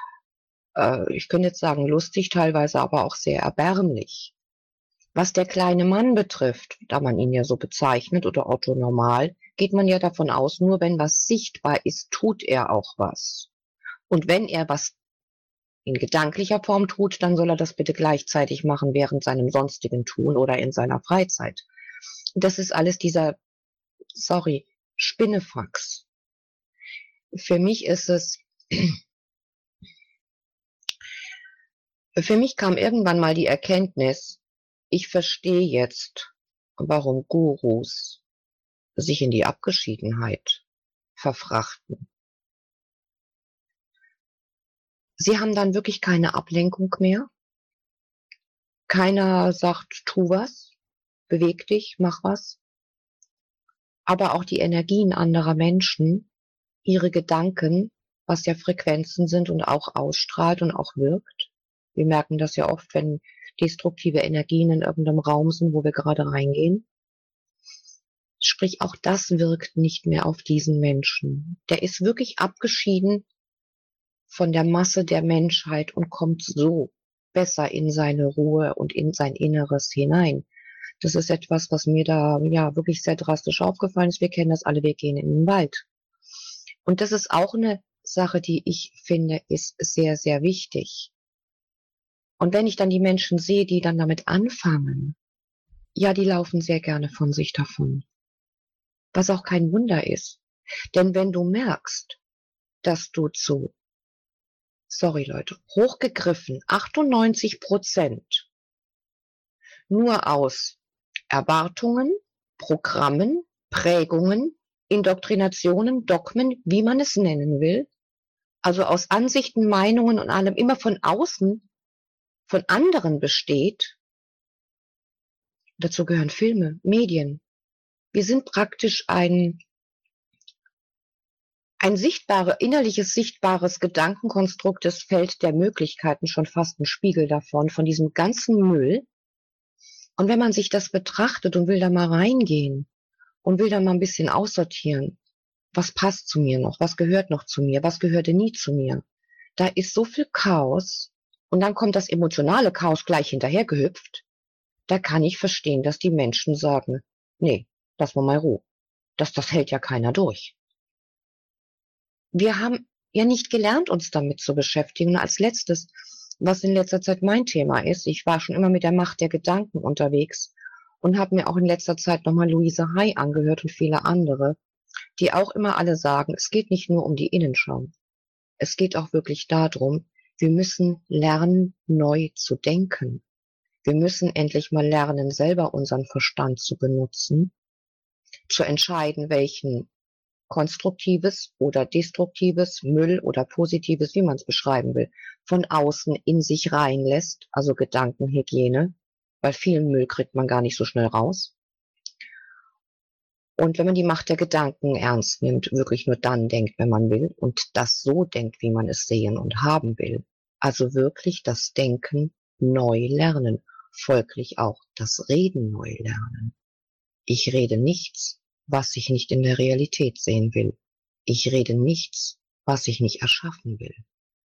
Speaker 9: Ich könnte jetzt sagen lustig, teilweise aber auch sehr erbärmlich. Was der kleine Mann betrifft, da man ihn ja so bezeichnet oder Otto Normal, geht man ja davon aus, nur wenn was sichtbar ist, tut er auch was. Und wenn er was in gedanklicher Form tut, dann soll er das bitte gleichzeitig machen während seinem sonstigen Tun oder in seiner Freizeit. Das ist alles dieser, Spinnefax. Für mich ist es, für mich kam irgendwann mal die Erkenntnis, ich verstehe jetzt, warum Gurus sich in die Abgeschiedenheit verfrachten. Sie haben dann wirklich keine Ablenkung mehr. Keiner sagt, tu was, beweg dich, mach was. Aber auch die Energien anderer Menschen, ihre Gedanken, was ja Frequenzen sind und auch ausstrahlt und auch wirkt. Wir merken das ja oft, wenn destruktive Energien in irgendeinem Raum sind, wo wir gerade reingehen. Sprich, auch das wirkt nicht mehr auf diesen Menschen. Der ist wirklich abgeschieden von der Masse der Menschheit und kommt so besser in seine Ruhe und in sein Inneres hinein. Das ist etwas, was mir da ja wirklich sehr drastisch aufgefallen ist. Wir kennen das alle, wir gehen in den Wald. Und das ist auch eine Sache, die ich finde, ist sehr, sehr wichtig. Und wenn ich dann die Menschen sehe, die dann damit anfangen, ja, die laufen sehr gerne von sich davon. Was auch kein Wunder ist. Denn wenn du merkst, dass du sorry Leute, hochgegriffen 98% nur aus Erwartungen, Programmen, Prägungen, Indoktrinationen, Dogmen, wie man es nennen will, also aus Ansichten, Meinungen und allem immer von außen, von anderen besteht. Dazu gehören Filme, Medien. Wir sind praktisch ein innerliches, sichtbares Gedankenkonstrukt, das Feld der Möglichkeiten, schon fast ein Spiegel davon, von diesem ganzen Müll. Und wenn man sich das betrachtet und will da mal reingehen und will da mal ein bisschen aussortieren, was passt zu mir noch, was gehört noch zu mir, was gehörte nie zu mir, da ist so viel Chaos und dann kommt das emotionale Chaos gleich hinterhergehüpft, da kann ich verstehen, dass die Menschen sagen, nee, lass mal Ruhe, das hält ja keiner durch. Wir haben ja nicht gelernt, uns damit zu beschäftigen. Und als letztes, was in letzter Zeit mein Thema ist, ich war schon immer mit der Macht der Gedanken unterwegs und habe mir auch in letzter Zeit nochmal Louise Hay angehört und viele andere, die auch immer alle sagen, es geht nicht nur um die Innenschau. Es geht auch wirklich darum, wir müssen lernen, neu zu denken. Wir müssen endlich mal lernen, selber unseren Verstand zu benutzen, zu entscheiden, welchen konstruktives oder destruktives, Müll oder positives, wie man es beschreiben will, von außen in sich reinlässt, also Gedankenhygiene, weil viel Müll kriegt man gar nicht so schnell raus. Und wenn man die Macht der Gedanken ernst nimmt, wirklich nur dann denkt, wenn man will und das so denkt, wie man es sehen und haben will, also wirklich das Denken neu lernen, folglich auch das Reden neu lernen. Ich rede nichts, was ich nicht in der Realität sehen will. Ich rede nichts, was ich nicht erschaffen will.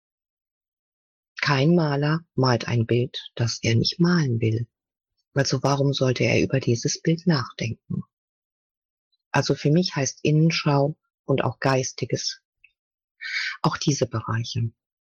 Speaker 9: Kein Maler malt ein Bild, das er nicht malen will. Also warum sollte er über dieses Bild nachdenken? Also für mich heißt Innenschau und auch Geistiges auch diese Bereiche.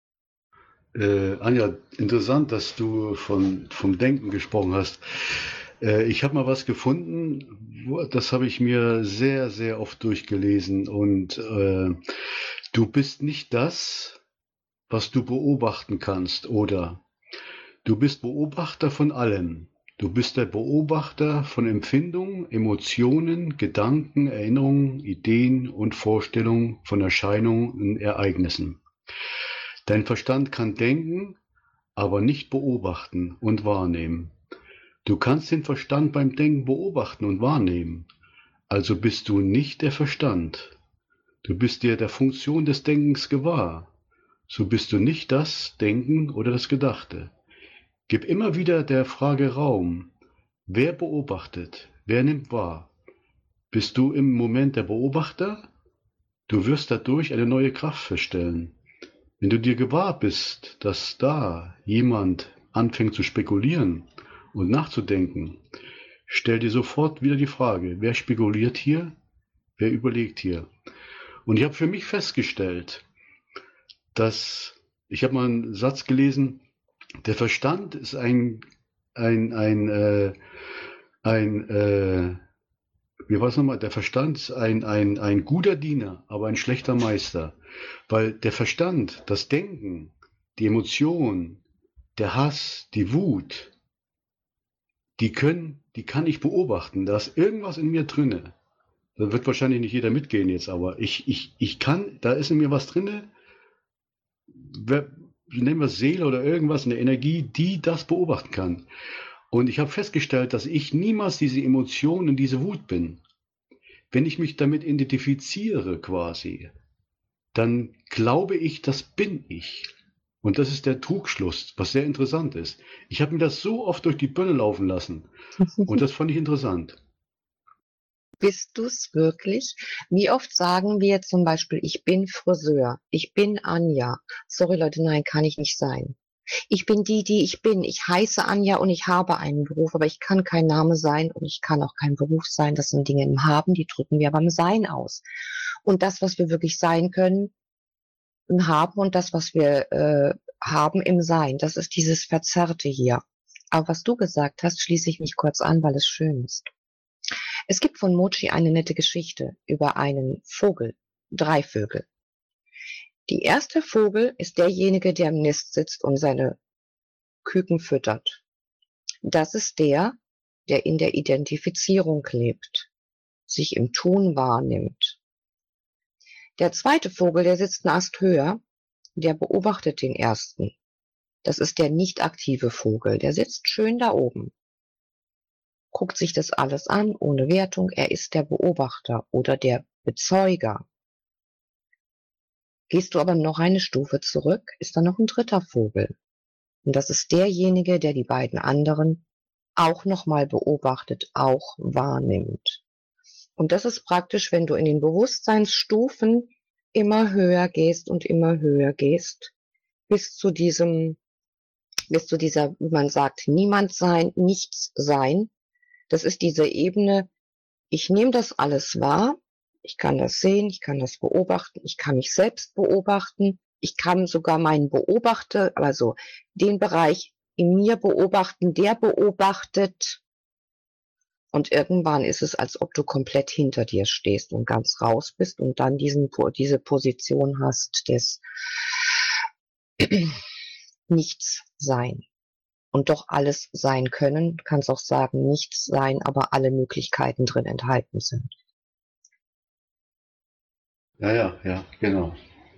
Speaker 5: Anja, interessant, dass du vom Denken gesprochen hast. Ich habe mal was gefunden, das habe ich mir sehr, sehr oft durchgelesen. Und du bist nicht das, was du beobachten kannst, oder du bist Beobachter von allem. Du bist der Beobachter von Empfindungen, Emotionen, Gedanken, Erinnerungen, Ideen und Vorstellungen von Erscheinungen und Ereignissen. Dein Verstand kann denken, aber nicht beobachten und wahrnehmen. Du kannst den Verstand beim Denken beobachten und wahrnehmen. Also bist du nicht der Verstand. Du bist dir der Funktion des Denkens gewahr. So bist du nicht das Denken oder das Gedachte. Gib immer wieder der Frage Raum. Wer beobachtet? Wer nimmt wahr? Bist du im Moment der Beobachter? Du wirst dadurch eine neue Kraft feststellen. Wenn du dir gewahr bist, dass da jemand anfängt zu spekulieren und nachzudenken, stell dir sofort wieder die Frage, wer spekuliert hier? Wer überlegt hier? Und ich habe für mich festgestellt, dass, ich habe mal einen Satz gelesen, der Verstand ist wie war es nochmal? Der Verstand ist ein guter Diener, aber ein schlechter Meister. Weil der Verstand, das Denken, die Emotion, der Hass, die Wut, die kann ich beobachten. Da ist irgendwas in mir drinne. Da wird wahrscheinlich nicht jeder mitgehen jetzt, aber ich kann, da ist in mir was drinne, nennen wir es Seele oder irgendwas, eine Energie, die das beobachten kann. Und ich habe festgestellt, dass ich niemals diese Emotionen, diese Wut bin. Wenn ich mich damit identifiziere quasi, dann glaube ich, das bin ich. Und das ist der Trugschluss, was sehr interessant ist. Ich habe mir das so oft durch die Birne laufen lassen und das fand ich interessant.
Speaker 9: Bist du's wirklich? Wie oft sagen wir zum Beispiel, ich bin Friseur, ich bin Anja. Sorry Leute, nein, kann ich nicht sein. Ich bin die ich bin. Ich heiße Anja und ich habe einen Beruf, aber ich kann kein Name sein und ich kann auch kein Beruf sein. Das sind Dinge im Haben, die drücken wir beim Sein aus. Und das, was wir wirklich sein können und haben und das, was wir haben im Sein, das ist dieses Verzerrte hier. Aber was du gesagt hast, schließe ich mich kurz an, weil es schön ist. Es gibt von Mochi eine nette Geschichte über einen Vogel, 3 Vögel. Die erste Vogel ist derjenige, der im Nest sitzt und seine Küken füttert. Das ist der in der Identifizierung lebt, sich im Tun wahrnimmt. Der zweite Vogel, der sitzt einen Ast höher, der beobachtet den ersten. Das ist der nicht aktive Vogel, der sitzt schön da oben, guckt sich das alles an, ohne Wertung, er ist der Beobachter oder der Bezeuger. Gehst du aber noch eine Stufe zurück, ist da noch ein dritter Vogel. Und das ist derjenige, der die beiden anderen auch nochmal beobachtet, auch wahrnimmt. Und das ist praktisch, wenn du in den Bewusstseinsstufen immer höher gehst und immer höher gehst, bis zu dieser, wie man sagt, niemand sein, nichts sein. Das ist diese Ebene, ich nehme das alles wahr, ich kann das sehen, ich kann das beobachten, ich kann mich selbst beobachten, ich kann sogar meinen Beobachter, also den Bereich in mir beobachten, der beobachtet. Und irgendwann ist es, als ob du komplett hinter dir stehst und ganz raus bist und dann diese Position hast des Nichts sein. Und doch alles sein können, du kannst auch sagen, nichts sein, aber alle Möglichkeiten drin enthalten sind.
Speaker 5: Ja, genau.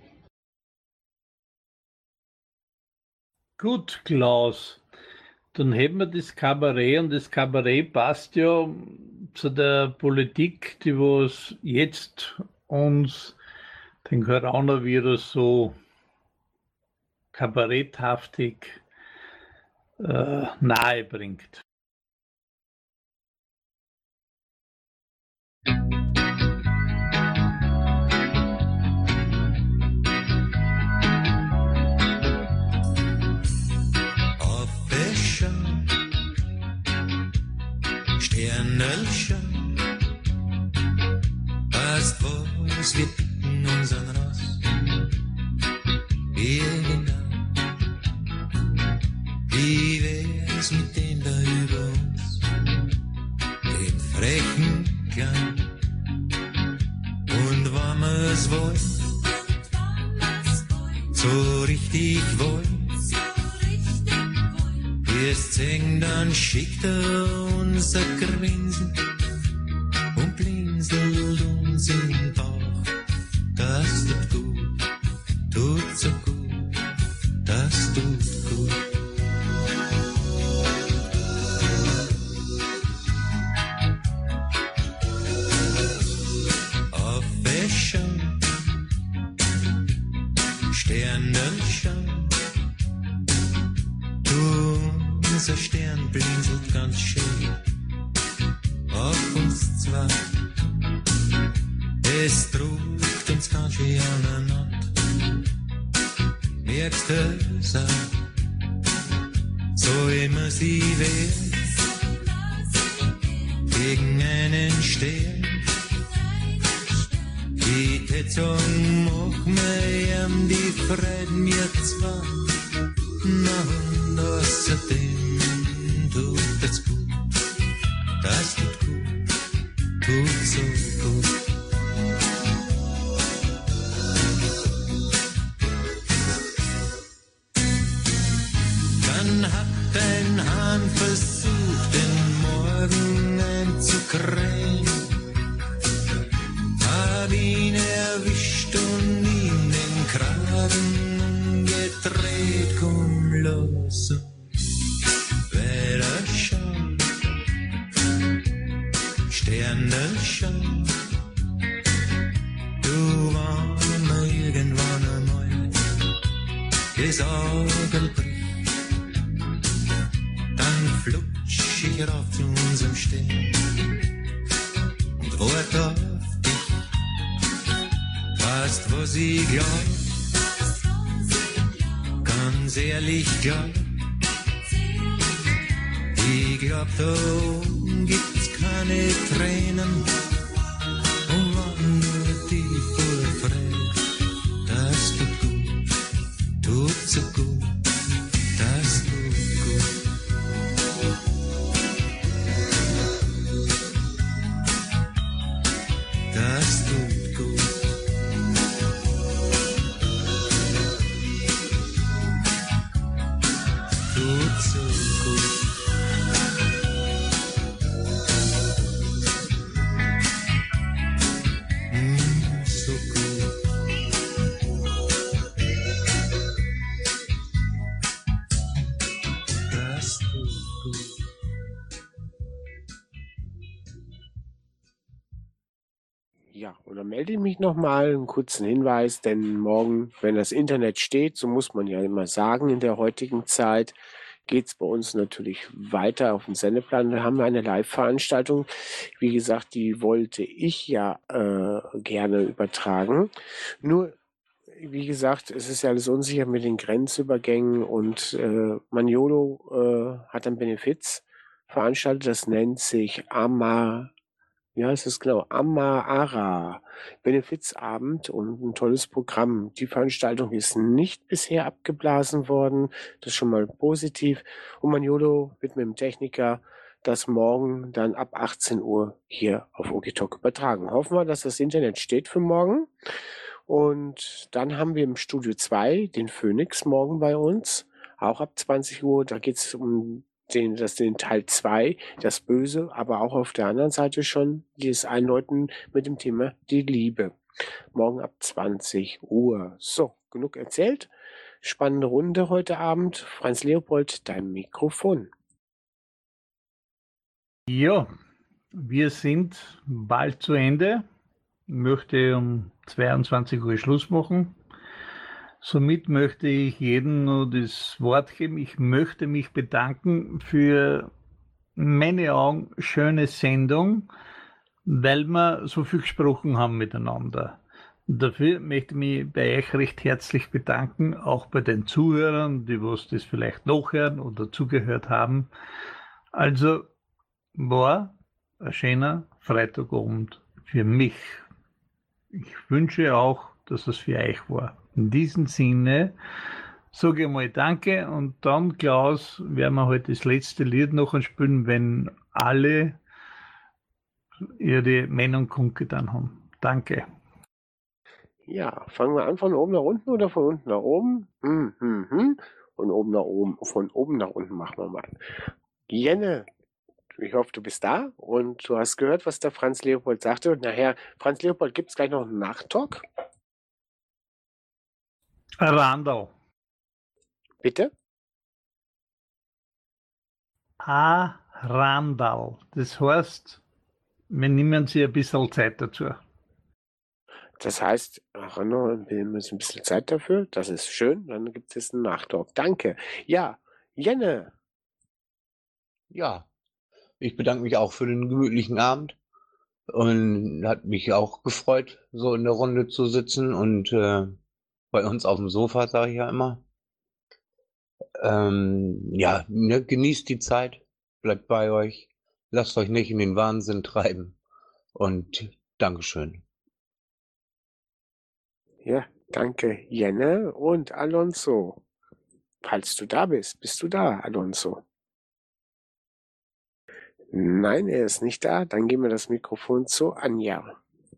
Speaker 2: Gut, Klaus. Dann hätten wir das Kabarett und das Kabarett passt ja zu der Politik, die was jetzt uns den Coronavirus so kabaretthaftig nahe bringt.
Speaker 4: Sternelchen, passt was wir picken unseren Ross. Genau, wie wär's mit dem da über uns, dem frechen Klein. Und wenn wir's wollen, so richtig wollen, wirst sehen, dann schickt uns ein Grinsen und blinzelt uns in den Bauch. Das tut gut, tut so gut, das tut gut. Aufwäschen, Sternenschein, unser Stern blinzelt ganz schön auf uns zwei. Es drückt uns ganz schön aneinander. Merkst du es auch? So immer sie wehrt gegen einen Stern. Ich tät sagen, mach mir die Freude mir zwei. Na und außerdem tut das gut, das tut gut, tut so gut. Dann hat ein Hahn versucht, den Morgen einzukrähen, hab ihn erwischt und ihm den Kragen gedreht, komm los. Wetterschein, Sternenschein, du wann wir irgendwann einmal das Auge bricht, dann flutsch ich rauf zu unserem Stern und wart auf dich. Weißt, was ich glaub, ganz ehrlich glaub, ich glaub, da oben gibt's keine Tränen, und wenn nur die das tut gut. Tut so gut. So gut. Das tut gut.
Speaker 1: Ja, und dann melde ich mich nochmal, einen kurzen Hinweis, denn morgen, wenn das Internet steht, so muss man ja immer sagen, in der heutigen Zeit, geht es bei uns natürlich weiter auf dem Sendeplan. Da haben wir eine Live-Veranstaltung. Wie gesagt, die wollte ich ja gerne übertragen. Nur, wie gesagt, es ist ja alles unsicher mit den Grenzübergängen und Maniolo hat ein Benefiz veranstaltet, das nennt sich wie heißt es genau? Amara Benefizabend und ein tolles Programm. Die Veranstaltung ist nicht bisher abgeblasen worden. Das ist schon mal positiv. Und Maniolo wird mit dem Techniker das morgen dann ab 18 Uhr hier auf Okitok übertragen. Hoffen wir, dass das Internet steht für morgen. Und dann haben wir im Studio 2 den Phoenix morgen bei uns, auch ab 20 Uhr. Da geht es um den Teil 2, das Böse, aber auch auf der anderen Seite schon dieses Einläuten mit dem Thema die Liebe. Morgen ab 20 Uhr. So, genug erzählt. Spannende Runde heute Abend. Franz Leopold, dein Mikrofon.
Speaker 2: Ja, wir sind bald zu Ende. Ich möchte um 22 Uhr Schluss machen. Somit möchte ich jedem nur das Wort geben. Ich möchte mich bedanken für meine Augen schöne Sendung, weil wir so viel gesprochen haben miteinander. Und dafür möchte ich mich bei euch recht herzlich bedanken, auch bei den Zuhörern, die was das vielleicht nachhören oder zugehört haben. Also war ein schöner Freitagabend für mich. Ich wünsche auch, dass es für euch war. In diesem Sinne sage ich mal Danke und dann, Klaus, werden wir heute das letzte Lied noch spielen, wenn alle ihre Meinung kundgetan haben. Danke.
Speaker 1: Ja, fangen wir an von oben nach unten oder von unten nach oben? Von oben nach oben, von oben nach unten machen wir mal. Jenne, ich hoffe, du bist da und du hast gehört, was der Franz Leopold sagte. Und nachher, Franz Leopold, gibt es gleich noch einen Nachtalk?
Speaker 2: Randall.
Speaker 1: Bitte?
Speaker 2: Randall. Das heißt, wir nehmen sich ein bisschen Zeit dazu.
Speaker 1: Das heißt, wir müssen ein bisschen Zeit dafür. Das ist schön. Dann gibt es einen Nachtalk. Danke. Ja, Jenne.
Speaker 6: Ja, ich bedanke mich auch für den gemütlichen Abend und hat mich auch gefreut, so in der Runde zu sitzen und bei uns auf dem Sofa, sage ich ja immer. Ja, ne, genießt die Zeit, bleibt bei euch, lasst euch nicht in den Wahnsinn treiben und Dankeschön.
Speaker 1: Ja, danke, Jenne und Alonso. Falls du da bist du da, Alonso? Nein, er ist nicht da. Dann geben wir das Mikrofon zu Anja.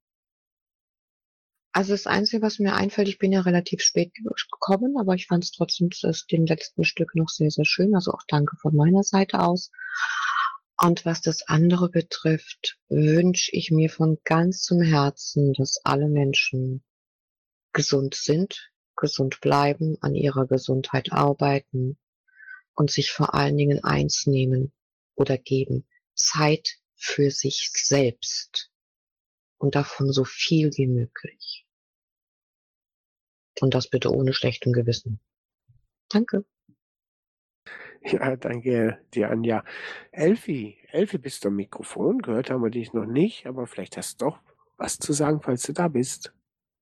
Speaker 9: Also das Einzige, was mir einfällt, ich bin ja relativ spät gekommen, aber ich fand es trotzdem dem letzten Stück noch sehr, sehr schön. Also auch danke von meiner Seite aus. Und was das andere betrifft, wünsche ich mir von ganzem Herzen, dass alle Menschen gesund sind, gesund bleiben, an ihrer Gesundheit arbeiten und sich vor allen Dingen eins nehmen oder geben. Zeit für sich selbst. Und davon so viel wie möglich. Und das bitte ohne schlechtem Gewissen. Danke.
Speaker 1: Ja, danke dir, Anja. Elfi, bist du am Mikrofon? Gehört haben wir dich noch nicht, aber vielleicht hast du doch was zu sagen, falls du da bist.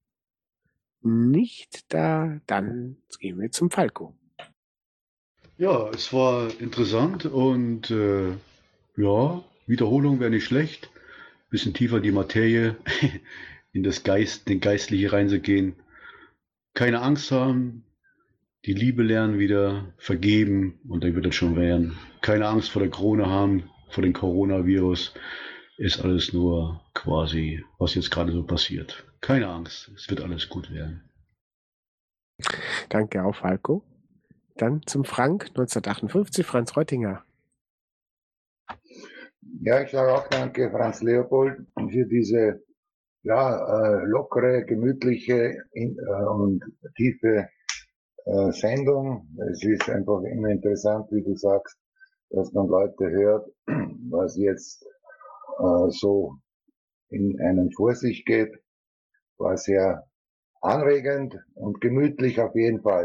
Speaker 1: Nicht da, dann gehen wir zum Falco.
Speaker 5: Ja, es war interessant und ja, Wiederholung wäre nicht schlecht. Bisschen tiefer in die Materie, in den Geistliche reinzugehen. Keine Angst haben, die Liebe lernen wieder, vergeben und dann wird es schon werden. Keine Angst vor der Krone haben, vor dem Coronavirus. Ist alles nur quasi, was jetzt gerade so passiert. Keine Angst, es wird alles gut werden.
Speaker 1: Danke auch, Falco. Dann zum Frank, 1958, Franz Reutinger.
Speaker 3: Ja, ich sage auch danke, Franz Leopold, für diese lockere, gemütliche und tiefe Sendung. Es ist einfach immer interessant, wie du sagst, dass man Leute hört, was jetzt so in einem vor sich geht. War sehr anregend und gemütlich auf jeden Fall.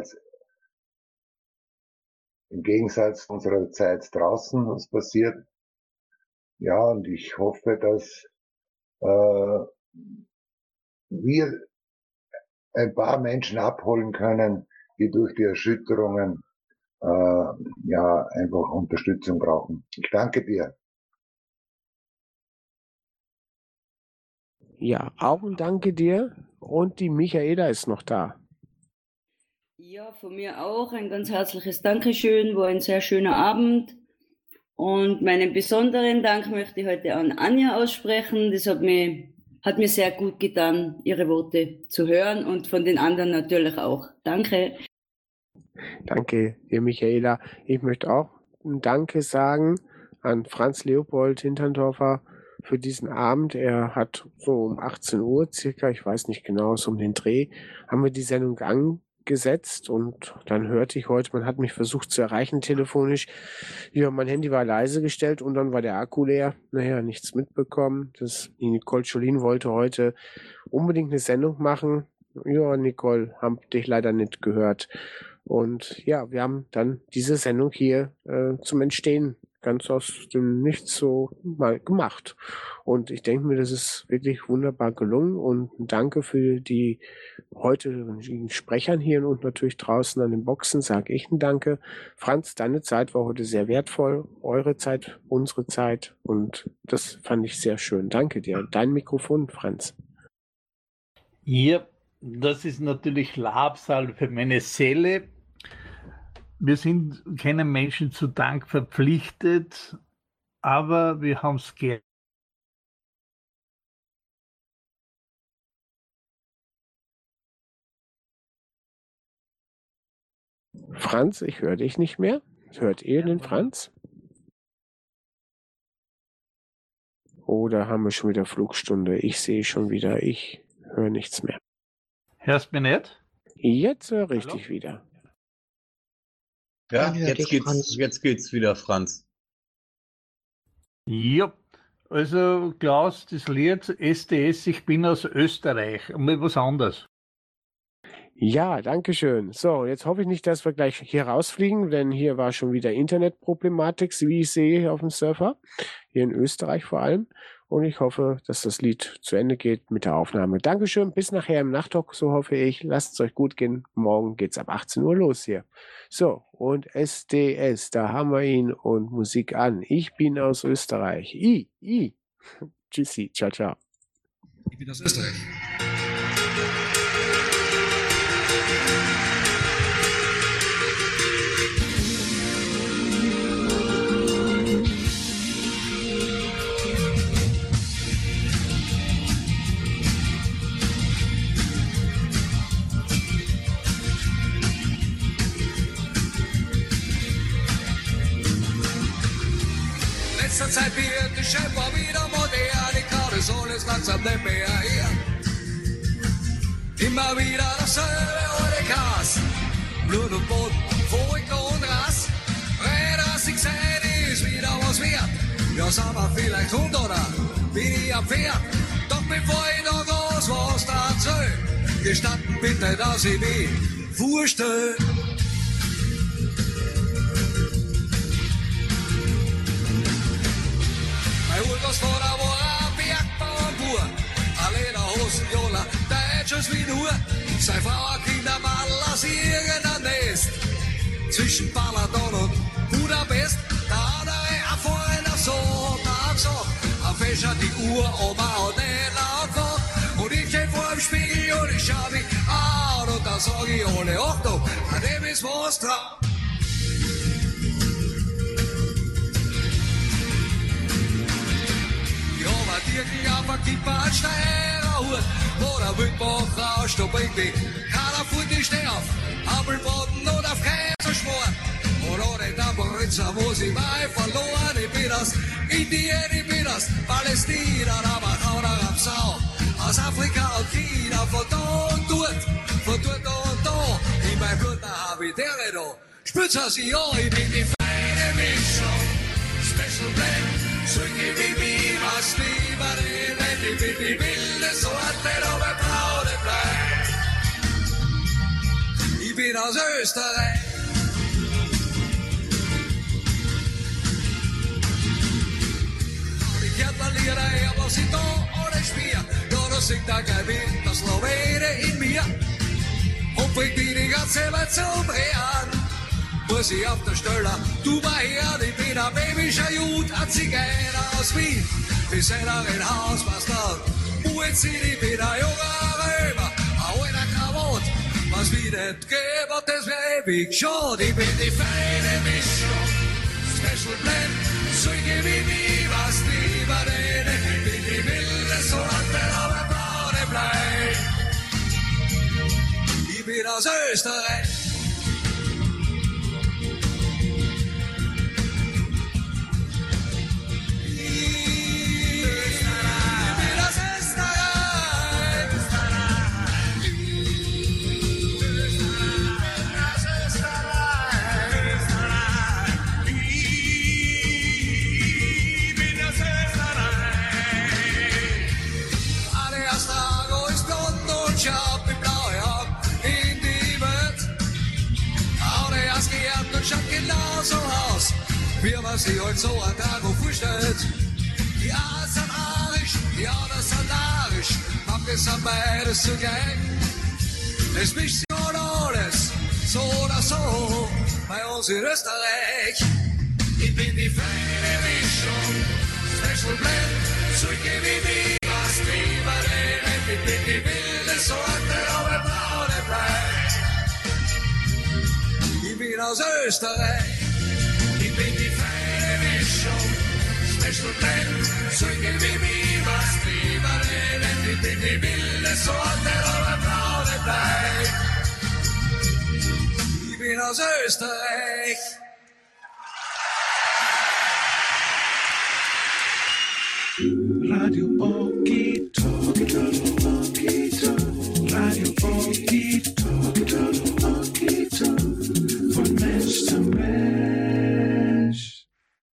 Speaker 3: Im Gegensatz zu unserer Zeit draußen, was passiert. Ja, und ich hoffe, dass wir ein paar Menschen abholen können, die durch die Erschütterungen einfach Unterstützung brauchen. Ich danke dir.
Speaker 1: Ja, auch ein Danke dir. Und die Michaela ist noch da.
Speaker 10: Ja, von mir auch ein ganz herzliches Dankeschön. War ein sehr schöner Abend. Und meinen besonderen Dank möchte ich heute an Anja aussprechen. Das hat mir sehr gut getan, ihre Worte zu hören und von den anderen natürlich auch. Danke.
Speaker 1: Danke dir, Michaela. Ich möchte auch ein Danke sagen an Franz Leopold Hinterndorfer für diesen Abend. Er hat so um 18 Uhr circa, ich weiß nicht genau, so um den Dreh, haben wir die Sendung angesetzt und dann hörte ich heute, man hat mich versucht zu erreichen telefonisch. Ja, mein Handy war leise gestellt und dann war der Akku leer. Naja, nichts mitbekommen. Die Nicole Scholin wollte heute unbedingt eine Sendung machen. Ja, Nicole, hab dich leider nicht gehört. Und ja, wir haben dann diese Sendung hier zum Entstehen ganz aus dem Nichts so mal gemacht. Und ich denke mir, das ist wirklich wunderbar gelungen und danke für die heutigen Sprechern hier und natürlich draußen an den Boxen sage ich ein Danke. Franz, deine Zeit war heute sehr wertvoll, eure Zeit, unsere Zeit und das fand ich sehr schön. Danke dir. Dein Mikrofon, Franz.
Speaker 2: Ja, das ist natürlich Labsal für meine Seele. Wir sind keinem Menschen zu Dank verpflichtet, aber wir haben es gern.
Speaker 1: Franz, ich höre dich nicht mehr. Hört ihr den Franz? Oder haben wir schon wieder Flugstunde? Ich sehe schon wieder, ich höre nichts mehr.
Speaker 2: Hörst du mich nicht?
Speaker 1: Jetzt höre ich dich wieder.
Speaker 6: Ja, jetzt geht's wieder, Franz.
Speaker 2: Ja, also Klaus, das Lied STS, ich bin aus Österreich. Mal was anderes.
Speaker 1: Ja, danke schön. So, jetzt hoffe ich nicht, dass wir gleich hier rausfliegen, denn hier war schon wieder Internetproblematik, wie ich sehe auf dem Surfer, hier in Österreich vor allem. Und ich hoffe, dass das Lied zu Ende geht mit der Aufnahme. Dankeschön, bis nachher im Nachttalk, so hoffe ich. Lasst es euch gut gehen. Morgen geht's ab 18 Uhr los hier. So, und SDS, da haben wir ihn und Musik an. Ich bin aus Österreich. Tschüssi, ciao, ciao.
Speaker 4: Ich bin aus Österreich. Letzter Zeit wird die Schöpfer wieder modern, ich kann das alles langsam nicht mehr hier. Immer wieder dasselbe ohne Gas, Blut und Boden, Furcht und Rass. Räder, ich sehe, ist wieder was wert. Ja, sind wir vielleicht Hund oder bin ich am Pferd? Doch bevor ich noch groß was erzähl, gestatten bitte, dass ich mich vorstell. Mein Urgroßvater war ein Bergbauernbur, ein Lederhosen, Jola, Deutsches wie nur. Seine Frau, ein Kindermann, aus irgendeinem Nest. Zwischen Balaton und Budapest, der andere ein feiner Sohn, hat gesagt, ein Fäscher die Uhr, Oma und nicht laut vor. Und ich steh vor dem Spiegel und ich schau mich an und da sag ich ohne Achtung, an dem ist was dran. Ja, aber Dirkel auf der Kippe ein Steigerhut, wo der Wildbach rauscht, da bringt mich keiner vor die Steh auf, Apfelboden und auf Käseschmor. Und ohne Tabaritzer, wo sie bei verloren, ich bin das Indien, ich bin das Palästina, aber Kauder am Sau. Aus Afrika und China, von da und dort, von dort und da. In meinem Blut, da hab ich dere da. Spürt's aus, ja, ich bin die feine Mischung. Special Blend, Züge wie mir, was lieber reden. Ich bin die wilde Sorte, aber braune bleibt. Ich bin aus Österreich. Ich gratuliere, aber sie da ohne Spiel. Da singt der Gewind, das Slowene in mir. Und bringt mich die ganze Welt zum Drehen. Muss ich auf der Stelle, du mal her, ich bin ein babyscher Jud, ein Zigeuner aus Wien. Wir sind auch in Hausmeister, Muetzin, ich bin ein junger Römer, ein alter Krawat. Was wir nicht geben, das wär ewig schade. Ich bin die feine Mischung, Special Blend, Zeuge wie mir, was lieber reden. Ich bin die wilde Sorte, aber braune Blei. Ich bin aus Österreich. Genauso aus, wie man sich heute so ein Tag vorstellt. Die einen sind arisch, die anderen sind arisch, manche sind beides zugleich. Es mischt sich alles, so oder so, bei uns in Österreich. Ich bin die feine Mischung, Special Blend, Zeuge wie mir, was lieber reden. Ich bin die wilde Sorte, aber braune Blei. Ich bin aus Österreich, ich bin die feine Mischung, Special Blend, Zeuge wie mir, was lieber reden. Ich bin die wilde Sorte, aber braune Blei. Ich bin aus Österreich. Radio